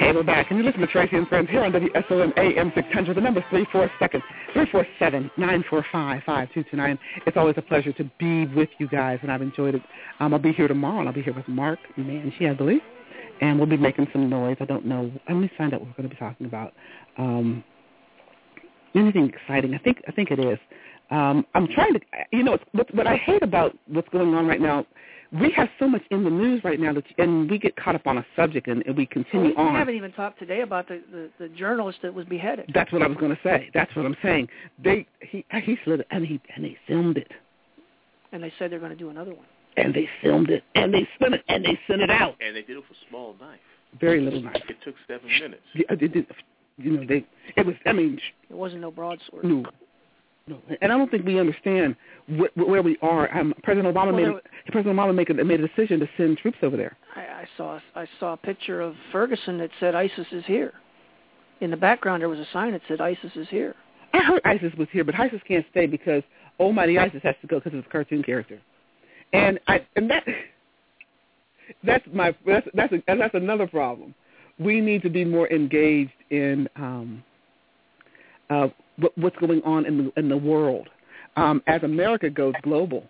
Hey, we're back. And you listen to Tracy and Friends here on WSOM AM 600. The number is 347-945-5229. It's always a pleasure to be with you guys, and I've enjoyed it. I'll be here tomorrow, and I'll be here with Mark and she, I believe, and we'll be making some noise. I don't know. Let me find out what we're going to be talking about. Anything exciting? I think it is. I'm trying to, what I hate about what's going on right now, we have so much in the news right now, and we get caught up on a subject, and we continue on. We haven't even talked today about the journalist that was beheaded. That's what I was going to say. That's what I'm saying. He slid it, and they filmed it. And they said they're going to do another one. And they filmed it, and they spun it, and they sent it out. And they did it with a small knife. Very little knife. It took 7 minutes. Yeah, it did. It was. I mean, it wasn't no broadsword. No. And I don't think we understand where we are. President Obama made a decision to send troops over there. I saw a picture of Ferguson that said ISIS is here. In the background, there was a sign that said ISIS is here. I heard ISIS was here, but ISIS can't stay because Almighty ISIS has to go because it's a cartoon character. And that's another problem. We need to be more engaged in what's going on in the world. As America goes global,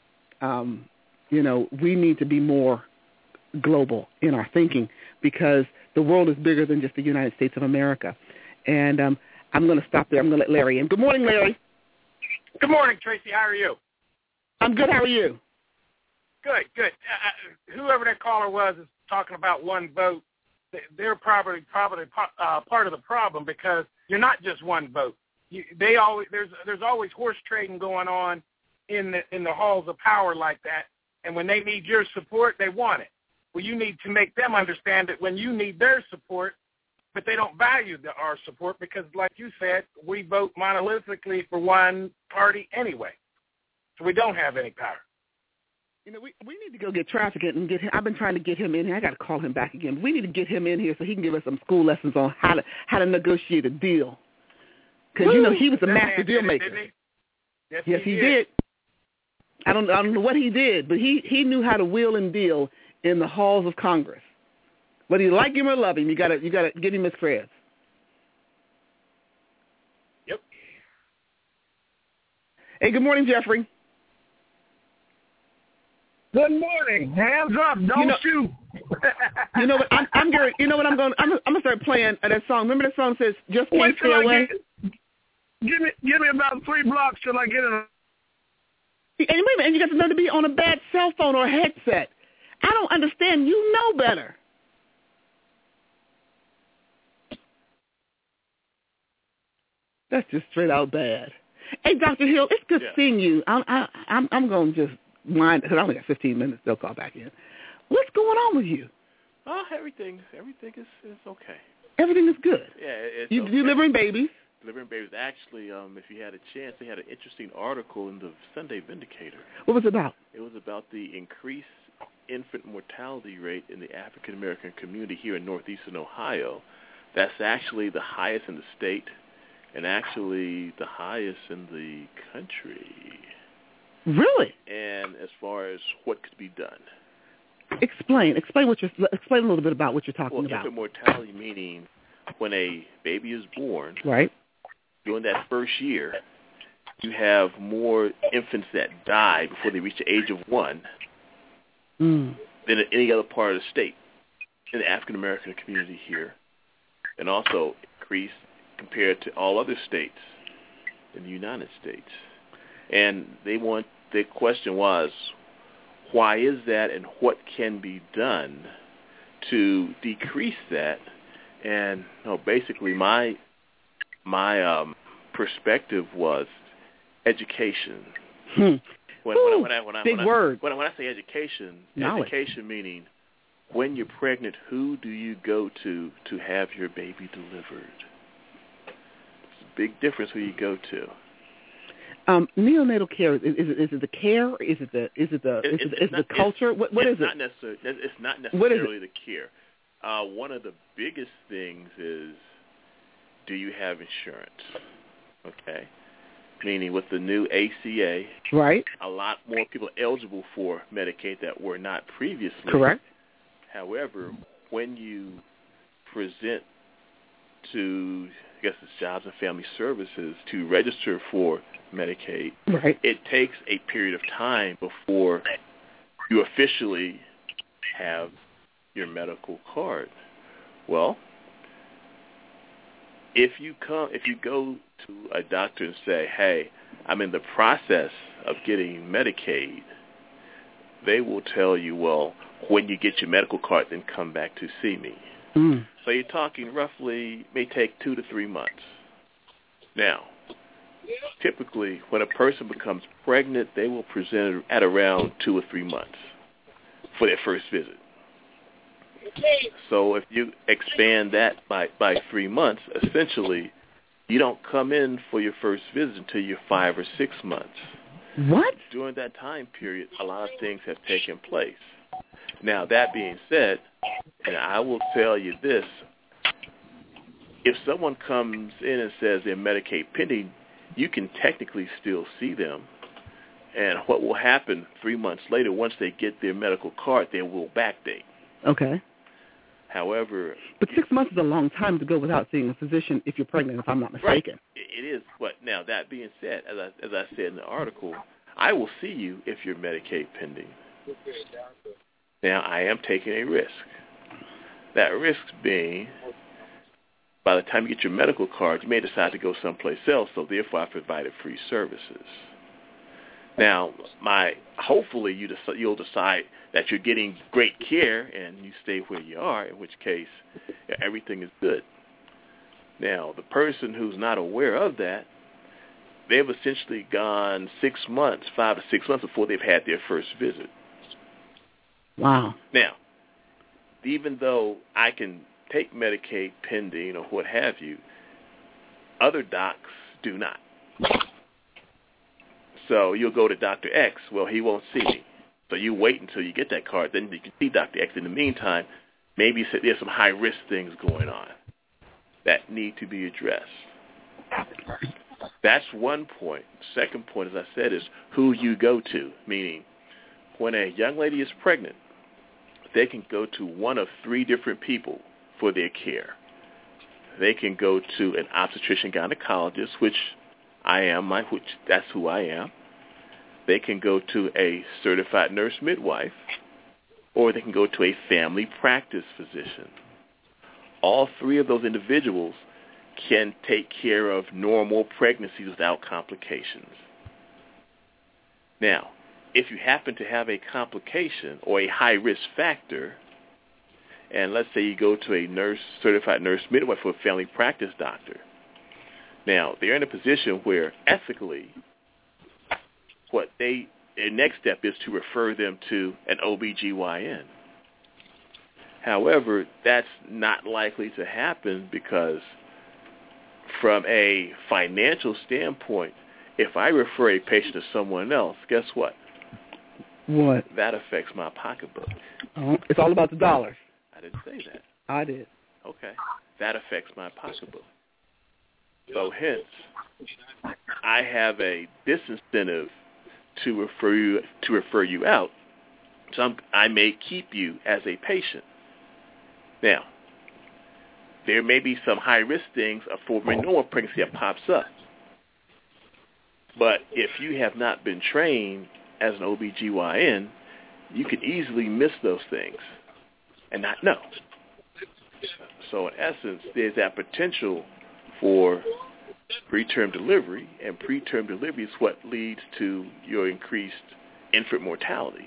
we need to be more global in our thinking because the world is bigger than just the United States of America. And I'm going to stop there. I'm going to let Larry in. Good morning, Larry. Good morning, Tracy. How are you? I'm good. How are you? Good. Whoever that caller was is talking about one vote. They're probably part of the problem because you're not just one vote. There's always horse trading going on in the halls of power like that, and when they need your support, they want it. Well, you need to make them understand that when you need their support, but they don't value our support because, like you said, we vote monolithically for one party anyway, so we don't have any power. We need to go get Trafficant and get him. I've been trying to get him in here. I got to call him back again. We need to get him in here so he can give us some school lessons on how to negotiate a deal. Because he was a master deal maker. Yes, he did. I don't know what he did, but he knew how to wheel and deal in the halls of Congress. Whether you like him or love him, you gotta give him his credit. Yep. Hey, good morning, Jeffrey. Good morning. Hands up, don't shoot. You know what? I'm Gary. You know what? I'm gonna start playing that song. Remember that song says "Just Can't Stay Away." Give me about 3 blocks till I get in. And wait a minute, and you got to know to be on a bad cell phone or a headset. I don't understand. You know better. That's just straight out bad. Hey, Dr. Hill, it's good seeing you. I'm going to just mind because I only got 15 minutes. They'll call back in. What's going on with you? Everything is okay. Everything is good. Yeah, you delivering babies. Delivering babies. Actually, if you had a chance, they had an interesting article in the Sunday Vindicator. What was it about? It was about the increased infant mortality rate in the African American community here in northeastern Ohio. That's actually the highest in the state, and actually the highest in the country. Really? And as far as what could be done. Explain a little bit about what you're talking about. Infant mortality meaning when a baby is born, right? During that first year, you have more infants that die before they reach the age of 1 than in any other part of the state in the African American community here, and also increased compared to all other states in the United States. And the question was, why is that, and what can be done to decrease that? And basically, my perspective was education. Big word. When I say education, knowledge. Education meaning when you're pregnant, who do you go to have your baby delivered? It's a big difference who you go to. Neonatal care, is it the care? Is it the culture? What is it? It's not necessarily the care. One of the biggest things is, do you have insurance? Okay. Meaning with the new ACA, right? A lot more people are eligible for Medicaid that were not previously. Correct. However, when you present to, I guess it's Jobs and Family Services to register for Medicaid, right, it takes a period of time before you officially have your medical card. Well, if you go to a doctor and say, hey, I'm in the process of getting Medicaid, they will tell you, well, when you get your medical card, then come back to see me. Mm. So you're talking roughly, may take 2 to 3 months. Now, typically, when a person becomes pregnant, they will present at around 2 or 3 months for their first visit. So if you expand that by 3 months, essentially, you don't come in for your first visit until you're 5 or 6 months. What? During that time period, a lot of things have taken place. Now, that being said, and I will tell you this, if someone comes in and says they're Medicaid pending, you can technically still see them. And what will happen 3 months later, once they get their medical card, they will backdate. Okay. However... But 6 months is a long time to go without seeing a physician if you're pregnant, if I'm not mistaken. Right. It is. But now, that being said, as I said in the article, I will see you if you're Medicaid pending. Now, I am taking a risk. That risk being, by the time you get your medical card, you may decide to go someplace else, so therefore I provided free services. Now, hopefully you'll decide that you're getting great care and you stay where you are, in which case everything is good. Now, the person who's not aware of that, they've essentially gone 6 months, 5 to 6 months before they've had their first visit. Wow. Now, even though I can take Medicaid pending or what have you, other docs do not. So you'll go to Dr. X. Well, he won't see me. So you wait until you get that card. Then you can see Dr. X. In the meantime, maybe there's some high-risk things going on that need to be addressed. That's one point. Second point, as I said, is who you go to, meaning when a young lady is pregnant, they can go to one of 3 different people for their care. They can go to an obstetrician gynecologist, which I am, that's who I am. They can go to a certified nurse midwife, or they can go to a family practice physician. All 3 of those individuals can take care of normal pregnancies without complications. Now, if you happen to have a complication or a high-risk factor, and let's say you go to a certified nurse midwife or a family practice doctor, now they're in a position where ethically their next step is to refer them to an OBGYN. However, that's not likely to happen because from a financial standpoint, if I refer a patient to someone else, guess what? What? That affects my pocketbook. It's all about the dollars. I didn't say that. I did. Okay. That affects my pocketbook. So hence, I have a disincentive to refer you out. So I may keep you as a patient. Now, there may be some high-risk things for normal pregnancy that pops up. But if you have not been trained as an OBGYN, you can easily miss those things and not know. So in essence, there's that potential for preterm delivery, and preterm delivery is what leads to your increased infant mortality.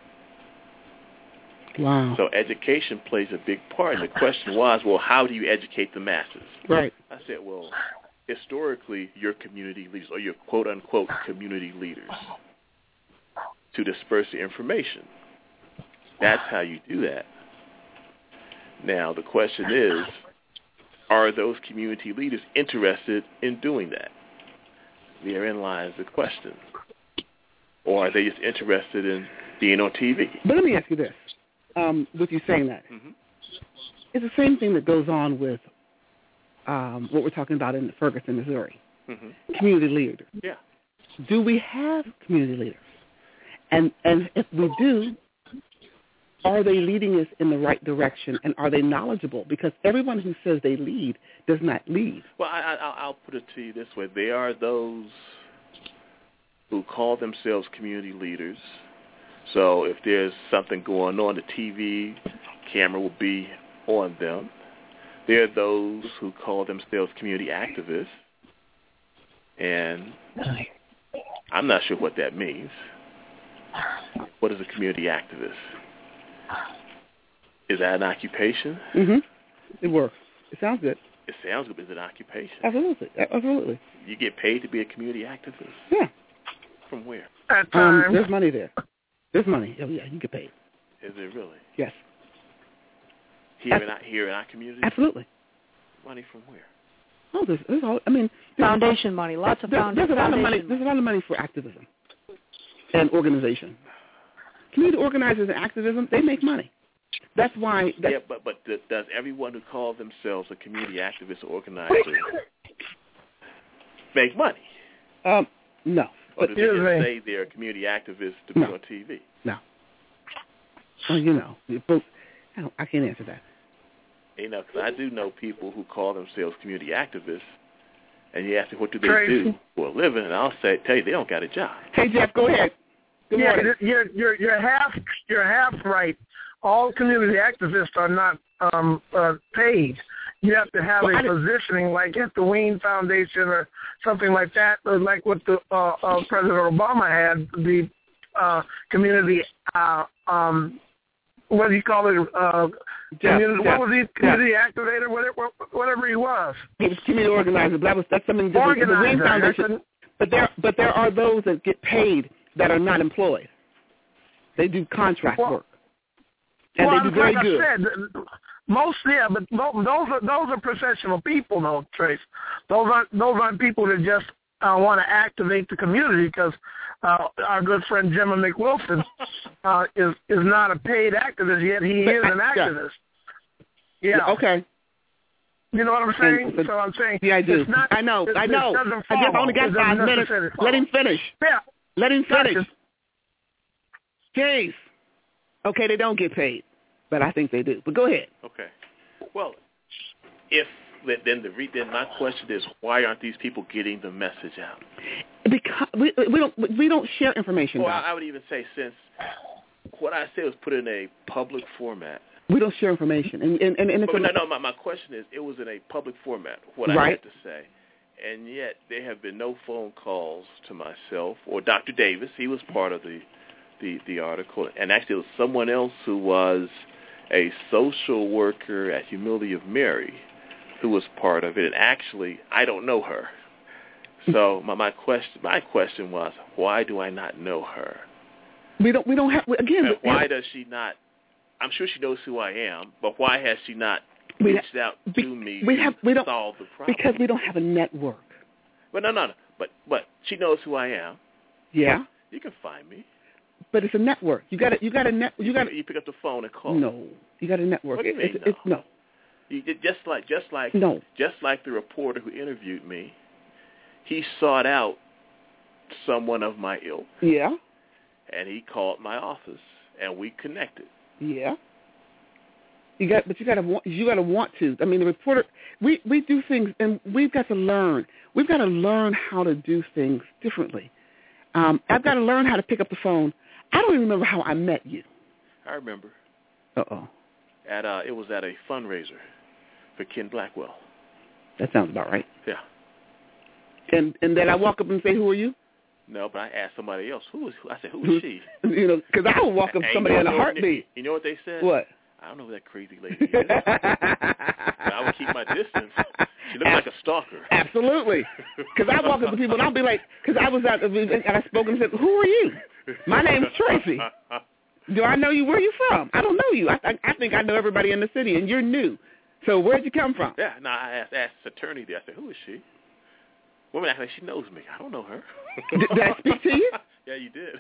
Wow. So education plays a big part. And the question was, well, how do you educate the masses? Right. I said, well, historically, your community leaders, or your quote-unquote community leaders, to disperse the information. That's how you do that. Now, the question is, are those community leaders interested in doing that? Therein lies the question. Or are they just interested in being on TV? But let me ask you this, with you saying that. Mm-hmm. It's the same thing that goes on with what we're talking about in Ferguson, Missouri. Mm-hmm. Community leaders. Yeah. Do we have community leaders? And if we do, are they leading us in the right direction, and are they knowledgeable? Because everyone who says they lead does not lead. Well, I'll put it to you this way. There are those who call themselves community leaders. So if there's something going on, the TV camera will be on them. There are those who call themselves community activists, and I'm not sure what that means. What is a community activist? Is that an occupation? Mm-hmm. It works. It sounds good. It sounds good, but is it an occupation? Absolutely. You get paid to be a community activist? Yeah. From where? At times. There's money there. There's money. Oh, yeah, you get paid. Is it really? Yes. Here in our community? Absolutely. Money from where? Oh, there's all. I mean, foundation money. Lots of foundation. There's a lot of money. There's a lot of money for activism and organization. Community organizers and activism, they make money. That's why. Yeah, but does everyone who calls themselves a community activist or organizer make money? No. Or do they just say they're a community activist to be on TV? No. Well, but I can't answer that. Because I do know people who call themselves community activists, and you ask me what do they do for a living, and I'll tell you they don't got a job. Hey Jeff, go ahead. You're half right. All community activists are not paid. You have to have a positioning like at the Wien Foundation or something like that, or like what the President Obama had, the community, what do you call it? What was he? Community activator, whatever he was. He was community organizer. That's something different. The Wien Foundation. But there are those that get paid that are not employed. They do contract work. And they do very good. I said, but those are professional people, though, Trace. Those aren't people that just want to activate the community, because our good friend Gemma McWilson is not a paid activist, yet he is an activist. Yeah. Okay. You know what I'm saying? So I'm saying. Yeah, I do. I know. I just only got 5 minutes. Let him finish. Yeah. Let him finish. Jeez. Okay, they don't get paid, but I think they do. But go ahead. Okay. Well, then my question is, why aren't these people getting the message out? Because we don't share information. Well, I would even say, since what I said was put in a public format. We don't share information, and it's my question is, it was in a public format. What I had to say, and yet there have been no phone calls to myself or Dr. Davis. He was part of the article, and actually it was someone else who was a social worker at Humility of Mary who was part of it, and actually I don't know her. So my question was, why do I not know her? We don't have again. Why does she not? I'm sure she knows who I am, but why has she not reached out to me to solve the problem? Because we don't have a network. But no. But she knows who I am. Yeah. You can find me. But it's a network. You pick up the phone and call. No, you got a network. What do you mean, it's no. Just like the reporter who interviewed me, he sought out someone of my ilk. Yeah. And he called my office, and we connected. Yeah. You got to want to. I mean, the reporter. We do things, and we've got to learn. We've got to learn how to do things differently. I've got to learn how to pick up the phone. I don't even remember how I met you. I remember. Uh-oh. It was at a fundraiser for Ken Blackwell. That sounds about right. Yeah. And then I walk up and say, "Who are you?" No, but I asked somebody else. I said, "Who is she?" Because I would walk up to somebody in a heartbeat. You know what they said? What? I don't know who that crazy lady is. But I would keep my distance. She looked like a stalker. Absolutely. Because I walk up to people and I'll be like, because I was out and I spoke and said, "Who are you?" My name's Tracy. Do I know you? Where are you from? I don't know you. I think I know everybody in the city, and you're new. So where'd you come from? Yeah, no, I asked the attorney there. I said, "Who is she?" Woman acts like she knows me. I don't know her. Did I speak to you? Yeah, you did.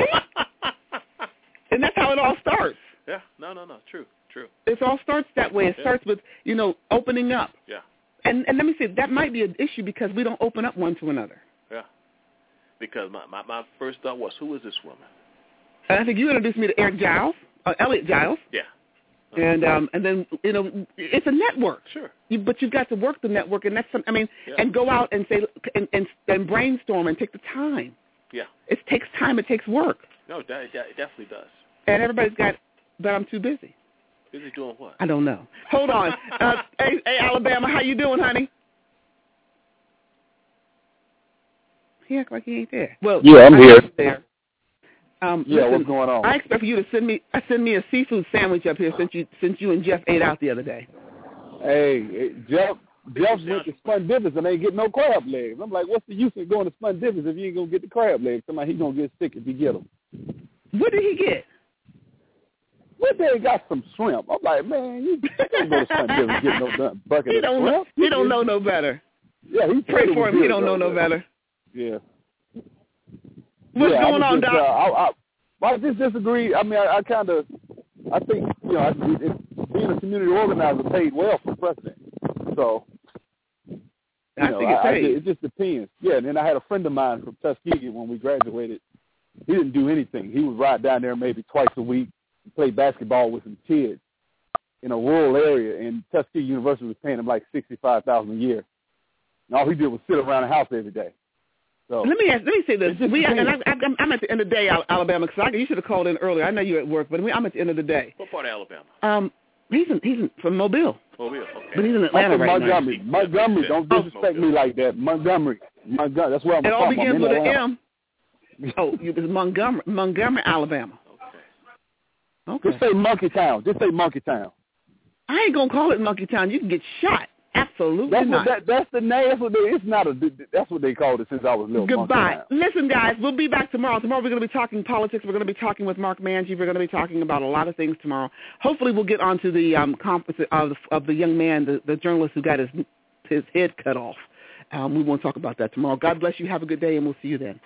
And that's how it all starts. Yeah, no, true. It all starts that way. It starts with, opening up. Yeah. And let me say, that might be an issue because we don't open up one to another. Yeah. Because my first thought was, who is this woman? And I think you introduced me to Eric Giles. Elliot Giles. Yeah. And then it's a network. Sure. But you've got to work the network, and that's and go out and say and brainstorm and take the time. Yeah. It takes time. It takes work. No, it definitely does. And everybody's got, but I'm too busy. Busy doing what? I don't know. Hold on. Hey, Alabama, how you doing, honey? He acts like he ain't there. Well, yeah, I'm here. There. Listen, what's going on? I expect for you to send me a seafood sandwich up here since you and Jeff ate out the other day. Hey, Jeff went to Spun Divis and ain't getting no crab legs. I'm like, what's the use of going to Spun Divis if you ain't gonna get the crab legs? Somebody, he's gonna get sick if you get them. What did he get? What they got some shrimp? I'm like, man, you don't go to Spun Divis and get no bucket of shrimp. He don't know no better. Yeah, he pray for him. He don't know no better. Yeah. What's going on, Doc? I just disagree. I mean, I think, being a community organizer paid well for president. So, it just depends. Yeah, and then I had a friend of mine from Tuskegee when we graduated. He didn't do anything. He would ride down there maybe twice a week and play basketball with some kids in a rural area, and Tuskegee University was paying him like $65,000 a year. And all he did was sit around the house every day. So, let me say this. I'm at the end of the day, Alabama, because you should have called in earlier. I know you're at work, but I'm at the end of the day. What part of Alabama? He's from Mobile. Mobile, okay. But he's in Atlanta right Montgomery. now. Montgomery, don't disrespect me like that. Montgomery. That's where I'm from. It all begins with an M. Oh, it's Montgomery, Alabama. Okay. Just say Monkey Town. I ain't gonna call it Monkey Town. You can get shot. Absolutely not. That's the name. That's what they called it since I was little. Goodbye. Listen, guys, we'll be back tomorrow. Tomorrow we're going to be talking politics. We're going to be talking with Mark Manji. We're going to be talking about a lot of things tomorrow. Hopefully we'll get onto the conference of the young man, the journalist who got his head cut off. We won't talk about that tomorrow. God bless you. Have a good day, and we'll see you then.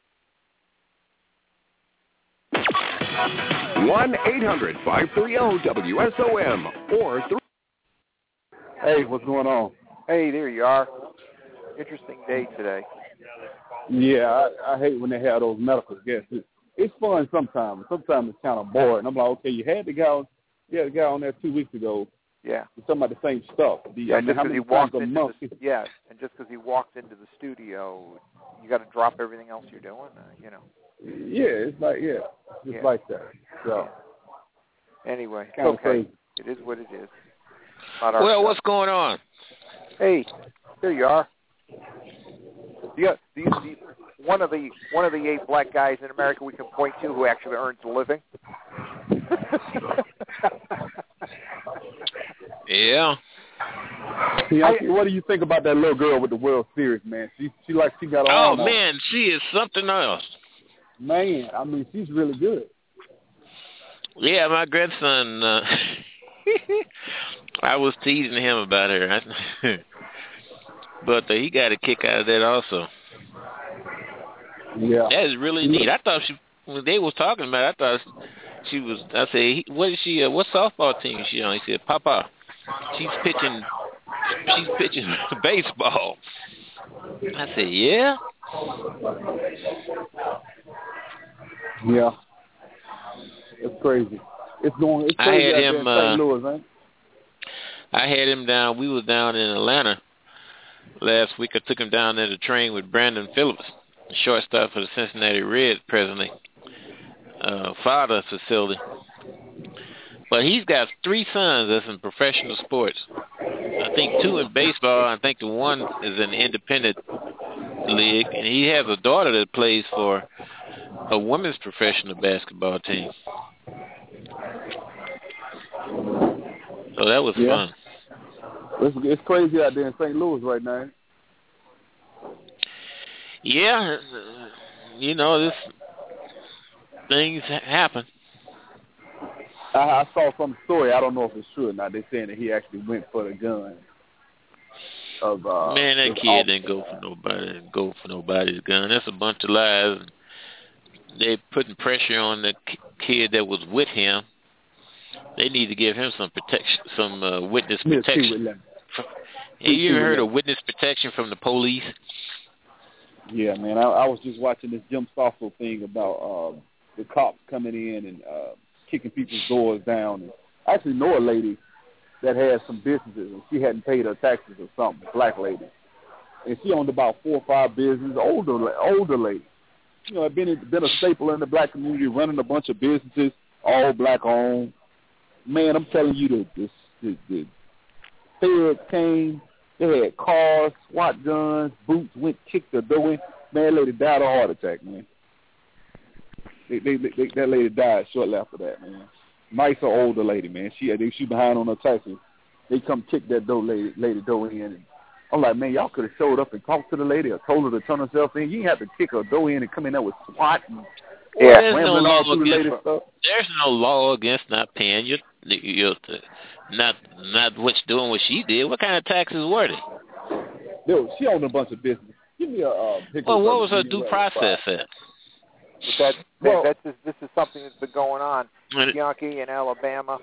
1-800-530-WSOM or 3. Hey, what's going on? Hey, there you are. Interesting day today. Yeah, I hate when they have those medical guests. It's fun sometimes. Sometimes it's kind of boring. I'm like, okay, you had the guy on there 2 weeks ago. Yeah. Talking about the same stuff. And just because he walked into the studio, you got to drop everything else you're doing. Yeah, it's like like that. So. Anyway, kind of okay. crazy. It is what it is. Well, what's going on? Hey, there you are. One of the 8 black guys in America we can point to who actually earns a living. Yeah. What do you think about that little girl with the World Series, man? She got all. Oh man, she is something else. Man, I mean, she's really good. Yeah, my grandson. I was teasing him about her, but he got a kick out of that also. Yeah, that is really neat. I thought when they was talking about it, I thought she was. I said, "What is she? What softball team is she on?" He said, "Papa, she's pitching baseball." I said, "Yeah." Yeah, it's crazy. It's crazy I had out him. there in St. Louis, man. I had him down. We was down in Atlanta last week. I took him down there to train with Brandon Phillips, shortstop for the Cincinnati Reds presently, father facility. But he's got 3 sons that's in professional sports. I think 2 in baseball. I think the one is in the independent league, and he has a daughter that plays for a women's professional basketball team. So that was fun. It's crazy out there in St. Louis right now. Yeah, this things happen. I saw some story. I don't know if it's true or not. They're saying that he actually went for the gun. Man, that kid didn't go for nobody's gun. That's a bunch of lies. They putting pressure on the kid that was with him. They need to give him some protection, some witness protection. Have you ever heard of witness protection from the police? Yeah, man. I was just watching this Jim Stoffel thing about the cops coming in and kicking people's doors down. And I actually know a lady that has some businesses, and she hadn't paid her taxes or something, black lady. And she owned about 4 or 5 businesses, older lady. You know, had been a staple in the black community, running a bunch of businesses, all black owned. Man, I'm telling you, the feds came. They had cars, SWAT guns, boots, kicked the door in. Man, that lady died of a heart attack, man. That lady died shortly after that, man. Nicer older lady, man. She behind on her taxes. They come kick that lady door in. And I'm like, man, y'all could have showed up and talked to the lady or told her to turn herself in. You didn't have to kick her door in and come in there with SWAT and there's no law against not paying your not what's doing what she did. What kind of taxes were they? Dude, she owned a bunch of business. Give me a picture. Well, what was her due process at? This is something that's been going on. Yankee in Alabama,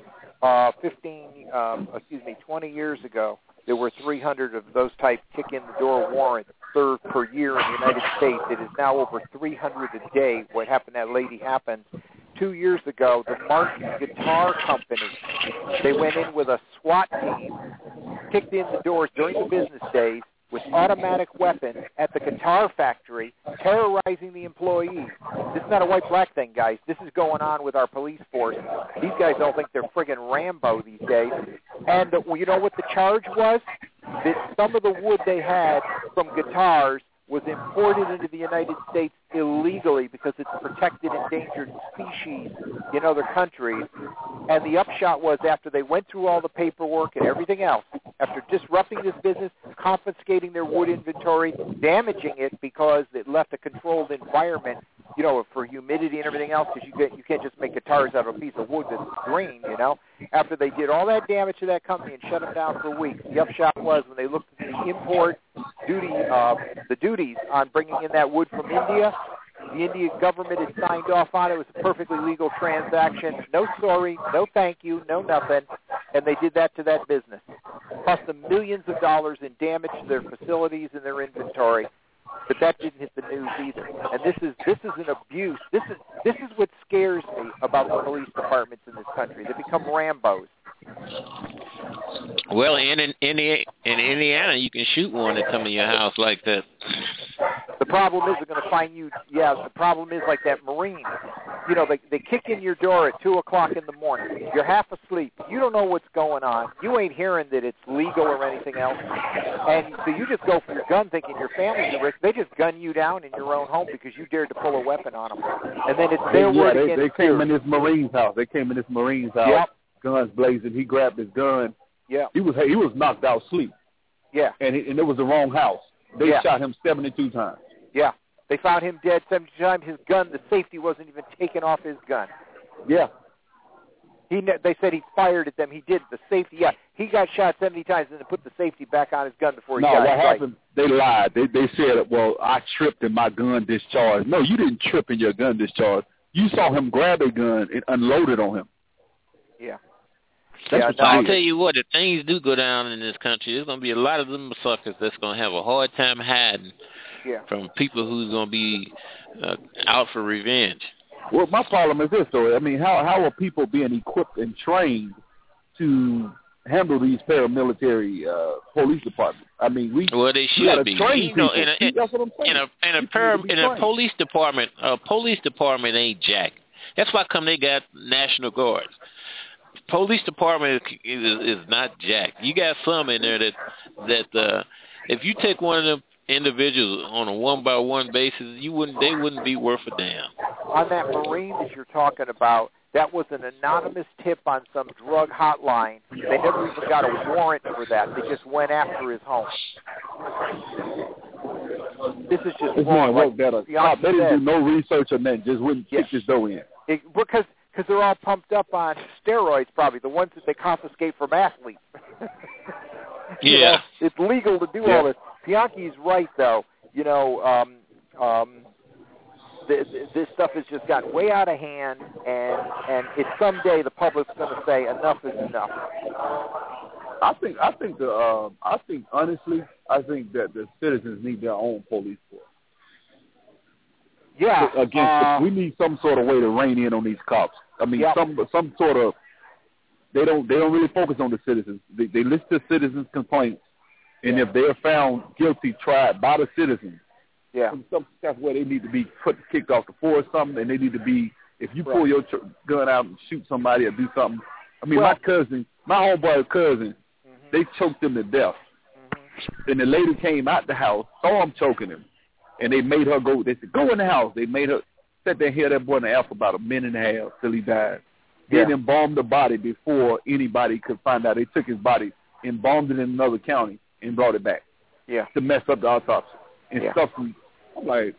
20 years ago, there were 300 of those type kick-in-the-door warrants served per year in the United States. It is now over 300 a day. What happened to that lady happened 2 years ago. The Martin Guitar Company, they went in with a SWAT team, kicked in the doors during the business days with automatic weapons at the guitar factory, terrorizing the employees. This is not a white-black thing, guys. This is going on with our police force. These guys don't think they're friggin' Rambo these days. And you know what the charge was? That some of the wood they had from guitars was imported into the United States illegally because it's a protected endangered species in other countries. And the upshot was, after they went through all the paperwork and everything else, after disrupting this business, confiscating their wood inventory, damaging it because it left a controlled environment, you know, for humidity and everything else, because you can't just make guitars out of a piece of wood that's green, you know. After they did all that damage to that company and shut them down for weeks, the upshot was, when they looked at the import duty, the duties on bringing in that wood from India, the Indian government had signed off on it. It was a perfectly legal transaction. No sorry, no thank you, no nothing. And they did that to that business. Cost them millions of dollars in damage to their facilities and their inventory. But that didn't hit the news either. And this is an abuse. This is what scares me about the police departments in this country. They become Rambos. Well, in Indiana, you can shoot one that come in your house like that. The problem is they're going to find you. Yeah, the problem is like that Marine. You know, they kick in your door at 2 o'clock in the morning. You're half asleep. You don't know what's going on. You ain't hearing that it's legal or anything else. And so you just go for your gun thinking your family's at risk. They just gun you down in your own home because you dared to pull a weapon on them. And then it's their word against they came in this Marine's house. Yep. Guns blazing. He grabbed his gun. Yeah. He was knocked out asleep. Yeah. And it was the wrong house. They shot him 72 times. Yeah. They found him dead 72 times. His gun, the safety wasn't even taken off his gun. Yeah. They said he fired at them. He did. The safety, he got shot 70 times and then put the safety back on his gun before he died. No, what happened, they lied. They said, well, I tripped and my gun discharged. No, you didn't trip and your gun discharged. You saw him grab a gun and unload it on him. Yeah. I'll tell you what, if things do go down in this country, there's going to be a lot of them suckers that's going to have a hard time hiding from people who's going to be out for revenge. Well, my problem is this, though. I mean, how are people being equipped and trained to handle these paramilitary police departments? I mean, they should be. You know, that's what I'm saying. In a police department ain't jack. That's why come they got National Guards. Police department is not jack. You got some in there that if you take one of them individuals on a one-by-one basis, they wouldn't be worth a damn. On that Marine that you're talking about, that was an anonymous tip on some drug hotline. They never even got a warrant for that. They just went after his home. This is just wrong. They didn't do no research on that. Just wouldn't kick his dough in. Because they're all pumped up on steroids, probably, the ones that they confiscate from athletes. Yeah. You know, it's legal to do all this. Bianchi's right, though. You know, this stuff has just gotten way out of hand, and it's someday the public's going to say enough is enough. I think honestly, that the citizens need their own police force. Yeah. Against we need some sort of way to rein in on these cops. I mean, some sort of. They don't really focus on the citizens. They list the citizens' complaints, and if they're found guilty, tried by the citizens, some stuff where they need to be kicked off the force, something, and they need to be. If you pull your gun out and shoot somebody or do something, I mean, my homeboy's cousin, they choked him to death, and the lady came out the house, saw him choking him, and they made her go. They said, "Go in the house." They made her sit there and hear that boy in the air for about a minute and a half till he died. They embalmed the body before anybody could find out. They took his body, embalmed it in another county, and brought it back. To mess up the autopsy and stuff. I'm like,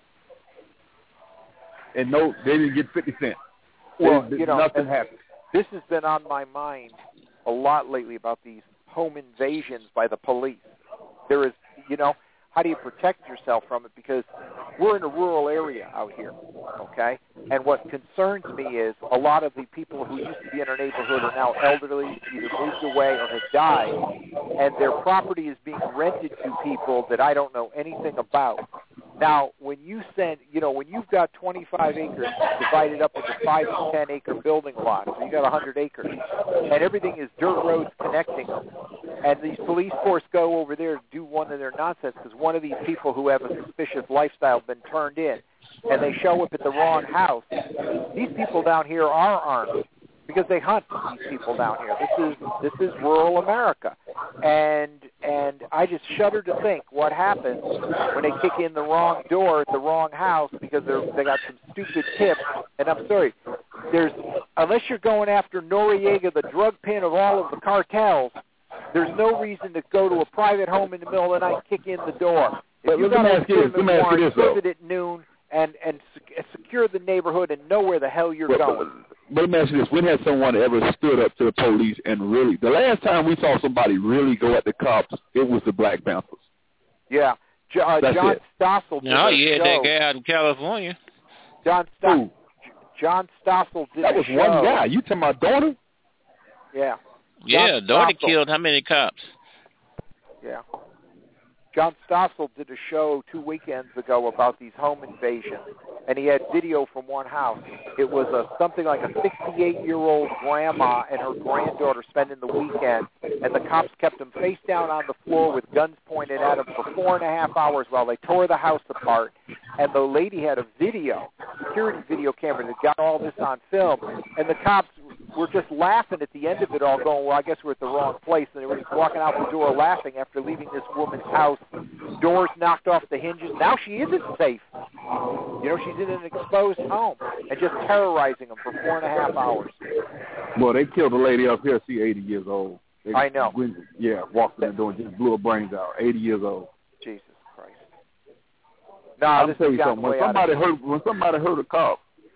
and no, they didn't get 50 cents. Well, nothing happened. This has been on my mind a lot lately about these home invasions by the police. There is, how do you protect yourself from it? Because we're in a rural area out here, okay? And what concerns me is a lot of the people who used to be in our neighborhood are now elderly, either moved away or have died, and their property is being rented to people that I don't know anything about. Now, when you when you've got 25 acres divided up into 5 to 10 acre building lots, so you got 100 acres, and everything is dirt roads connecting them, and these police force go over there to do one of their nonsense because one of these people who have a suspicious lifestyle have been turned in, and they show up at the wrong house. These people down here are armed because they hunt these people down here. This is rural America, and I just shudder to think what happens when they kick in the wrong door at the wrong house because they got some stupid tip. And I'm sorry, unless you're going after Noriega, the drug pin of all of the cartels, there's no reason to go to a private home in the middle of the night and kick in the door. If you got a visit at noon and secure the neighborhood and know where the hell you're going. But let me ask you this. When has someone ever stood up to the police and really, the last time we saw somebody really go at the cops, it was the Black Panthers. Yeah. John Stossel did No, you had that guy out in California. John Stossel did That was show. one guy. You talking about Dorner? Yeah. Yeah, Dorner killed how many cops? Yeah. John Stossel did a show 2 weekends ago about these home invasions, and he had video from one house. It was something like a 68-year-old grandma and her granddaughter spending the weekend, and the cops kept them face down on the floor with guns pointed at them for 4.5 hours while they tore the house apart. And the lady had a security video camera that got all this on film, and the cops were just laughing at the end of it all, going, well, I guess we're at the wrong place. And they were just walking out the door laughing after leaving this woman's house, doors knocked off the hinges. Now she isn't safe. She's in an exposed home and just terrorizing them for 4.5 hours. Well, they killed a lady up here. She's 80 years old. I know. Walked in the door and just blew her brains out. 80 years old. Jesus Christ. No, I'll tell you something. When somebody hurt a cop,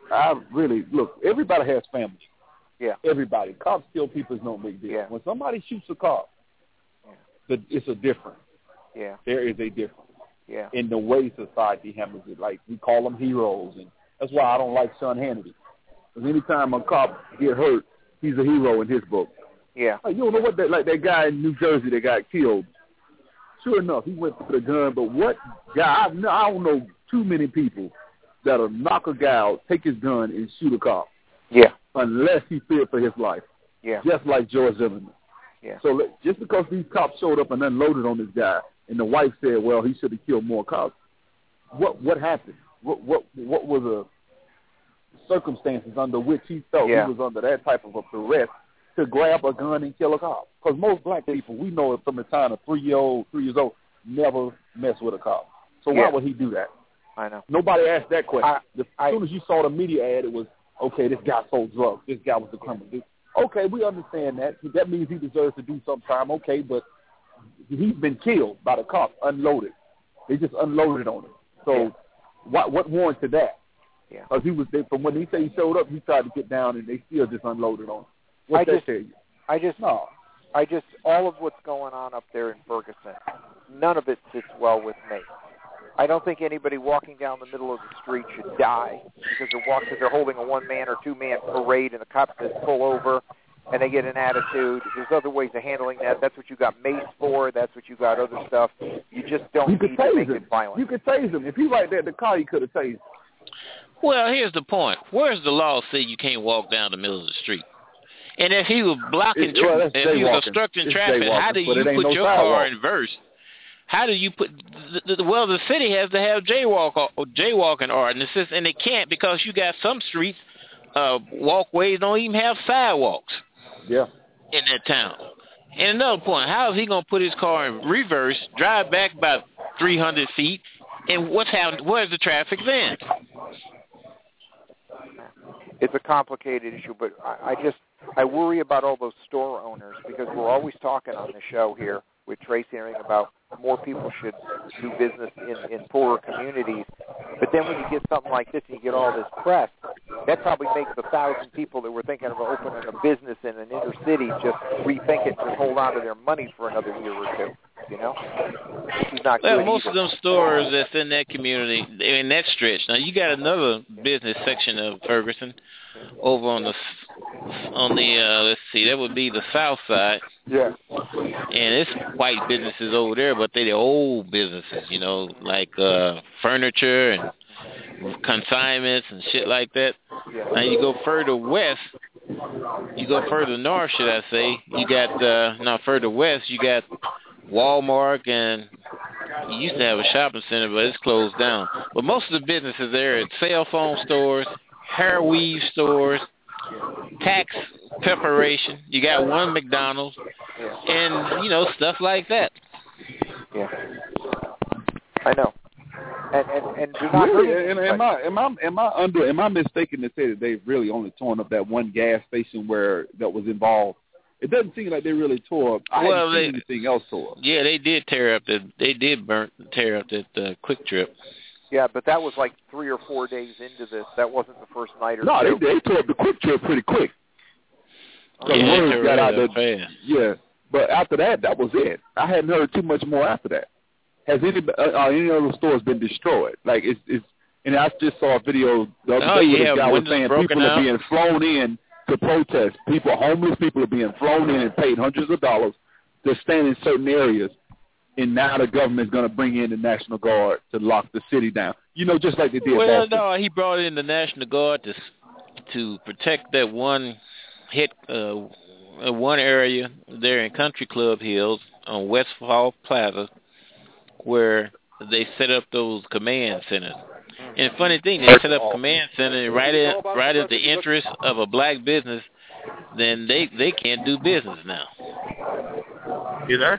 look, everybody has families. Yeah. Everybody. Cops kill people is no big deal. Yeah. When somebody shoots a cop, it's a difference. Yeah. There is a difference. Yeah. In the way society handles it. Like, we call them heroes, and that's why I don't like Sean Hannity. Because anytime a cop get hurt, he's a hero in his book. Yeah. Like, you don't know what that guy in New Jersey that got killed. Sure enough, he went for the gun, but what guy? I don't know too many people that'll knock a guy out, take his gun, and shoot a cop. Yeah. Unless he feared for his life. Yeah. Just like George Zimmerman. Yeah. So just because these cops showed up and unloaded on this guy, and the wife said, well, he should have killed more cops, what happened? What were the circumstances under which he felt he was under that type of a duress to grab a gun and kill a cop? Because most black people, we know it from the time of 3 years old, never mess with a cop. So why would he do that? I know. Nobody asked that question. As soon as you saw the media ad, it was, okay, this guy sold drugs. This guy was a criminal. Okay, we understand that. That means he deserves to do some time. Okay, but he's been killed by the cops, unloaded. They just unloaded on him. So what warranted that? Yeah. Because from when he said he showed up, he tried to get down, and they still just unloaded on him. What's that tell you? All of what's going on up there in Ferguson, none of it sits well with me. I don't think anybody walking down the middle of the street should die because they're holding a one-man or two-man parade and the cops just pull over and they get an attitude. There's other ways of handling that. That's what you got mace for. That's what you got other stuff. You just don't need to make it violent. You could tase him. If he right there at the car, you could have tased him. Well, here's the point. Where's the law say you can't walk down the middle of the street? And if he was blocking, if he was obstructing traffic, how do you put your car in reverse? How do you put? Well, the city has to have jaywalking ordinances, and they can't because you got some streets, walkways don't even have sidewalks. Yeah. In that town. And another point, how is he going to put his car in reverse, drive back about 300 feet, and where's the traffic then? It's a complicated issue, but I worry about all those store owners because we're always talking on the show here with Tracy hearing about more people should do business in poorer communities. But then when you get something like this and you get all this press, that probably makes 1,000 people that were thinking of opening a business in an inner city just rethink it and just hold on to their money for another year or two. You know? This is not good most either. of them stores that's in that community, in that stretch. Now, you got another business section of Ferguson over on the let's see, that would be the south side. Yeah. And it's white businesses over there, but they're the old businesses, you know, like furniture and consignments and shit like that. Yeah. Now you go further west, further north, should I say, you got, further west, you got Walmart, and you used to have a shopping center, but it's closed down. But most of the businesses there are cell phone stores, hair weave stores, tax preparation. You got one McDonald's, and, you know, stuff like that. Yeah. I know. And do not really? Am I mistaken to say that they've really only torn up that one gas station that was involved? It doesn't seem like they really tore up. I haven't seen anything else tore up. Yeah, they did tear up that Quick Trip. Yeah, but that was like 3 or 4 days into this. That wasn't the first night or two. No, they tore up the Quick Trip pretty quick. Yeah, they got out fast. Yeah, but after that was it. I hadn't heard too much more after that. Has any other stores been destroyed? Like it's and I just saw a video the other day where the guy was saying people are being flown in to protest. Homeless people are being flown in and paid hundreds of dollars to stand in certain areas, and now the government's going to bring in the National Guard to lock the city down. You know, just like they did. Well, no, he brought in the National Guard to protect that one area there in Country Club Hills on West Fall Plaza, where they set up those command centers. And the funny thing, they set up a command center right at the interest of a black business, then they can't do business now. You there?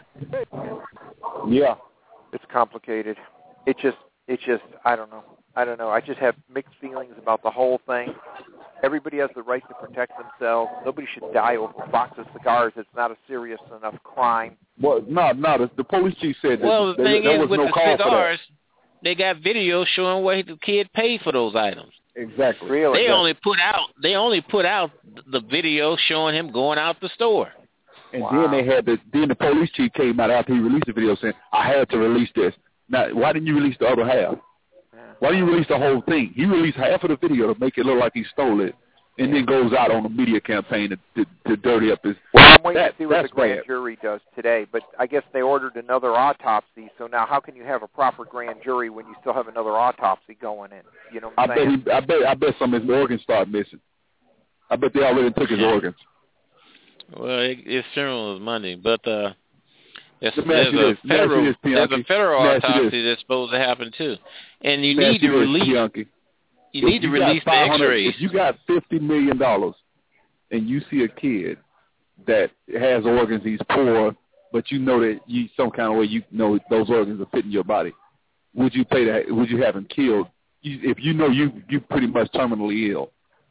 Yeah. It's complicated. It just I don't know. I just have mixed feelings about the whole thing. Everybody has the right to protect themselves. Nobody should die over a box of cigars. It's not a serious enough crime. Well, no. The police chief said that the thing there is, was no call cigars, for that. They got videos showing what the kid paid for those items. Exactly. Really? They only put out the video showing him going out the store. And then the police chief came out after he released the video saying, "I had to release this." Now, why didn't you release the other half? Why didn't you release the whole thing? He released half of the video to make it look like he stole it, and then goes out on a media campaign to dirty up his. Well, I'm waiting to see what the grand jury does today, but I guess they ordered another autopsy. So now, how can you have a proper grand jury when you still have another autopsy going in? You know what I'm saying? I bet some of his organs started missing. I bet they already took his organs. Well, it's general money, but there's a federal autopsy that's supposed to happen too, and you need to release. You need to release the X-rays. If you got $50 million and you see a kid that has organs, he's poor, but you know that some kind of way you know those organs are fitting your body, would you pay that? Would you have him killed? If you know you pretty much terminally ill.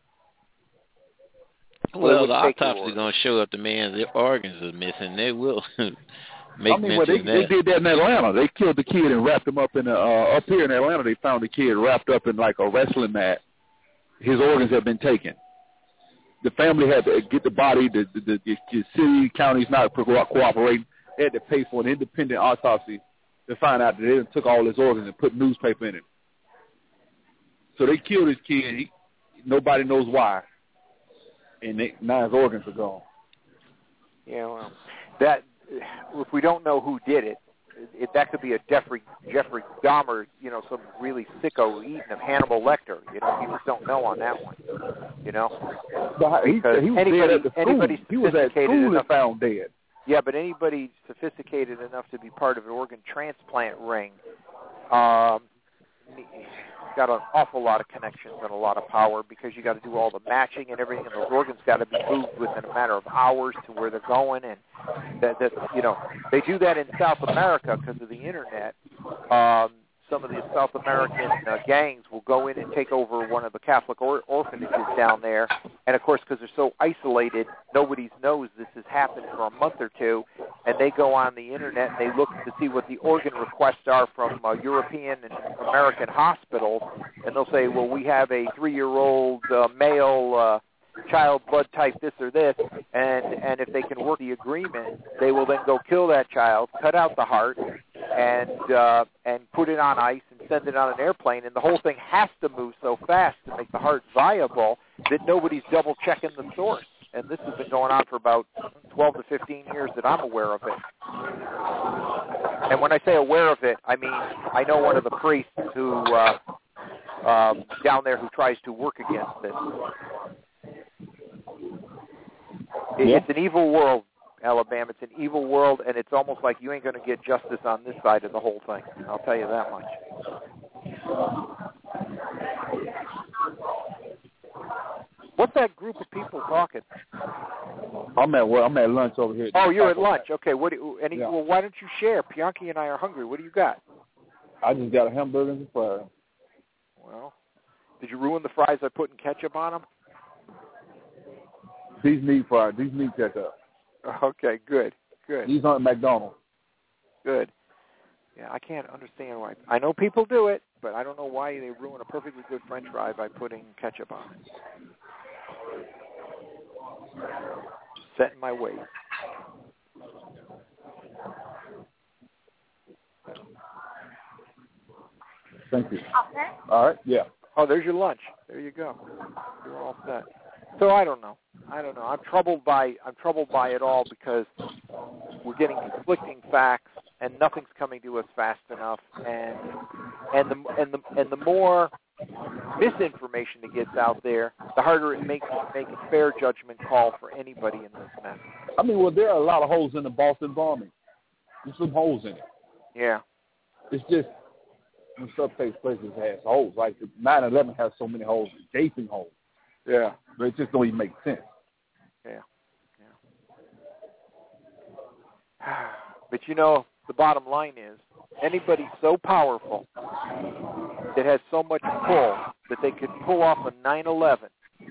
Well, the autopsy is going to show up the man's organs are missing. They will make mention they did that in Atlanta. They killed the kid and wrapped him up in up here in Atlanta. They found the kid wrapped up in like a wrestling mat. His organs had been taken. The family had to get the body. The city, county's not cooperating. They had to pay for an independent autopsy to find out that they took all his organs and put newspaper in it. So they killed his kid. Nobody knows why. And now his organs are gone. Yeah, well, that if we don't know who did it, that could be a Jeffrey Dahmer, some really sicko eating of Hannibal Lecter. You just don't know on that one. But he was dead at the school. He was at school and found dead. Yeah, but anybody sophisticated enough to be part of an organ transplant ring got an awful lot of connections and a lot of power, because you got to do all the matching and everything, and those organs got to be moved within a matter of hours to where they're going, and that they do that in South America because of the internet. Some of the South American gangs will go in and take over one of the Catholic orphanages down there, and of course, because they're so isolated, nobody knows this has happened for a month or two, and they go on the internet and they look to see what the organ requests are from European and American hospitals, and they'll say, well, we have a 3-year-old male child blood type this or this, and if they can work the agreement, they will then go kill that child, cut out the heart, and put it on ice and send it on an airplane, and the whole thing has to move so fast to make the heart viable that nobody's double checking the source. And this has been going on for about 12 to 15 years that I'm aware of it. And when I say aware of it, I mean I know one of the priests who down there who tries to work against this. It's an evil world, Alabama. It's an evil world, and it's almost like you ain't going to get justice on this side of the whole thing. I'll tell you that much. What's that group of people talking? I'm at lunch over here. Oh, you're at lunch. Okay. Well, why don't you share? Bianchi and I are hungry. What do you got? I just got a hamburger and fries. Well, did you ruin the fries by putting ketchup on them? These need fries. These need ketchup. Okay, good. These aren't McDonald's. Good. Yeah, I can't understand why. I know people do it, but I don't know why they ruin a perfectly good French fry by putting ketchup on it. Just set in my way. Thank you. All right. Yeah. Oh, there's your lunch. There you go. You're all set. So I don't know. I'm troubled by it all, because we're getting conflicting facts and nothing's coming to us fast enough, and the more misinformation that gets out there, the harder it makes to make a fair judgment call for anybody in this mess. I mean, well, there are a lot of holes in the Boston bombing. There's some holes in it. Yeah. It's just when stuff takes place, it has holes. Like the 9/11 has so many holes, gaping holes. Yeah. But it just don't even make sense. Yeah. But the bottom line is, anybody so powerful that has so much pull that they could pull off a 9/11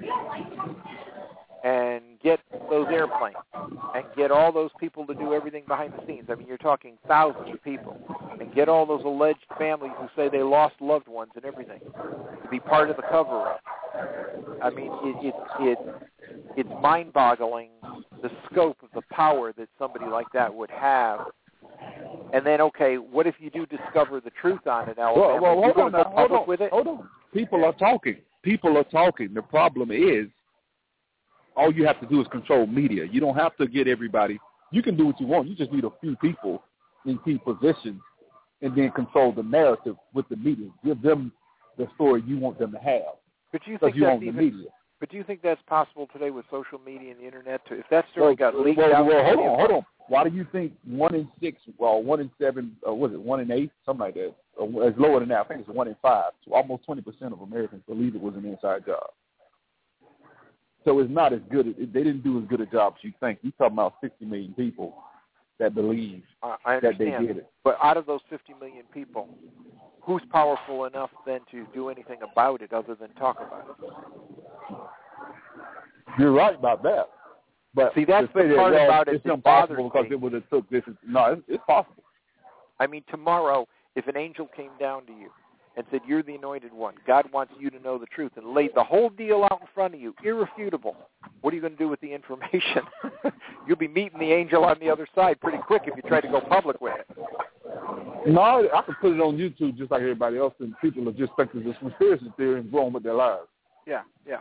and get those airplanes and get all those people to do everything behind the scenes. I mean, you're talking thousands of people, and get all those alleged families who say they lost loved ones and everything to be part of the cover-up. I mean, it's mind-boggling the scope of the power that somebody like that would have. And then, okay, what if you do discover the truth on it, Alabama? Well, hold on. Hold on. People are talking. The problem is, all you have to do is control media. You don't have to get everybody. You can do what you want. You just need a few people in key positions, and then control the narrative with the media. Give them the story you want them to have. But do you think that's even? Media. But do you think that's possible today with social media and the internet? If that story got leaked out, hold on. Why do you think 1 in 6, 1 in 7, was it 1 in 8, something like that? It's lower than that. I think it's 1 in 5. So almost 20% of Americans believe it was an inside job. So it's not as good. They didn't do as good a job as you think. You're talking about 60 million people that believe that they did it. But out of those 50 million people, who's powerful enough then to do anything about it other than talk about it? You're right about that. But see, that's the part about it that bothers me. Because it would have took this. No, it's possible. I mean, tomorrow, if an angel came down to you and said, you're the anointed one, God wants you to know the truth, and laid the whole deal out in front of you, irrefutable, what are you going to do with the information? You'll be meeting the angel on the other side pretty quick if you try to go public with it. No, I can put it on YouTube just like everybody else, and people will just expect it's a conspiracy theory and go on with their lives. Yeah.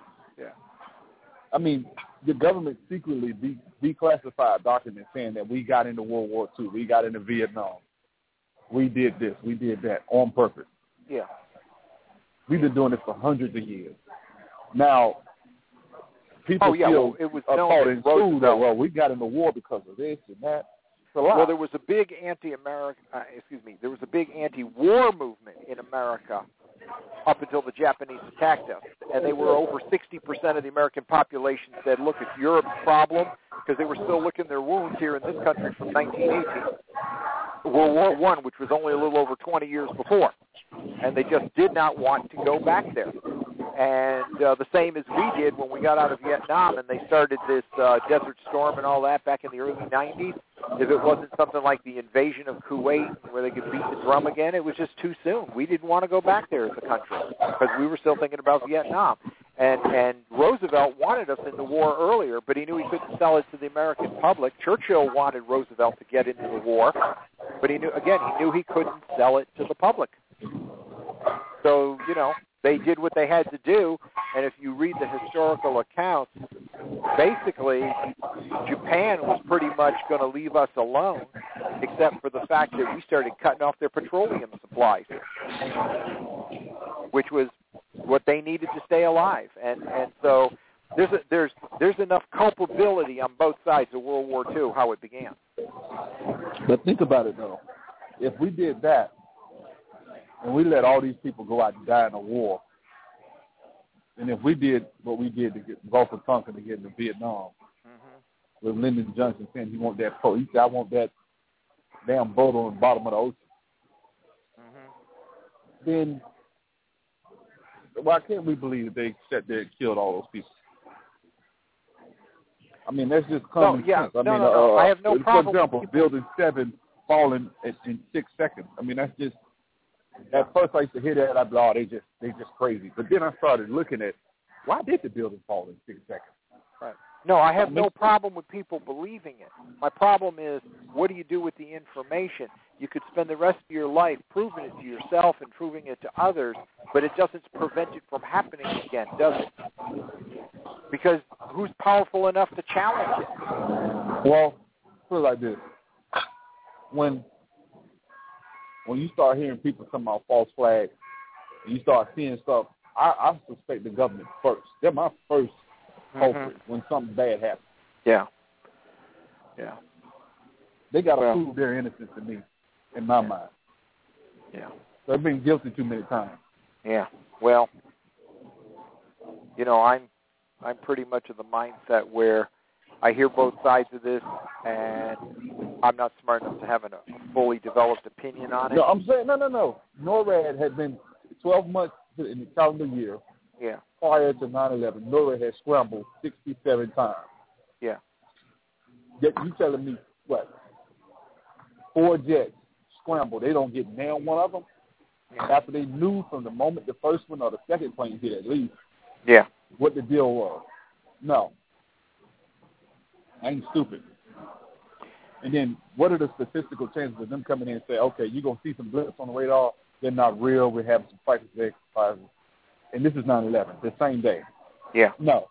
I mean, the government secretly declassified documents saying that we got into World War II, we got into Vietnam. we did this, we did that on purpose. Yeah. We've been doing this for hundreds of years. Now, people still it was are known taught that in school that, Roosevelt, well, we got in the war because of this and that. It's a lie. well, there was a big there was a big anti-war movement in America up until the Japanese attacked us. And they were over 60% of the American population said, look, it's Europe's problem, because they were still licking their wounds here in this country from 1918. World War I, which was only a little over 20 years before. And they just did not want to go back there. And the same as we did when we got out of Vietnam and they started this Desert Storm and all that back in the early 90s. If it wasn't something like the invasion of Kuwait where they could beat the drum again, it was just too soon. We didn't want to go back there as a country because we were still thinking about Vietnam. And Roosevelt wanted us in the war earlier, but he knew he couldn't sell it to the American public. Churchill wanted Roosevelt to get into the war, but he knew he couldn't sell it to the public. So, they did what they had to do, and if you read the historical accounts, basically Japan was pretty much going to leave us alone, except for the fact that we started cutting off their petroleum supplies, which was what they needed to stay alive. And so there's enough culpability on both sides of World War II, how it began. But think about it, though. If we did that, and we let all these people go out and die in a war, and if we did what we did to get Gulf of Tonkin to get into Vietnam, with Lyndon Johnson saying he want that he said, I want that damn boat on the bottom of the ocean, then why can't we believe that they sat there and killed all those people? I mean, that's just common sense. I have no problem. For example, Building 7 falling in 6 seconds. I mean, that's just. At first, I used to hear that, I'd be like, oh, they just crazy. But then I started looking at, why did the building fall in 6 seconds? Right. No, I have no problem with people believing it. My problem is, what do you do with the information? You could spend the rest of your life proving it to yourself and proving it to others, but it doesn't prevent it from happening again, does it? Because who's powerful enough to challenge it? Well, put it like this. When you start hearing people talking about false flags, and you start seeing stuff, I suspect the government first. They're my first culprit when something bad happens. Yeah. They got to prove their innocence to me, in my mind. Yeah. They've been guilty too many times. Yeah. Well, I'm pretty much of the mindset where I hear both sides of this, and I'm not smart enough to have a fully developed opinion on it. No, I'm saying, no. NORAD had been 12 months in the calendar year prior to 9/11. NORAD had scrambled 67 times. Yeah. Yet you telling me, what, 4 jets scrambled, they don't get nail one of them? After they knew from the moment the first one or the second plane hit at least what the deal was. No. I ain't stupid. And then what are the statistical chances of them coming in and say, okay, you're going to see some blips on the radar. They're not real. We're having some practice exercises. And this is 9/11, the same day. Yeah. No.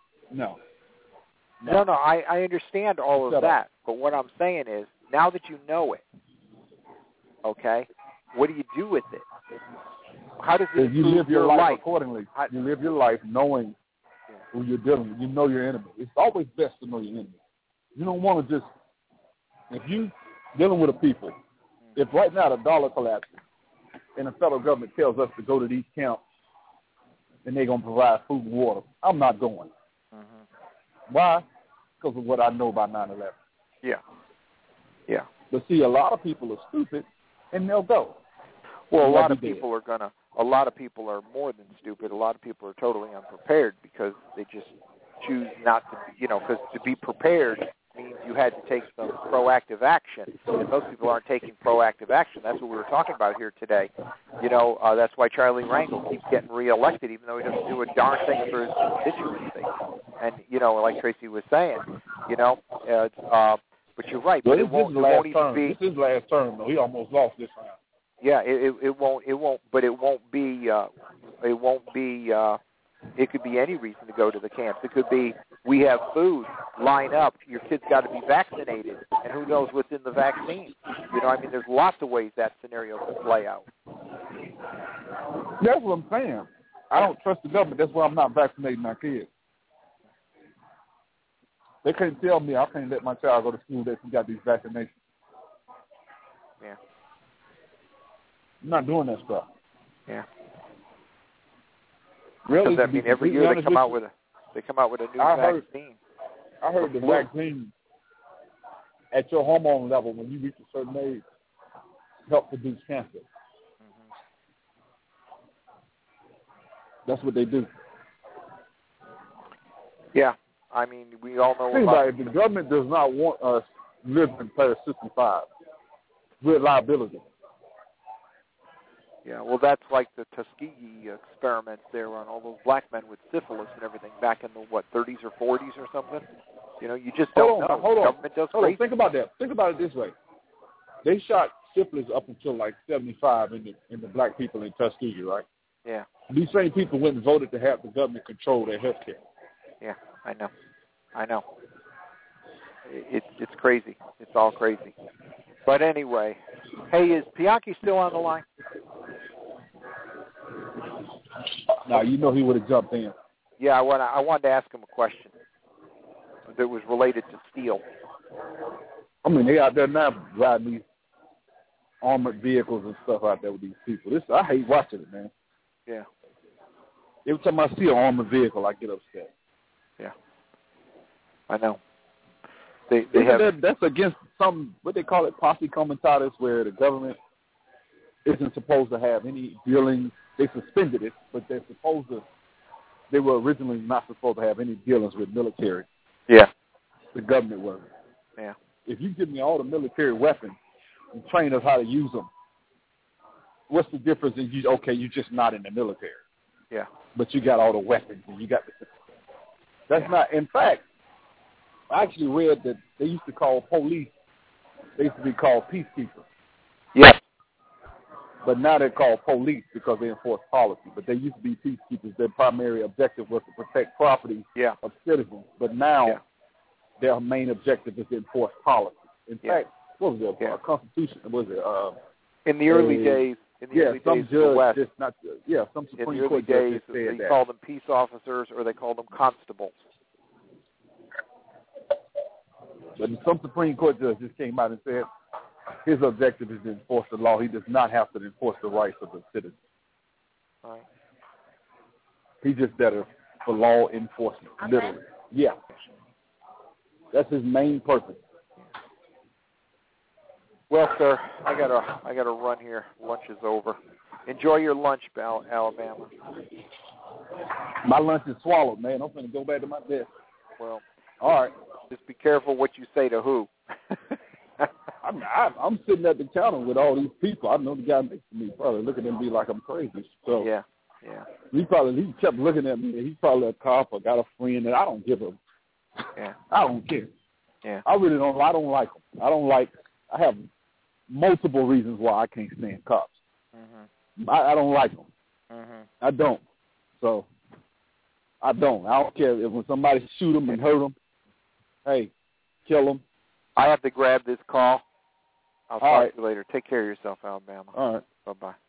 I understand all of that. But what I'm saying is, now that you know it, okay, what do you do with it? How does it you live your life accordingly. You live your life knowing who you're dealing with. You know your enemy. It's always best to know your enemy. You don't want to just, if you dealing with a people, if right now the dollar collapses and the federal government tells us to go to these camps and they're going to provide food and water, I'm not going. Why? Because of what I know about 9/11. Yeah. But see, a lot of people are stupid and they'll go. Well, a lot of people are more than stupid. A lot of people are totally unprepared because they just choose not to, because to be prepared means you had to take some proactive action, and most people aren't taking proactive action. That's what we were talking about here today. That's wwhy Charlie Rangel keeps getting reelected, even though he doesn't do a darn thing for his constituency. And, like Tracy was saying, but you're right. Well, but it won't even be. This is his last term, though. He almost lost this round. Yeah, it won't be. It could be any reason to go to the camps. It could be we have food line up, your kid's got to be vaccinated, and who knows what's in the vaccine. You know, I mean, there's lots of ways that scenario could play out. That's what I'm saying. I don't trust the government. That's why I'm not vaccinating my kids. They can't tell me I can't let my child go to school that he got these vaccinations. Yeah. I'm not doing that stuff. Yeah. Really? Does that mean every year they come out with a new vaccine? I heard the vaccine at your hormone level when you reach a certain age help produce cancer. Mm-hmm. That's what they do. Yeah. I mean, we all know Think about it. The government does not want us living past 65 with liability. Yeah, well, that's like the Tuskegee experiments there on all those black men with syphilis and everything back in the, 30s or 40s or something? You know, you just don't know. Hold on. Government does crazy. Think about that. Think about it this way. They shot syphilis up until like 75 in the black people in Tuskegee, right? Yeah. These same people went and voted to have the government control their health care. Yeah, I know. It's crazy. It's all crazy. But anyway, hey, is Pianki still on the line? Now, you know he would have jumped in. Yeah, I wanted to ask him a question that was related to steel. I mean, they out there now riding these armored vehicles and stuff out there with these people. I hate watching it, man. Yeah. Every time I see an armored vehicle, I get upset. Yeah. I know. They have that's against some, what they call it, posse comitatus, where the government isn't supposed to have any dealings. They suspended it, but they were originally not supposed to have any dealings with military. Yeah. The government was. Yeah. If you give me all the military weapons and train us how to use them, what's the difference in you're just not in the military? Yeah. But you got all the weapons and you got the... That's not... In fact, I actually read that they used to call police, they used to be called peacekeepers. Yes. But now they're called police because they enforce policy. But they used to be peacekeepers. Their primary objective was to protect property of citizens. But now their main objective is to enforce policy. In fact, what was it? Constitution? Was it? In the early days. In the early days of the West. Some Supreme in the early Court days, judges they called them peace officers or they called them constables. But some Supreme Court judge just came out and said his objective is to enforce the law. He does not have to enforce the rights of the citizens. Right. He's just there for law enforcement, literally. Yeah. That's his main purpose. Well, sir, I gotta run here. Lunch is over. Enjoy your lunch, Alabama. My lunch is swallowed, man. I'm going to go back to my desk. Well, all right. Just be careful what you say to who. I'm sitting at the counter with all these people. I know the guy next to me probably looking at me like I'm crazy. So yeah. He kept looking at me. He's probably a cop or got a friend, and I don't give him. Yeah. I don't care. Yeah. I really don't. I don't like them. I have multiple reasons why I can't stand cops. Mm-hmm. I don't like them. Mm-hmm. I don't. So I don't. I don't care if when somebody shoot them and hurt them. Hey, kill them. I have to grab this call. I'll All talk to you later. Take care of yourself, Alabama. All right. Bye-bye.